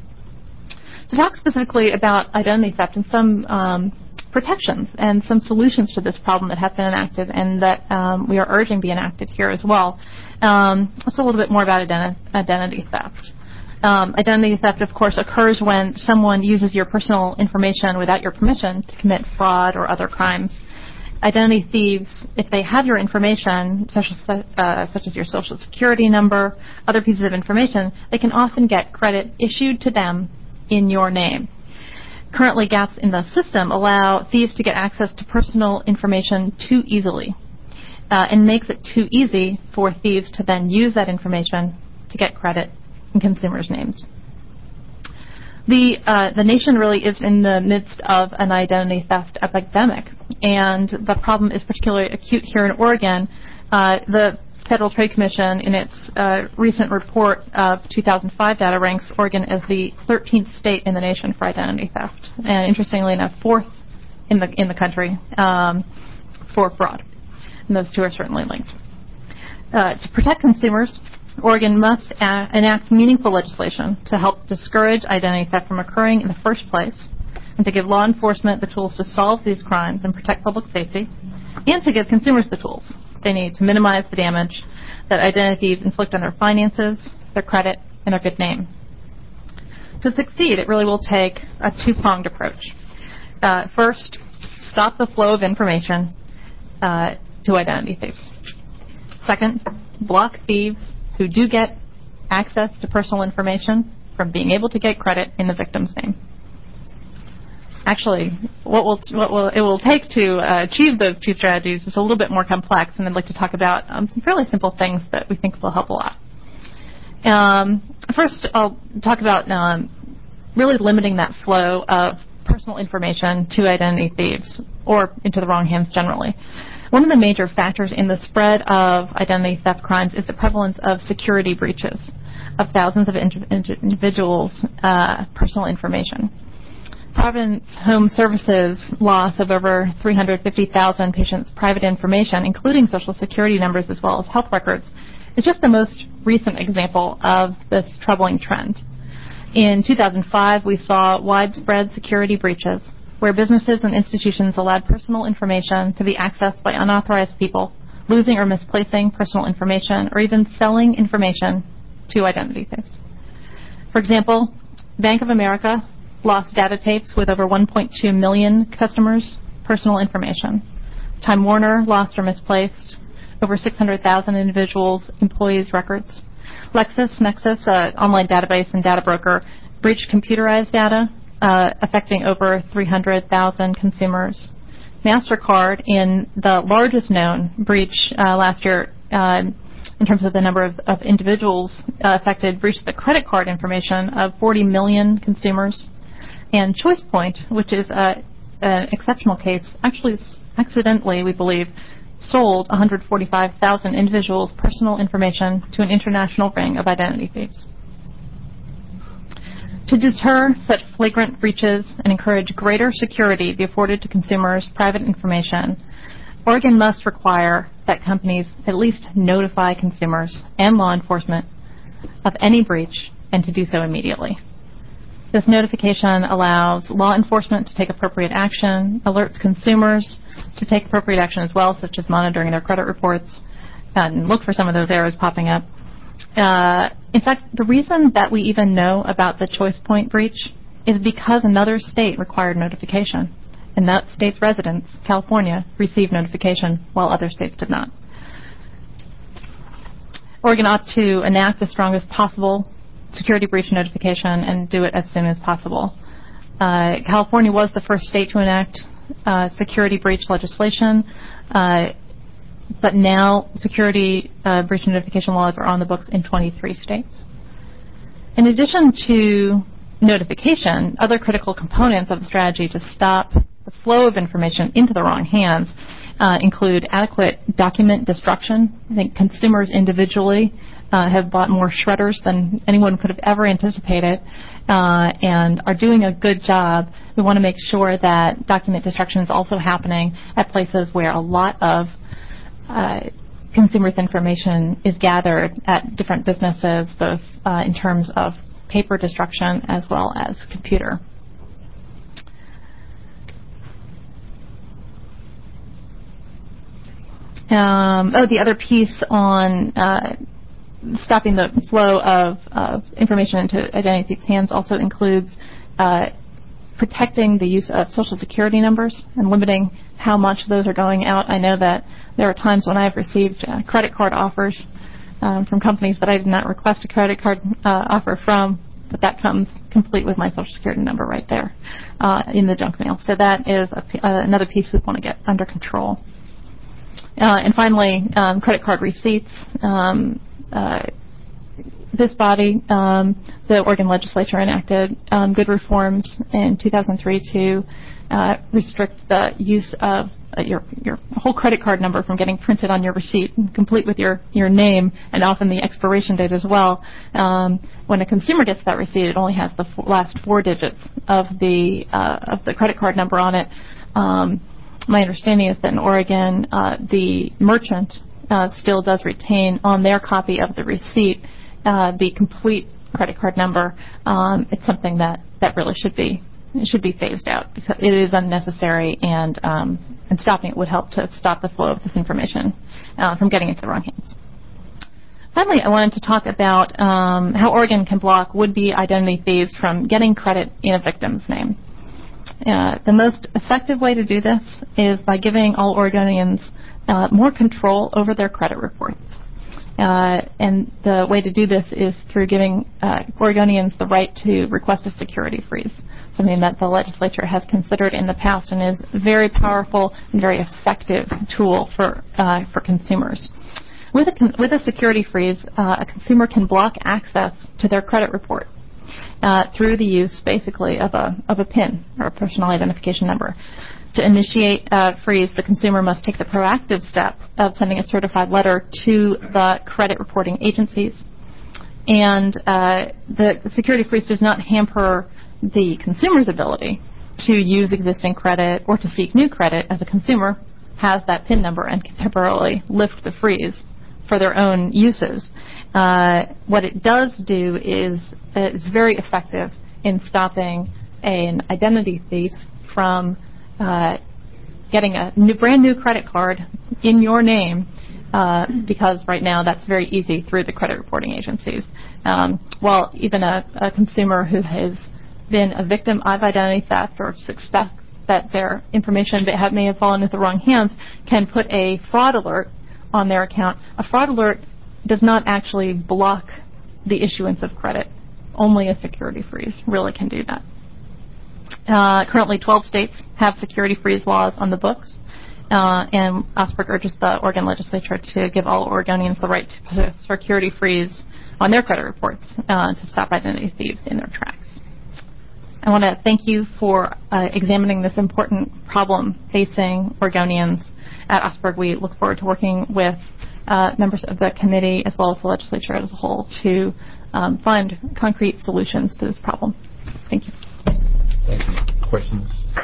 To talk specifically about identity theft and some um, protections and some solutions to this problem that have been enacted and that um, we are urging be enacted here as well, um, let's a little bit more about identi- identity theft. Um, identity theft, of course, occurs when someone uses your personal information without your permission to commit fraud or other crimes. Identity thieves, if they have your information, such as, uh, such as your social security number, other pieces of information, they can often get credit issued to them in your name. Currently, gaps in the system allow thieves to get access to personal information too easily, uh, and makes it too easy for thieves to then use that information to get credit in consumers' names. The, uh, the nation really is in the midst of an identity theft epidemic, and the problem is particularly acute here in Oregon. Uh, the Federal Trade Commission, in its uh, recent report of two thousand five data, ranks Oregon as the thirteenth state in the nation for identity theft, and interestingly enough, fourth in the in the country um, for fraud. And those two are certainly linked. Uh, to protect consumers, Oregon must a- enact meaningful legislation to help discourage identity theft from occurring in the first place, and to give law enforcement the tools to solve these crimes and protect public safety, and to give consumers the tools they need to minimize the damage that identity thieves inflict on their finances, their credit, and their good name. To succeed, it really will take a two-pronged approach. Uh, first, stop the flow of information uh, to identity thieves. Second, block thieves who do get access to personal information from being able to get credit in the victim's name. actually, what will what will it will take to uh, achieve those two strategies is a little bit more complex, and I'd like to talk about um, some fairly simple things that we think will help a lot. Um, first, I'll talk about um, really limiting that flow of personal information to identity thieves or into the wrong hands generally. One of the major factors in the spread of identity theft crimes is the prevalence of security breaches of thousands of individuals' uh, personal information. Providence Home Services' loss of over three hundred fifty thousand patients' private information, including Social Security numbers as well as health records, is just the most recent example of this troubling trend. In two thousand five, we saw widespread security breaches where businesses and institutions allowed personal information to be accessed by unauthorized people, losing or misplacing personal information, or even selling information to identity thieves. For example, Bank of America lost data tapes with over one point two million customers' personal information. Time Warner lost or misplaced over six hundred thousand individuals' employees' records. LexisNexis, an online database and data broker, breached computerized data, uh, affecting over three hundred thousand consumers. MasterCard, in the largest known breach uh, last year, uh, in terms of the number of, of individuals uh, affected, breached the credit card information of forty million consumers. And ChoicePoint, which is a, an exceptional case, actually accidentally, we believe, sold one hundred forty-five thousand individuals' personal information to an international ring of identity thieves. To deter such flagrant breaches and encourage greater security be afforded to consumers' private information, Oregon must require that companies at least notify consumers and law enforcement of any breach and to do so immediately. This notification allows law enforcement to take appropriate action, alerts consumers to take appropriate action as well, such as monitoring their credit reports, and look for some of those errors popping up. Uh, in fact, the reason that we even know about the ChoicePoint breach is because another state required notification, and that state's residents, California, received notification while other states did not. Oregon ought to enact the strongest possible security breach notification and do it as soon as possible. Uh, California was the first state to enact uh, security breach legislation, uh, but now security uh, breach notification laws are on the books in twenty-three states. In addition to notification, other critical components of the strategy to stop the flow of information into the wrong hands uh, include adequate document destruction. I think consumers individually uh, have bought more shredders than anyone could have ever anticipated uh, and are doing a good job. We want to make sure that document destruction is also happening at places where a lot of uh, consumers' information is gathered at different businesses, both uh, in terms of paper destruction as well as computer. Um, oh, the other piece on uh, stopping the flow of, of information into identity thieves' hands also includes uh, protecting the use of Social Security numbers and limiting how much those are going out. I know that there are times when I've received uh, credit card offers um, from companies that I did not request a credit card uh, offer from, but that comes complete with my Social Security number right there uh, in the junk mail. So that is a, uh, another piece we want to get under control. Uh, and finally, um, credit card receipts. Um, uh, this body, um, the Oregon legislature, enacted um, good reforms in two thousand three to uh, restrict the use of uh, your your whole credit card number from getting printed on your receipt, complete with your, your name and often the expiration date as well. Um, when a consumer gets that receipt, it only has the f- last four digits of the uh, of the credit card number on it. Um, My understanding is that in Oregon, uh, the merchant uh, still does retain on their copy of the receipt uh, the complete credit card number. Um, it's something that, that really should be should be phased out because it is unnecessary, and um, and stopping it would help to stop the flow of this information uh, from getting into the wrong hands. Finally, I wanted to talk about um, how Oregon can block would-be identity thieves from getting credit in a victim's name. Uh, the most effective way to do this is by giving all Oregonians uh, more control over their credit reports. Uh, and the way to do this is through giving uh, Oregonians the right to request a security freeze, something that the legislature has considered in the past and is a very powerful and very effective tool for uh, for consumers. With a, con- with a security freeze, uh, a consumer can block access to their credit report uh, through the use, basically, of a of a PIN, or a personal identification number. To initiate a freeze, the consumer must take the proactive step of sending a certified letter to the credit reporting agencies. And uh, the security freeze does not hamper the consumer's ability to use existing credit or to seek new credit, as a consumer has that PIN number and can temporarily lift the freeze for their own uses. Uh, what it does do is uh, it's very effective in stopping an identity thief from uh, getting a new, brand new credit card in your name, uh, because right now that's very easy through the credit reporting agencies. Um, while even a, a consumer who has been a victim of identity theft or suspects that their information may have, may have fallen into the wrong hands can put a fraud alert on their account. A fraud alert does not actually block the issuance of credit. Only a security freeze really can do that. Uh, currently, twelve states have security freeze laws on the books, uh, and Osberg urges the Oregon legislature to give all Oregonians the right to put a security freeze on their credit reports uh, to stop identity thieves in their tracks. I want to thank you for uh, examining this important problem facing Oregonians. At Osberg, we look forward to working with uh, members of the committee as well as the legislature as a whole to um, find concrete solutions to this problem. Thank you. Thank you. Questions?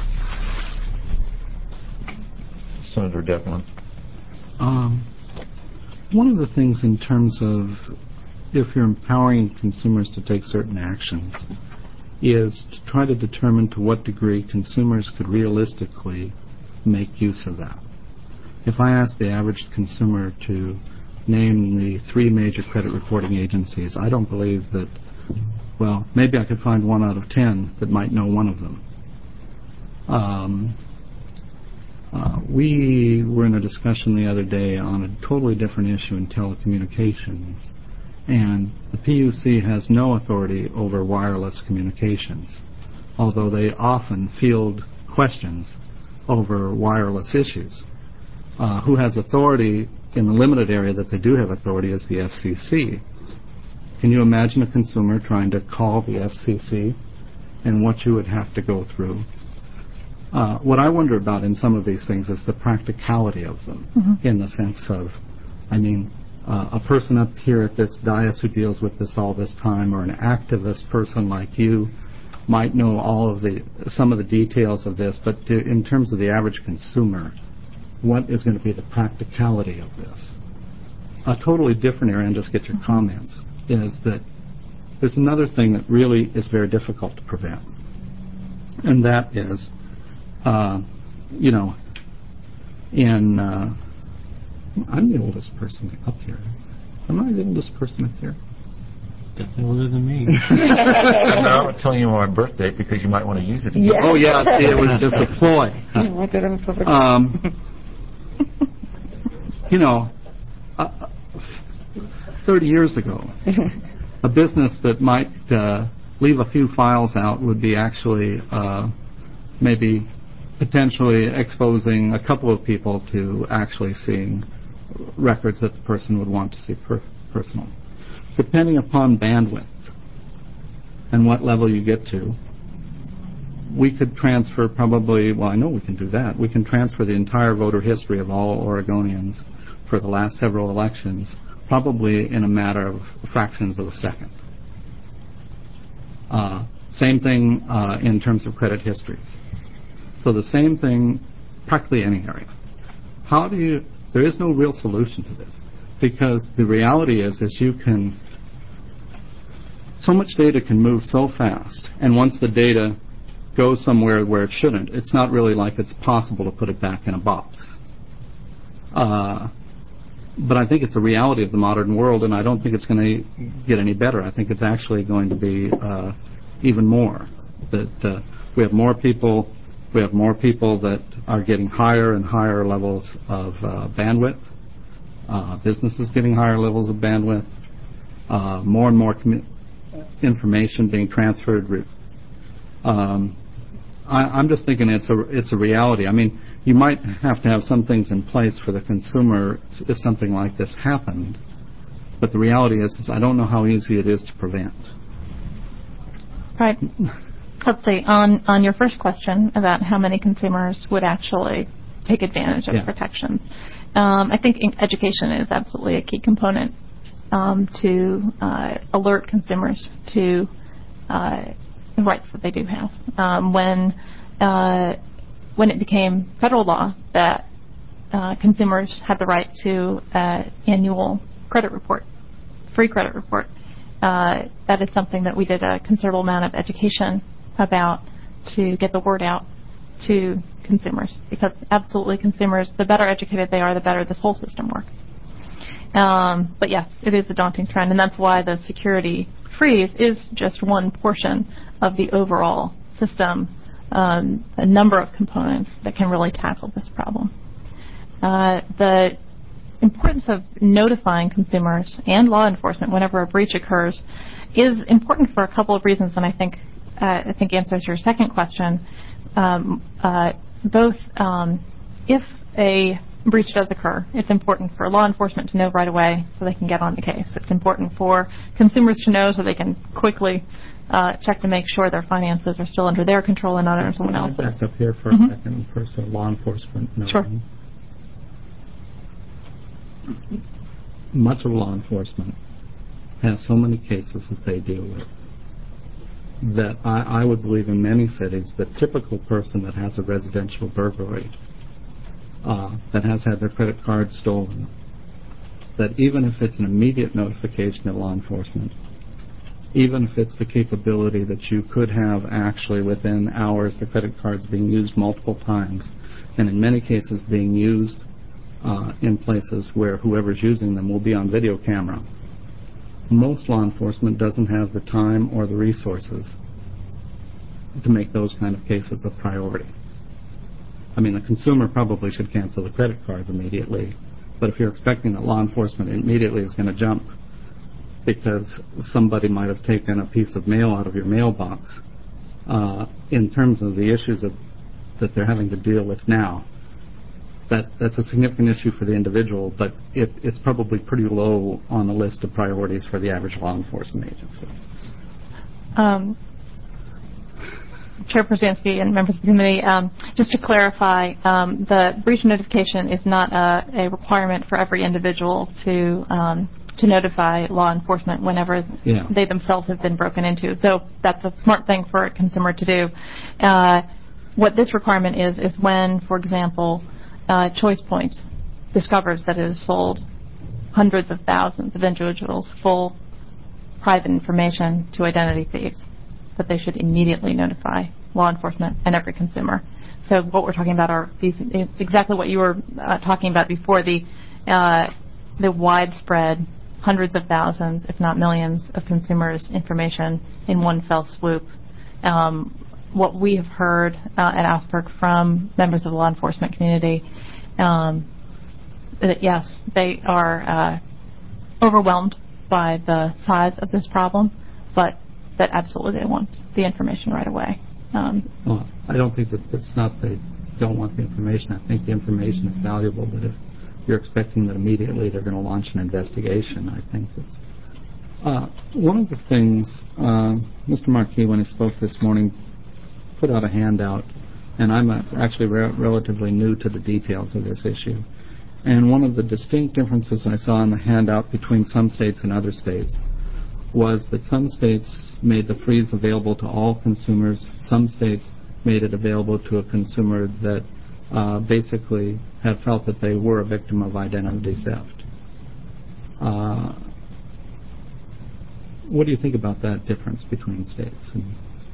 Senator Devlin. Um, one of the things in terms of if you're empowering consumers to take certain actions is to try to determine to what degree consumers could realistically make use of that. If I ask the average consumer to name the three major credit reporting agencies, I don't believe that, well, maybe I could find one out of ten that might know one of them. Um, uh, we were in a discussion the other day on a totally different issue in telecommunications, and the P U C has no authority over wireless communications, although they often field questions over wireless issues. Uh, who has authority in the limited area that they do have authority is the F C C. Can you imagine a consumer trying to call the F C C and what you would have to go through? Uh, what I wonder about in some of these things is the practicality of them, mm-hmm. in the sense of, I mean, uh, a person up here at this dais who deals with this all this time, or an activist person like you, might know all of the some of the details of this, but to, in terms of the average consumer, what is going to be the practicality of this? A totally different area, and just get your comments, is that there's another thing that really is very difficult to prevent, and that is, uh, you know, in, uh, I'm the oldest person up here. Am I the oldest person up here? Definitely older than me. I'm not telling you my birth date because you might want to use it again. Yeah. Oh, yeah, see, it was just a ploy. Um, you know, uh, thirty years ago, a business that might uh, leave a few files out would be actually uh, maybe potentially exposing a couple of people to actually seeing records that the person would want to see per- personal. Depending upon bandwidth and what level you get to, we could transfer probably, well, I know we can do that. We can transfer the entire voter history of all Oregonians for the last several elections, probably in a matter of fractions of a second. Uh, same thing uh, in terms of credit histories. So the same thing, practically any area. How do you, there is no real solution to this, because the reality is, is you can, so much data can move so fast, and once the data goes somewhere where it shouldn't, it's not really like it's possible to put it back in a box. Uh, but I think it's a reality of the modern world, and I don't think it's going to get any better. I think it's actually going to be uh, even more. That uh, we have more people, we have more people that are getting higher and higher levels of uh, bandwidth. uh, businesses getting higher levels of bandwidth, uh, more and more commu- information being transferred. Re- um, I, I'm just thinking it's a it's a reality. I mean, you might have to have some things in place for the consumer if something like this happened, but the reality is, is I don't know how easy it is to prevent. Right. Let's see. On on your first question about how many consumers would actually take advantage of Yeah. protections, um, I think in- education is absolutely a key component um, to uh, alert consumers to uh, the rights that they do have. Um, when uh, when it became federal law that uh, consumers had the right to uh, annual credit report, free credit report, uh, that is something that we did a considerable amount of education about to get the word out to consumers, because absolutely consumers, the better educated they are, the better this whole system works. Um, but yes, it is a daunting trend, and that's why the security freeze is just one portion of the overall system, um, a number of components that can really tackle this problem. Uh, the importance of notifying consumers and law enforcement whenever a breach occurs is important for a couple of reasons, and I think uh, I think answers your second question. Um, uh, both um, if a breach does occur, it's important for law enforcement to know right away so they can get on the case. It's important for consumers to know so they can quickly uh, check to make sure their finances are still under their control and not under someone else's. Back up here for Mhm. a second for some law enforcement. Knowing. Sure. Much of law enforcement has so many cases that they deal with that I, I would believe in many cities the typical person that has a residential burglary, uh, that has had their credit card stolen, that even if it's an immediate notification to law enforcement, even if it's the capability that you could have actually within hours the credit cards being used multiple times, and in many cases being used uh, in places where whoever's using them will be on video camera, most law enforcement doesn't have the time or the resources to make those kind of cases a priority. I mean, the consumer probably should cancel the credit cards immediately, but if you're expecting that law enforcement immediately is going to jump because somebody might have taken a piece of mail out of your mailbox, uh, in terms of the issues of, that they're having to deal with now, that that's a significant issue for the individual, but it, it's probably pretty low on the list of priorities for the average law enforcement agency. Um, Chair Przansky and members of the committee, um, just to clarify, um, the breach notification is not a, a requirement for every individual to um, to notify law enforcement whenever Yeah. they themselves have been broken into, though that's a smart thing for a consumer to do. Uh, what this requirement is, is when, for example, uh, Choice Point discovers that it has sold hundreds of thousands of individuals full private information to identity thieves, that they should immediately notify law enforcement and every consumer. So what we're talking about are these, exactly what you were uh, talking about before, the uh, the widespread hundreds of thousands, if not millions, of consumers' information in one fell swoop. Um, what we have heard uh, at Asperg from members of the law enforcement community, um, that yes, they are uh, overwhelmed by the size of this problem, but that absolutely they want the information right away. Um, Well, I don't think that it's not they don't want the information. I think the information is valuable, but if you're expecting that immediately they're going to launch an investigation, I think it's... Uh, one of the things, uh, Mister Marquis, when he spoke this morning, put out a handout, and I'm uh, actually re- relatively new to the details of this issue. And one of the distinct differences I saw in the handout between some states and other states was that some states made the freeze available to all consumers. Some states made it available to a consumer that uh, basically had felt that they were a victim of identity theft. Uh, what do you think about that difference between states? And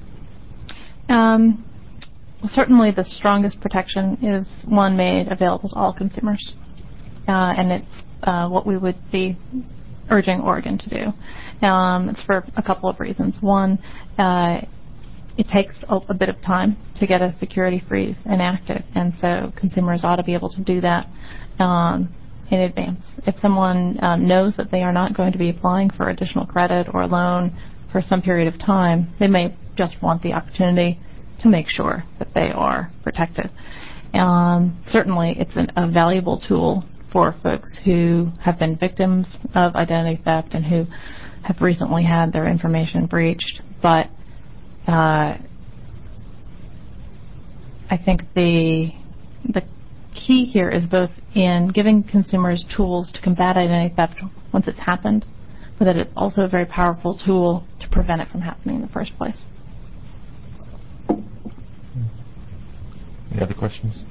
Um, well, certainly the strongest protection is one made available to all consumers. Uh, and it's uh, what we would be urging Oregon to do. Um, it's for a couple of reasons. One, uh, it takes a, a bit of time to get a security freeze enacted, and so consumers ought to be able to do that um, in advance. If someone um, knows that they are not going to be applying for additional credit or loan for some period of time, they may just want the opportunity to make sure that they are protected. Um, certainly, it's an, a valuable tool for folks who have been victims of identity theft and who have recently had their information breached. But uh, I think the the key here is both in giving consumers tools to combat identity theft once it's happened, but that it's also a very powerful tool to prevent it from happening in the first place. Any other questions?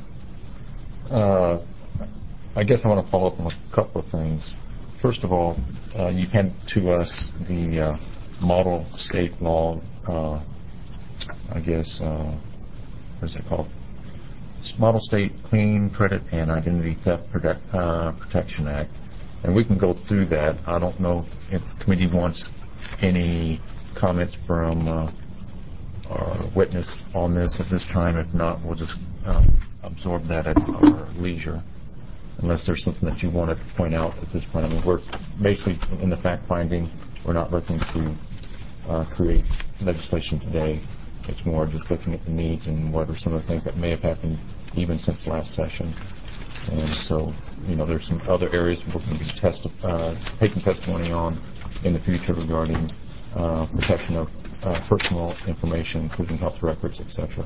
Uh, I guess I want to follow up on a couple of things. First of all, uh, you handed to us the uh, model state law, uh, I guess, uh, what is it called? Model State Clean Credit and Identity Theft Protect, uh, Protection Act. And we can go through that. I don't know if the committee wants any comments from uh, our witness on this at this time. If not, we'll just um, absorb that at our leisure, unless there's something that you wanted to point out at this point. I mean, we're basically in the fact-finding. We're not looking to uh, create legislation today. It's more just looking at the needs and what are some of the things that may have happened even since last session. And so, you know, there's some other areas we're going to be testi- uh, taking testimony on in the future regarding uh, protection of uh, personal information, including health records, et cetera.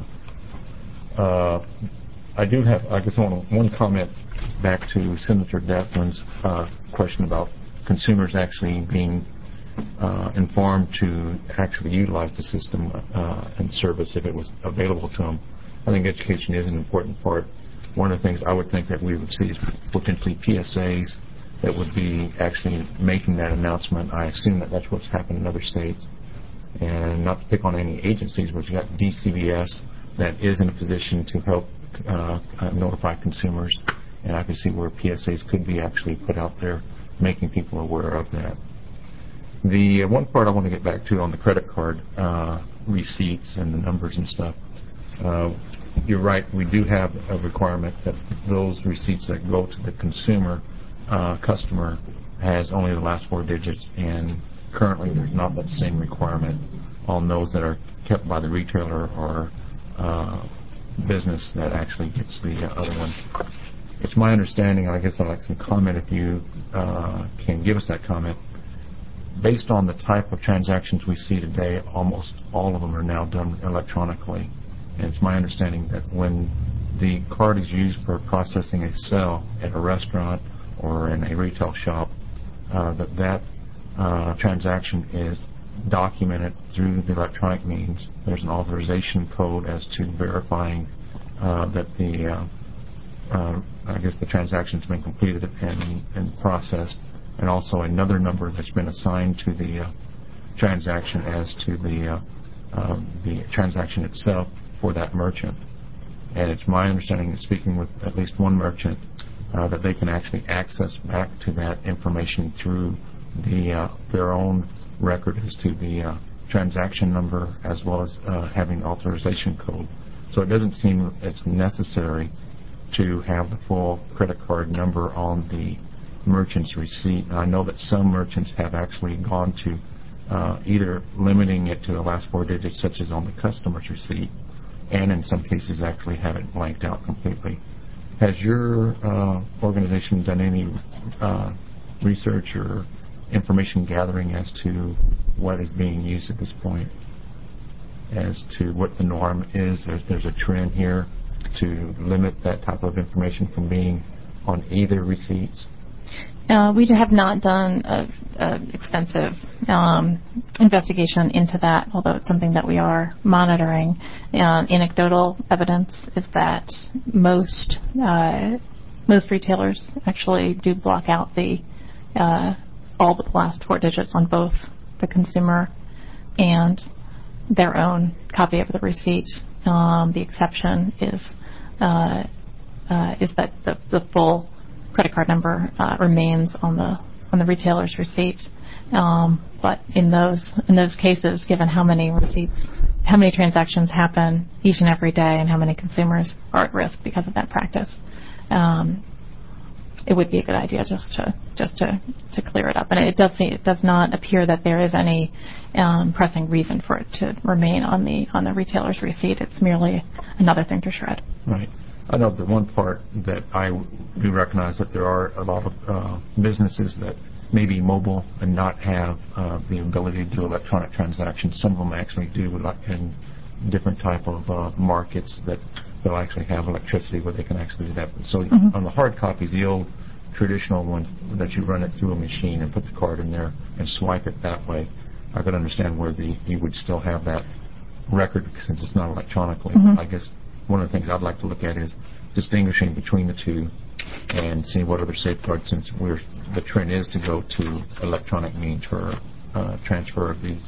Uh, I do have, I guess, one, one comment back to Senator Devlin's uh, question about consumers actually being uh, informed to actually utilize the system uh, and service if it was available to them. I think education is an important part. One of the things I would think that we would see is potentially P S As that would be actually making that announcement. I assume that that's what's happened in other states. And not to pick on any agencies, but you've got D C B S that is in a position to help uh, uh, notify consumers. And I can see where P S As could be actually put out there, making people aware of that. The uh, one part I want to get back to on the credit card uh, receipts and the numbers and stuff, uh, you're right, we do have a requirement that those receipts that go to the consumer uh, customer has only the last four digits, and currently there's not that same requirement on those that are kept by the retailer or uh, business that actually gets the uh, other one. It's my understanding, and I guess I'd like some comment if you uh, can give us that comment. Based on the type of transactions we see today, almost all of them are now done electronically. And it's my understanding that when the card is used for processing a sale at a restaurant or in a retail shop, uh, that that uh, transaction is documented through the electronic means. There's an authorization code as to verifying uh, that the, uh, uh, I guess, the transaction's been completed and, and processed, and also another number that's been assigned to the uh, transaction as to the uh, uh, the transaction itself for that merchant. And it's my understanding that speaking with at least one merchant, uh, that they can actually access back to that information through the uh, their own record as to the uh, transaction number, as well as uh, having authorization code. So it doesn't seem it's necessary to have the full credit card number on the merchant's receipt. And I know that some merchants have actually gone to uh, either limiting it to the last four digits, such as on the customer's receipt, and in some cases actually have it blanked out completely. Has your uh, organization done any uh, research or information gathering as to what is being used at this point, as to what the norm is? There's, there's a trend here to limit that type of information from being on either receipts? Uh, we have not done an extensive um, investigation into that, although it's something that we are monitoring. Uh, anecdotal evidence is that most uh, most retailers actually do block out the uh, all but the last four digits on both the consumer and their own copy of the receipt. Um, the exception is uh, uh, is that the, the full credit card number uh, remains on the on the retailer's receipt. Um, but in those in those cases, given how many receipts, how many transactions happen each and every day, and how many consumers are at risk because of that practice, um, it would be a good idea just to just to, to clear it up. And it does it does not appear that there is any um, pressing reason for it to remain on the on the retailer's receipt. It's merely another thing to shred. Right. I know the one part that I do recognize that there are a lot of uh, businesses that may be mobile and not have uh, the ability to do electronic transactions. Some of them actually do, like in different type of uh, markets that they'll actually have electricity where they can actually do that. So mm-hmm. on the hard copies, the old traditional ones that you run it through a machine and put the card in there and swipe it that way, I could understand where the you would still have that record since it's not electronically. Mm-hmm. I guess one of the things I'd like to look at is distinguishing between the two and see what other safeguards, since we're the trend is to go to electronic means for uh, transfer of these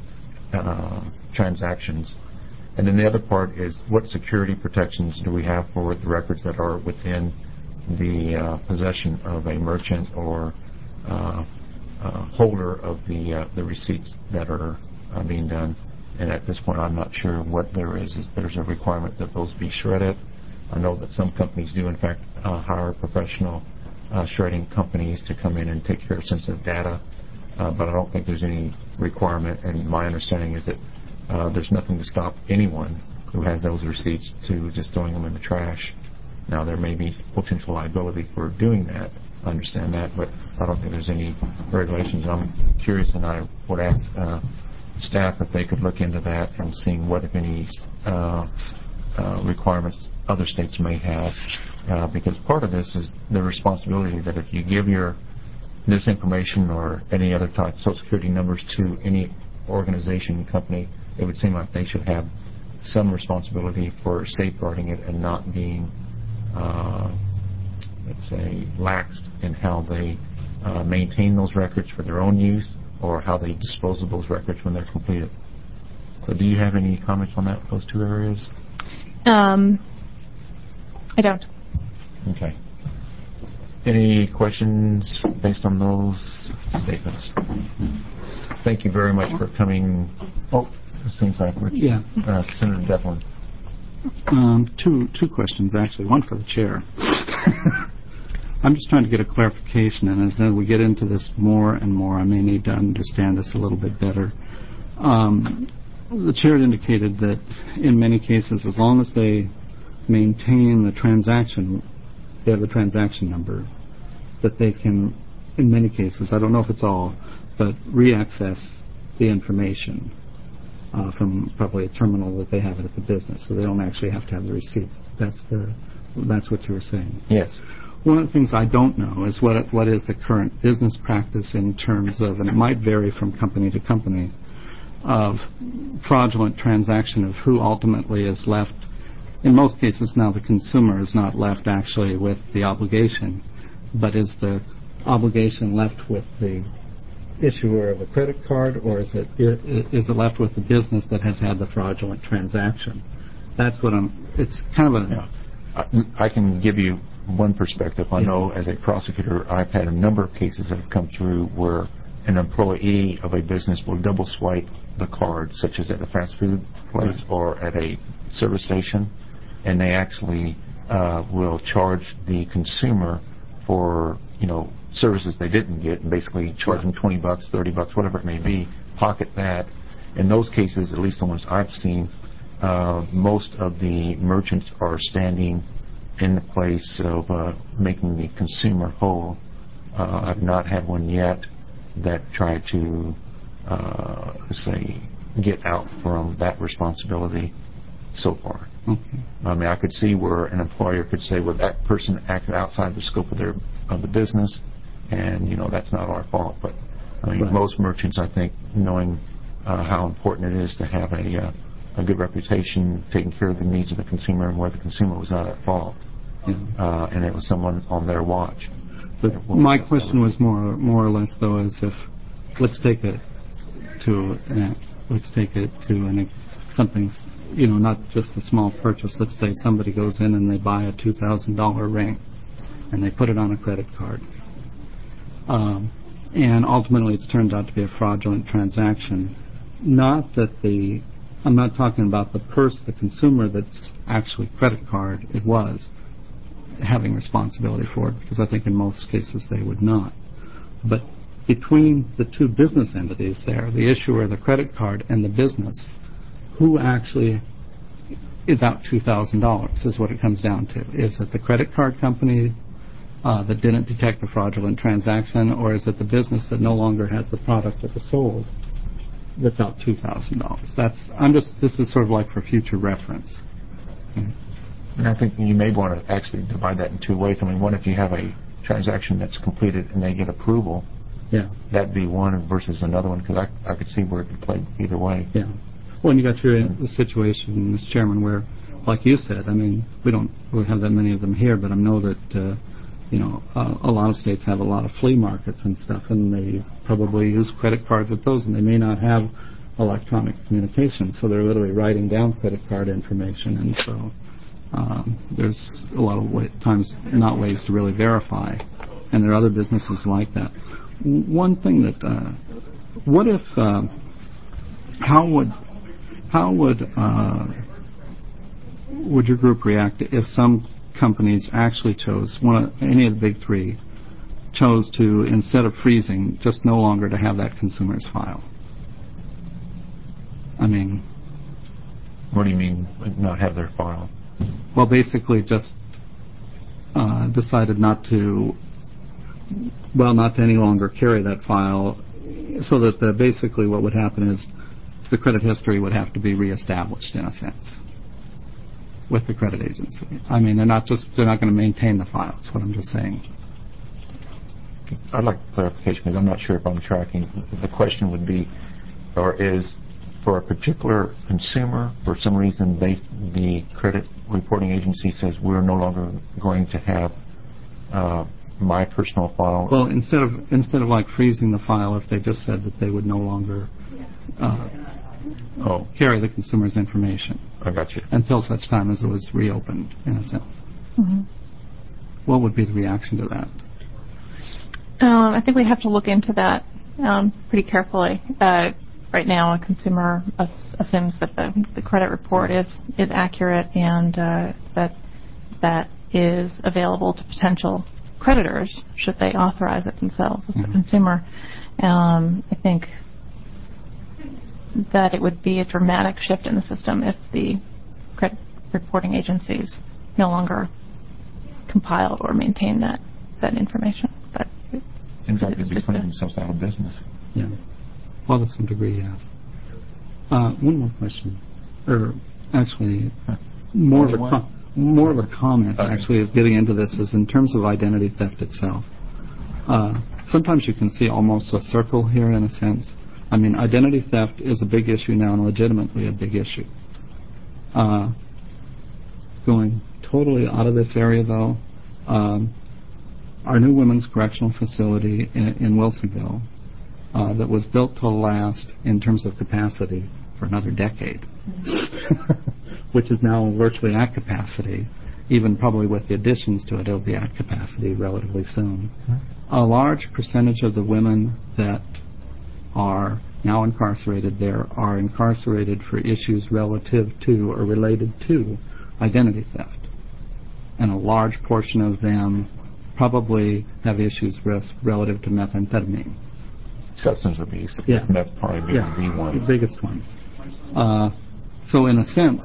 uh, transactions. And then the other part is what security protections do we have for the records that are within the uh, possession of a merchant or uh, uh, holder of the uh, the receipts that are uh, being done. And at this point, I'm not sure what there is. Is there's a requirement that those be shredded? I know that some companies do, in fact, uh, hire professional uh, shredding companies to come in and take care of sensitive data, uh, but I don't think there's any requirement. And my understanding is that uh, there's nothing to stop anyone who has those receipts to just throwing them in the trash. Now, there may be potential liability for doing that. I understand that, but I don't think there's any regulations. I'm curious, and I would ask uh, staff if they could look into that and seeing what, if any, uh, uh, requirements other states may have, uh, because part of this is the responsibility that if you give your this information or any other type of Social Security numbers to any organization, company, it would seem like they should have some responsibility for safeguarding it and not being, uh, let's say, laxed in how they uh, maintain those records for their own use or how they dispose of those records when they're completed. So do you have any comments on that, those two areas? Um, I don't. Okay. Any questions based on those statements? Thank you very much for coming. Oh, it seems like we're, yeah. uh, Senator Devlin. Um, two two questions, actually. One for the chair. I'm just trying to get a clarification, and as we get into this more and more, I may need to understand this a little bit better. Um, the chair indicated that in many cases, as long as they maintain the transaction, they have the transaction number, that they can, in many cases, I don't know if it's all, but re-access the information uh, from probably a terminal that they have it at the business, so they don't actually have to have the receipt. That's the that's what you were saying. Yes. One of the things I don't know is what what is the current business practice in terms of, and it might vary from company to company, of fraudulent transaction of who ultimately is left. In most cases now the consumer is not left actually with the obligation, but is the obligation left with the issuer of a credit card, or is it is it left with the business that has had the fraudulent transaction? That's what I'm, it's kind of a... Yeah. I, I can give you one perspective. I yeah. know as a prosecutor I've had a number of cases that have come through where an employee of a business will double swipe the card, such as at a fast food place right. or at a service station, and they actually uh, will charge the consumer for, you know, services they didn't get, and basically charge them twenty bucks, thirty bucks, whatever it may be, pocket that. In those cases, at least the ones I've seen, uh, most of the merchants are standing in the place of uh, making the consumer whole. Uh, I've not had one yet that tried to, uh, say, get out from that responsibility so far. Okay. I mean, I could see where an employer could say, well, that person acted outside the scope of their of the business, and, you know, that's not our fault. But, I mean, right. most merchants, I think, knowing uh, how important it is to have a, uh, a good reputation, taking care of the needs of the consumer and where the consumer was not at fault, yeah. uh, and it was someone on their watch. But my question was more more or less, though, as if, let's take it to, uh, let's take it to an, something, you know, not just a small purchase. Let's say somebody goes in and they buy a two thousand dollars ring, and they put it on a credit card. Um, and ultimately it's turned out to be a fraudulent transaction. Not that the, I'm not talking about the purse, the consumer that's actually credit card, it was. having responsibility for it, because I think in most cases they would not. But between the two business entities there, the issuer, the credit card, and the business, who actually is out two thousand dollars is what it comes down to. Is it the credit card company uh, that didn't detect a fraudulent transaction, or is it the business that no longer has the product that was sold that's out two thousand dollars? That's, I'm just, this is sort of like for future reference. Okay. And I think you may want to actually divide that in two ways. I mean, one, if you have a transaction that's completed and they get approval, yeah, that'd be one versus another one, because I, I could see where it could play either way. Yeah. Well, and you got your uh, situation, Mister Chairman, where, like you said, I mean, we don't really have that many of them here, but I know that, uh, you know, uh, a lot of states have a lot of flea markets and stuff, and they probably use credit cards at those, and they may not have electronic communication, so they're literally writing down credit card information, and so um, there's a lot of way, times not ways to really verify, and there are other businesses like that. One thing that, uh, what if, uh, how would, how would, uh, would your group react if some companies actually chose, one of, any of the big three, chose to, instead of freezing, just no longer to have that consumer's file? I mean... What do you mean, not have their file? Well, basically just uh, decided not to, well, not to any longer carry that file, so that the, basically what would happen is the credit history would have to be reestablished, in a sense, with the credit agency. I mean, they're not just, they're not going to maintain the file. That's what I'm just saying. I'd like clarification, because I'm not sure if I'm tracking. The question would be, or is, for a particular consumer, for some reason, they, the credit reporting agency says we're no longer going to have uh, my personal file. Well, instead of instead of like freezing the file, if they just said that they would no longer uh, oh. carry the consumer's information. I got you. Until such time as it was reopened, in a sense. Mm-hmm. What would be the reaction to that? Um, I think we have to look into that um, pretty carefully. Uh, right now, a consumer as- assumes that the, the credit report is, is accurate and uh, that that is available to potential creditors should they authorize it themselves as mm-hmm. a consumer. Um, I think that it would be a dramatic shift in the system if the credit reporting agencies no longer compiled or maintained that, that information. But it seems like they'd be putting themselves out of business. Yeah. Well, to some degree, yes. Uh, one more question, or actually, more of a com- more of a comment. Okay. Actually, is getting into this is in terms of identity theft itself. Uh, sometimes you can see almost a circle here, in a sense. I mean, identity theft is a big issue now, and legitimately a big issue. Uh, going totally out of this area, though, um, our new women's correctional facility in, in Wilsonville uh, that was built to last in terms of capacity for another decade, which is now virtually at capacity, even probably with the additions to it, it'll be at capacity relatively soon. A large percentage of the women that are now incarcerated there are incarcerated for issues relative to or related to identity theft. And a large portion of them probably have issues res- relative to methamphetamine. Substance abuse. Yeah. Meth probably being yeah, the one. the biggest one. Uh, so in a sense,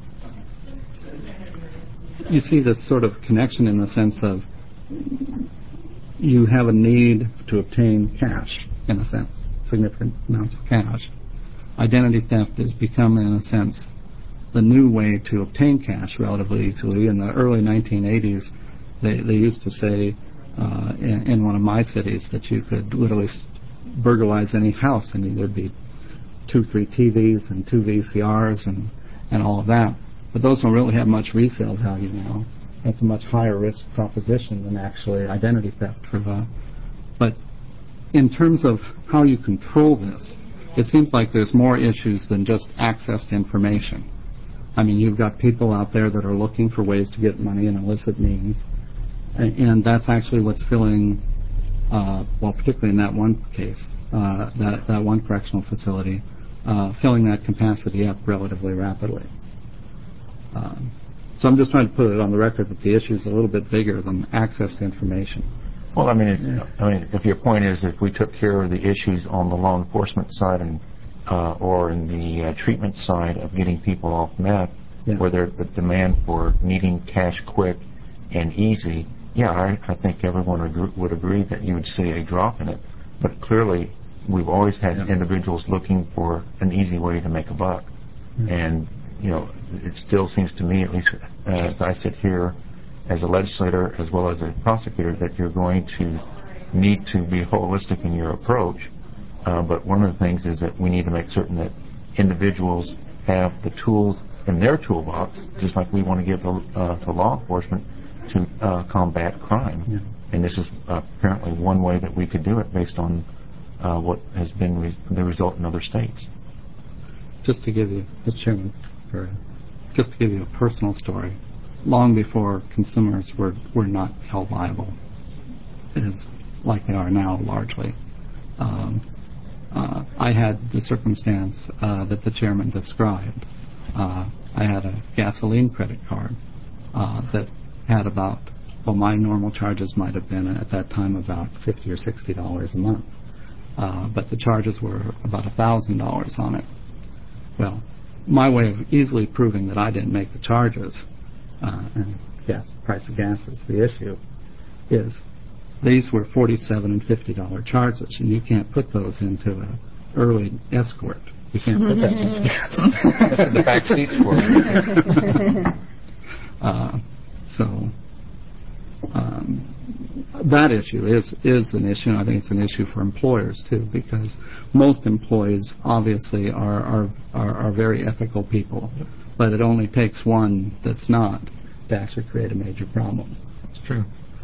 you see this sort of connection in the sense of you have a need to obtain cash, in a sense, significant amounts of cash. Identity theft has become, in a sense, the new way to obtain cash relatively easily. In the early nineteen eighties, they, they used to say uh, in, in one of my cities that you could literally burglarize any house and there'd be two, three T Vs and two V C Rs and, and all of that. But those don't really have much resale value now. That's a much higher risk proposition than actually identity theft for the. But in terms of how you control this, it seems like there's more issues than just access to information. I mean, you've got people out there that are looking for ways to get money in illicit means, and, and that's actually what's filling, uh, well, particularly in that one case, uh, that, that one correctional facility, uh, filling that capacity up relatively rapidly. Um, So I'm just trying to put it on the record that the issue is a little bit bigger than access to information. Well, I mean, it, I mean, if your point is if we took care of the issues on the law enforcement side and uh, or in the uh, treatment side of getting people off meth, yeah. where there's the demand for needing cash quick and easy, yeah, I, I think everyone agree, would agree that you would see a drop in it. But clearly, we've always had yeah. individuals looking for an easy way to make a buck. Mm-hmm. And, you know, it still seems to me, at least uh, as I sit here as a legislator as well as a prosecutor, that you're going to need to be holistic in your approach. Uh, but one of the things is that we need to make certain that individuals have the tools in their toolbox, just like we want to give uh, to law enforcement to uh, combat crime. Yeah. And this is uh, apparently one way that we could do it based on uh, what has been re- the result in other states. Just to give you, Mister Chairman, for, just to give you a personal story, long before consumers were, were not held liable, as like they are now largely, um, uh, I had the circumstance uh, that the chairman described. Uh, I had a gasoline credit card uh, that had about, well, my normal charges might have been at that time about fifty or sixty dollars a month, uh, but the charges were about a thousand dollars on it. Well, my way of easily proving that I didn't make the charges, uh, and gas, the price of gas is the issue, is these were forty-seven and fifty dollar charges, and you can't put those into an early escort. You can't put that into the back seat for it. uh, so um, that issue is is an issue, and I think it's an issue for employers too, because most employees obviously are are, are, are very ethical people, but it only takes one that's not to actually create a major problem. It's true.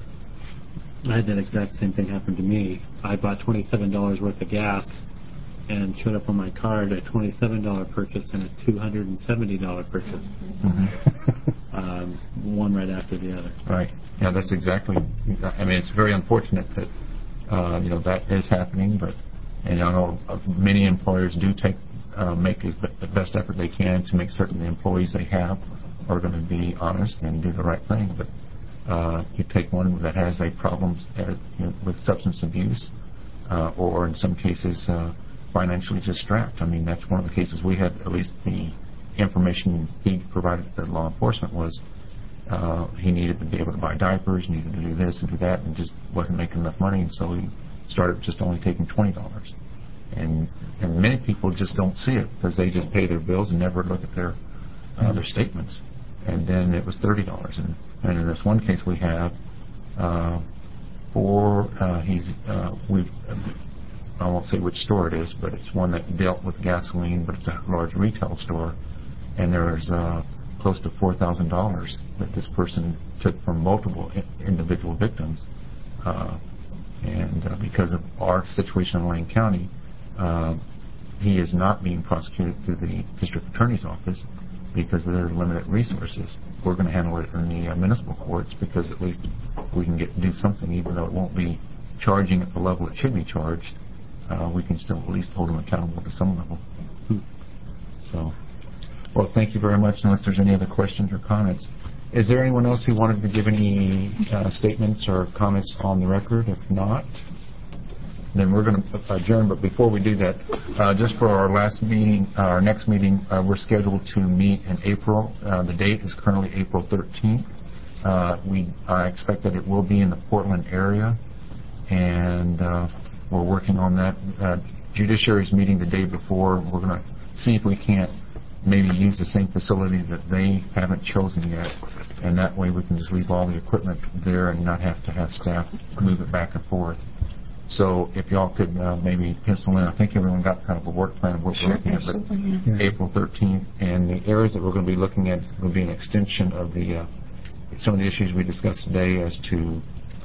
I had that exact same thing happen to me. I bought twenty-seven dollars worth of gas and showed up on my card a twenty-seven dollars purchase and a two hundred seventy dollars purchase. Mm-hmm. um, one right after the other. Right. Yeah, that's exactly. I mean, it's very unfortunate that uh, you know that is happening, but and I know many employers do take uh, make the best effort they can to make certain the employees they have are going to be honest and do the right thing. But uh, you take one that has a problem uh, you know, with substance abuse, uh, or in some cases. Uh, financially just strapped. I mean, that's one of the cases we had, at least the information he provided to law enforcement was uh, he needed to be able to buy diapers, needed to do this and do that, and just wasn't making enough money, and so he started just only taking twenty dollars. And and many people just don't see it because they just pay their bills and never look at their uh, their statements. And then it was thirty dollars. And, and in this one case we have, uh, for, uh, he's, uh, we've, I won't say which store it is, but it's one that dealt with gasoline, but it's a large retail store, and there's uh, close to four thousand dollars that this person took from multiple I- individual victims. Uh, and uh, because of our situation in Lane County, uh, he is not being prosecuted through the district attorney's office because of their limited resources. We're going to handle it in the uh, municipal courts because at least we can get do something, even though it won't be charging at the level it should be charged. Uh, we can still at least hold them accountable to some level. Hmm. So, well, thank you very much. Unless there's any other questions or comments, is there anyone else who wanted to give any uh, statements or comments on the record? If not, then we're going to adjourn. But before we do that, uh, just for our last meeting, uh, our next meeting, uh, we're scheduled to meet in April. Uh, the date is currently April thirteenth. Uh, we I expect that it will be in the Portland area, and uh, we're working on that. Uh, Judiciary's meeting the day before. We're going to see if we can't maybe use the same facility that they haven't chosen yet, and that way we can just leave all the equipment there and not have to have staff move it back and forth. So if y'all could uh, maybe pencil in, I think everyone got kind of a work plan of what we're looking at, but yeah. April thirteenth, and the areas that we're going to be looking at will be an extension of the uh, some of the issues we discussed today as to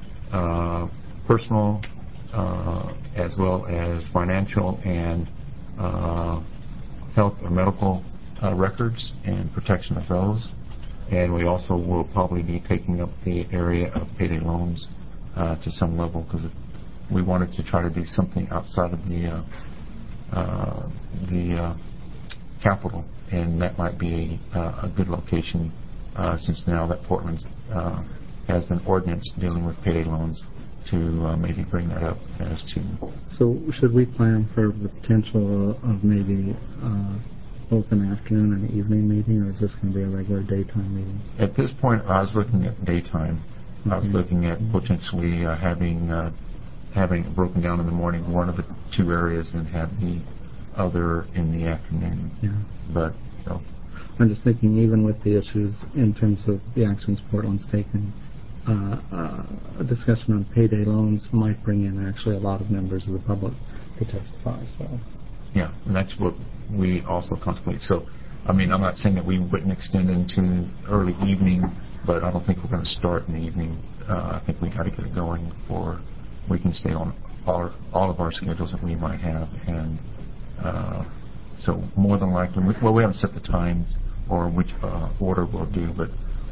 uh, personal uh, as well as financial and uh, health or medical uh, records and protection of those. And we also will probably be taking up the area of payday loans uh, to some level because we wanted to try to do something outside of the uh, uh, the uh, capital, and that might be a, uh, a good location uh, since now that Portland uh, has an ordinance dealing with payday loans, to uh, maybe bring that up as to. So should we plan for the potential of maybe uh, both an afternoon and an evening meeting, or is this going to be a regular daytime meeting? At this point, I was looking at daytime. Mm-hmm. I was looking at potentially uh, having uh, having it broken down in the morning, one of the two areas, and have the other in the afternoon. Yeah. But you know, I'm just thinking, even with the issues in terms of the actions Portland's taken, uh, uh, a discussion on payday loans might bring in actually a lot of members of the public to testify. So. Yeah, and that's what we also contemplate. So, I mean, I'm not saying that we wouldn't extend into early evening, but I don't think we're going to start in the evening. Uh, I think we got to get it going before we can stay on all, all of our schedules that we might have. And uh, so more than likely, well, we haven't set the time or which uh, order we'll do, but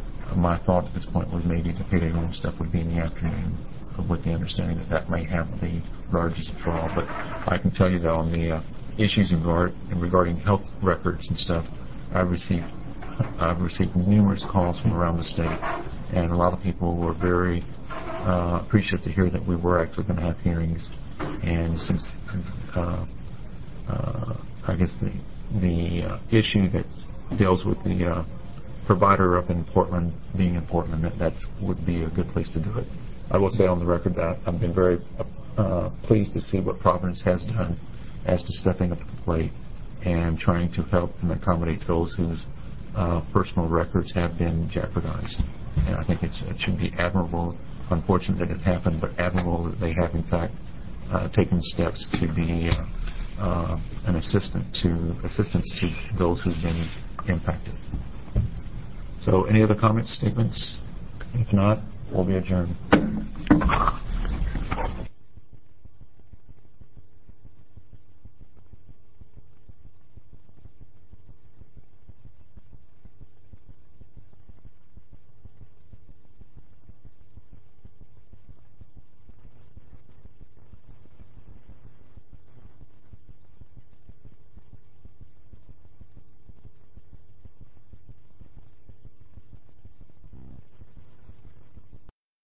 my thought at this point was maybe the payday loan stuff would be in the afternoon, with the understanding that that may have the largest draw. But I can tell you that on the uh, issues in regard, regarding health records and stuff, I've received I've received numerous calls from around the state, and a lot of people were very uh, appreciative to hear that we were actually going to have hearings. And since uh, uh, I guess the the uh, issue that deals with the uh, provider up in Portland being in Portland, that that would be a good place to do it. I will say on the record that I've been very uh, pleased to see what Providence has done as to stepping up to the plate and trying to help and accommodate those whose uh, personal records have been jeopardized. And I think it's, it should be admirable, unfortunate that it happened, but admirable that they have in fact uh, taken steps to be uh, uh, an assistant to assistance to those who've been impacted. So, any other comments, statements? If not, we'll be adjourned.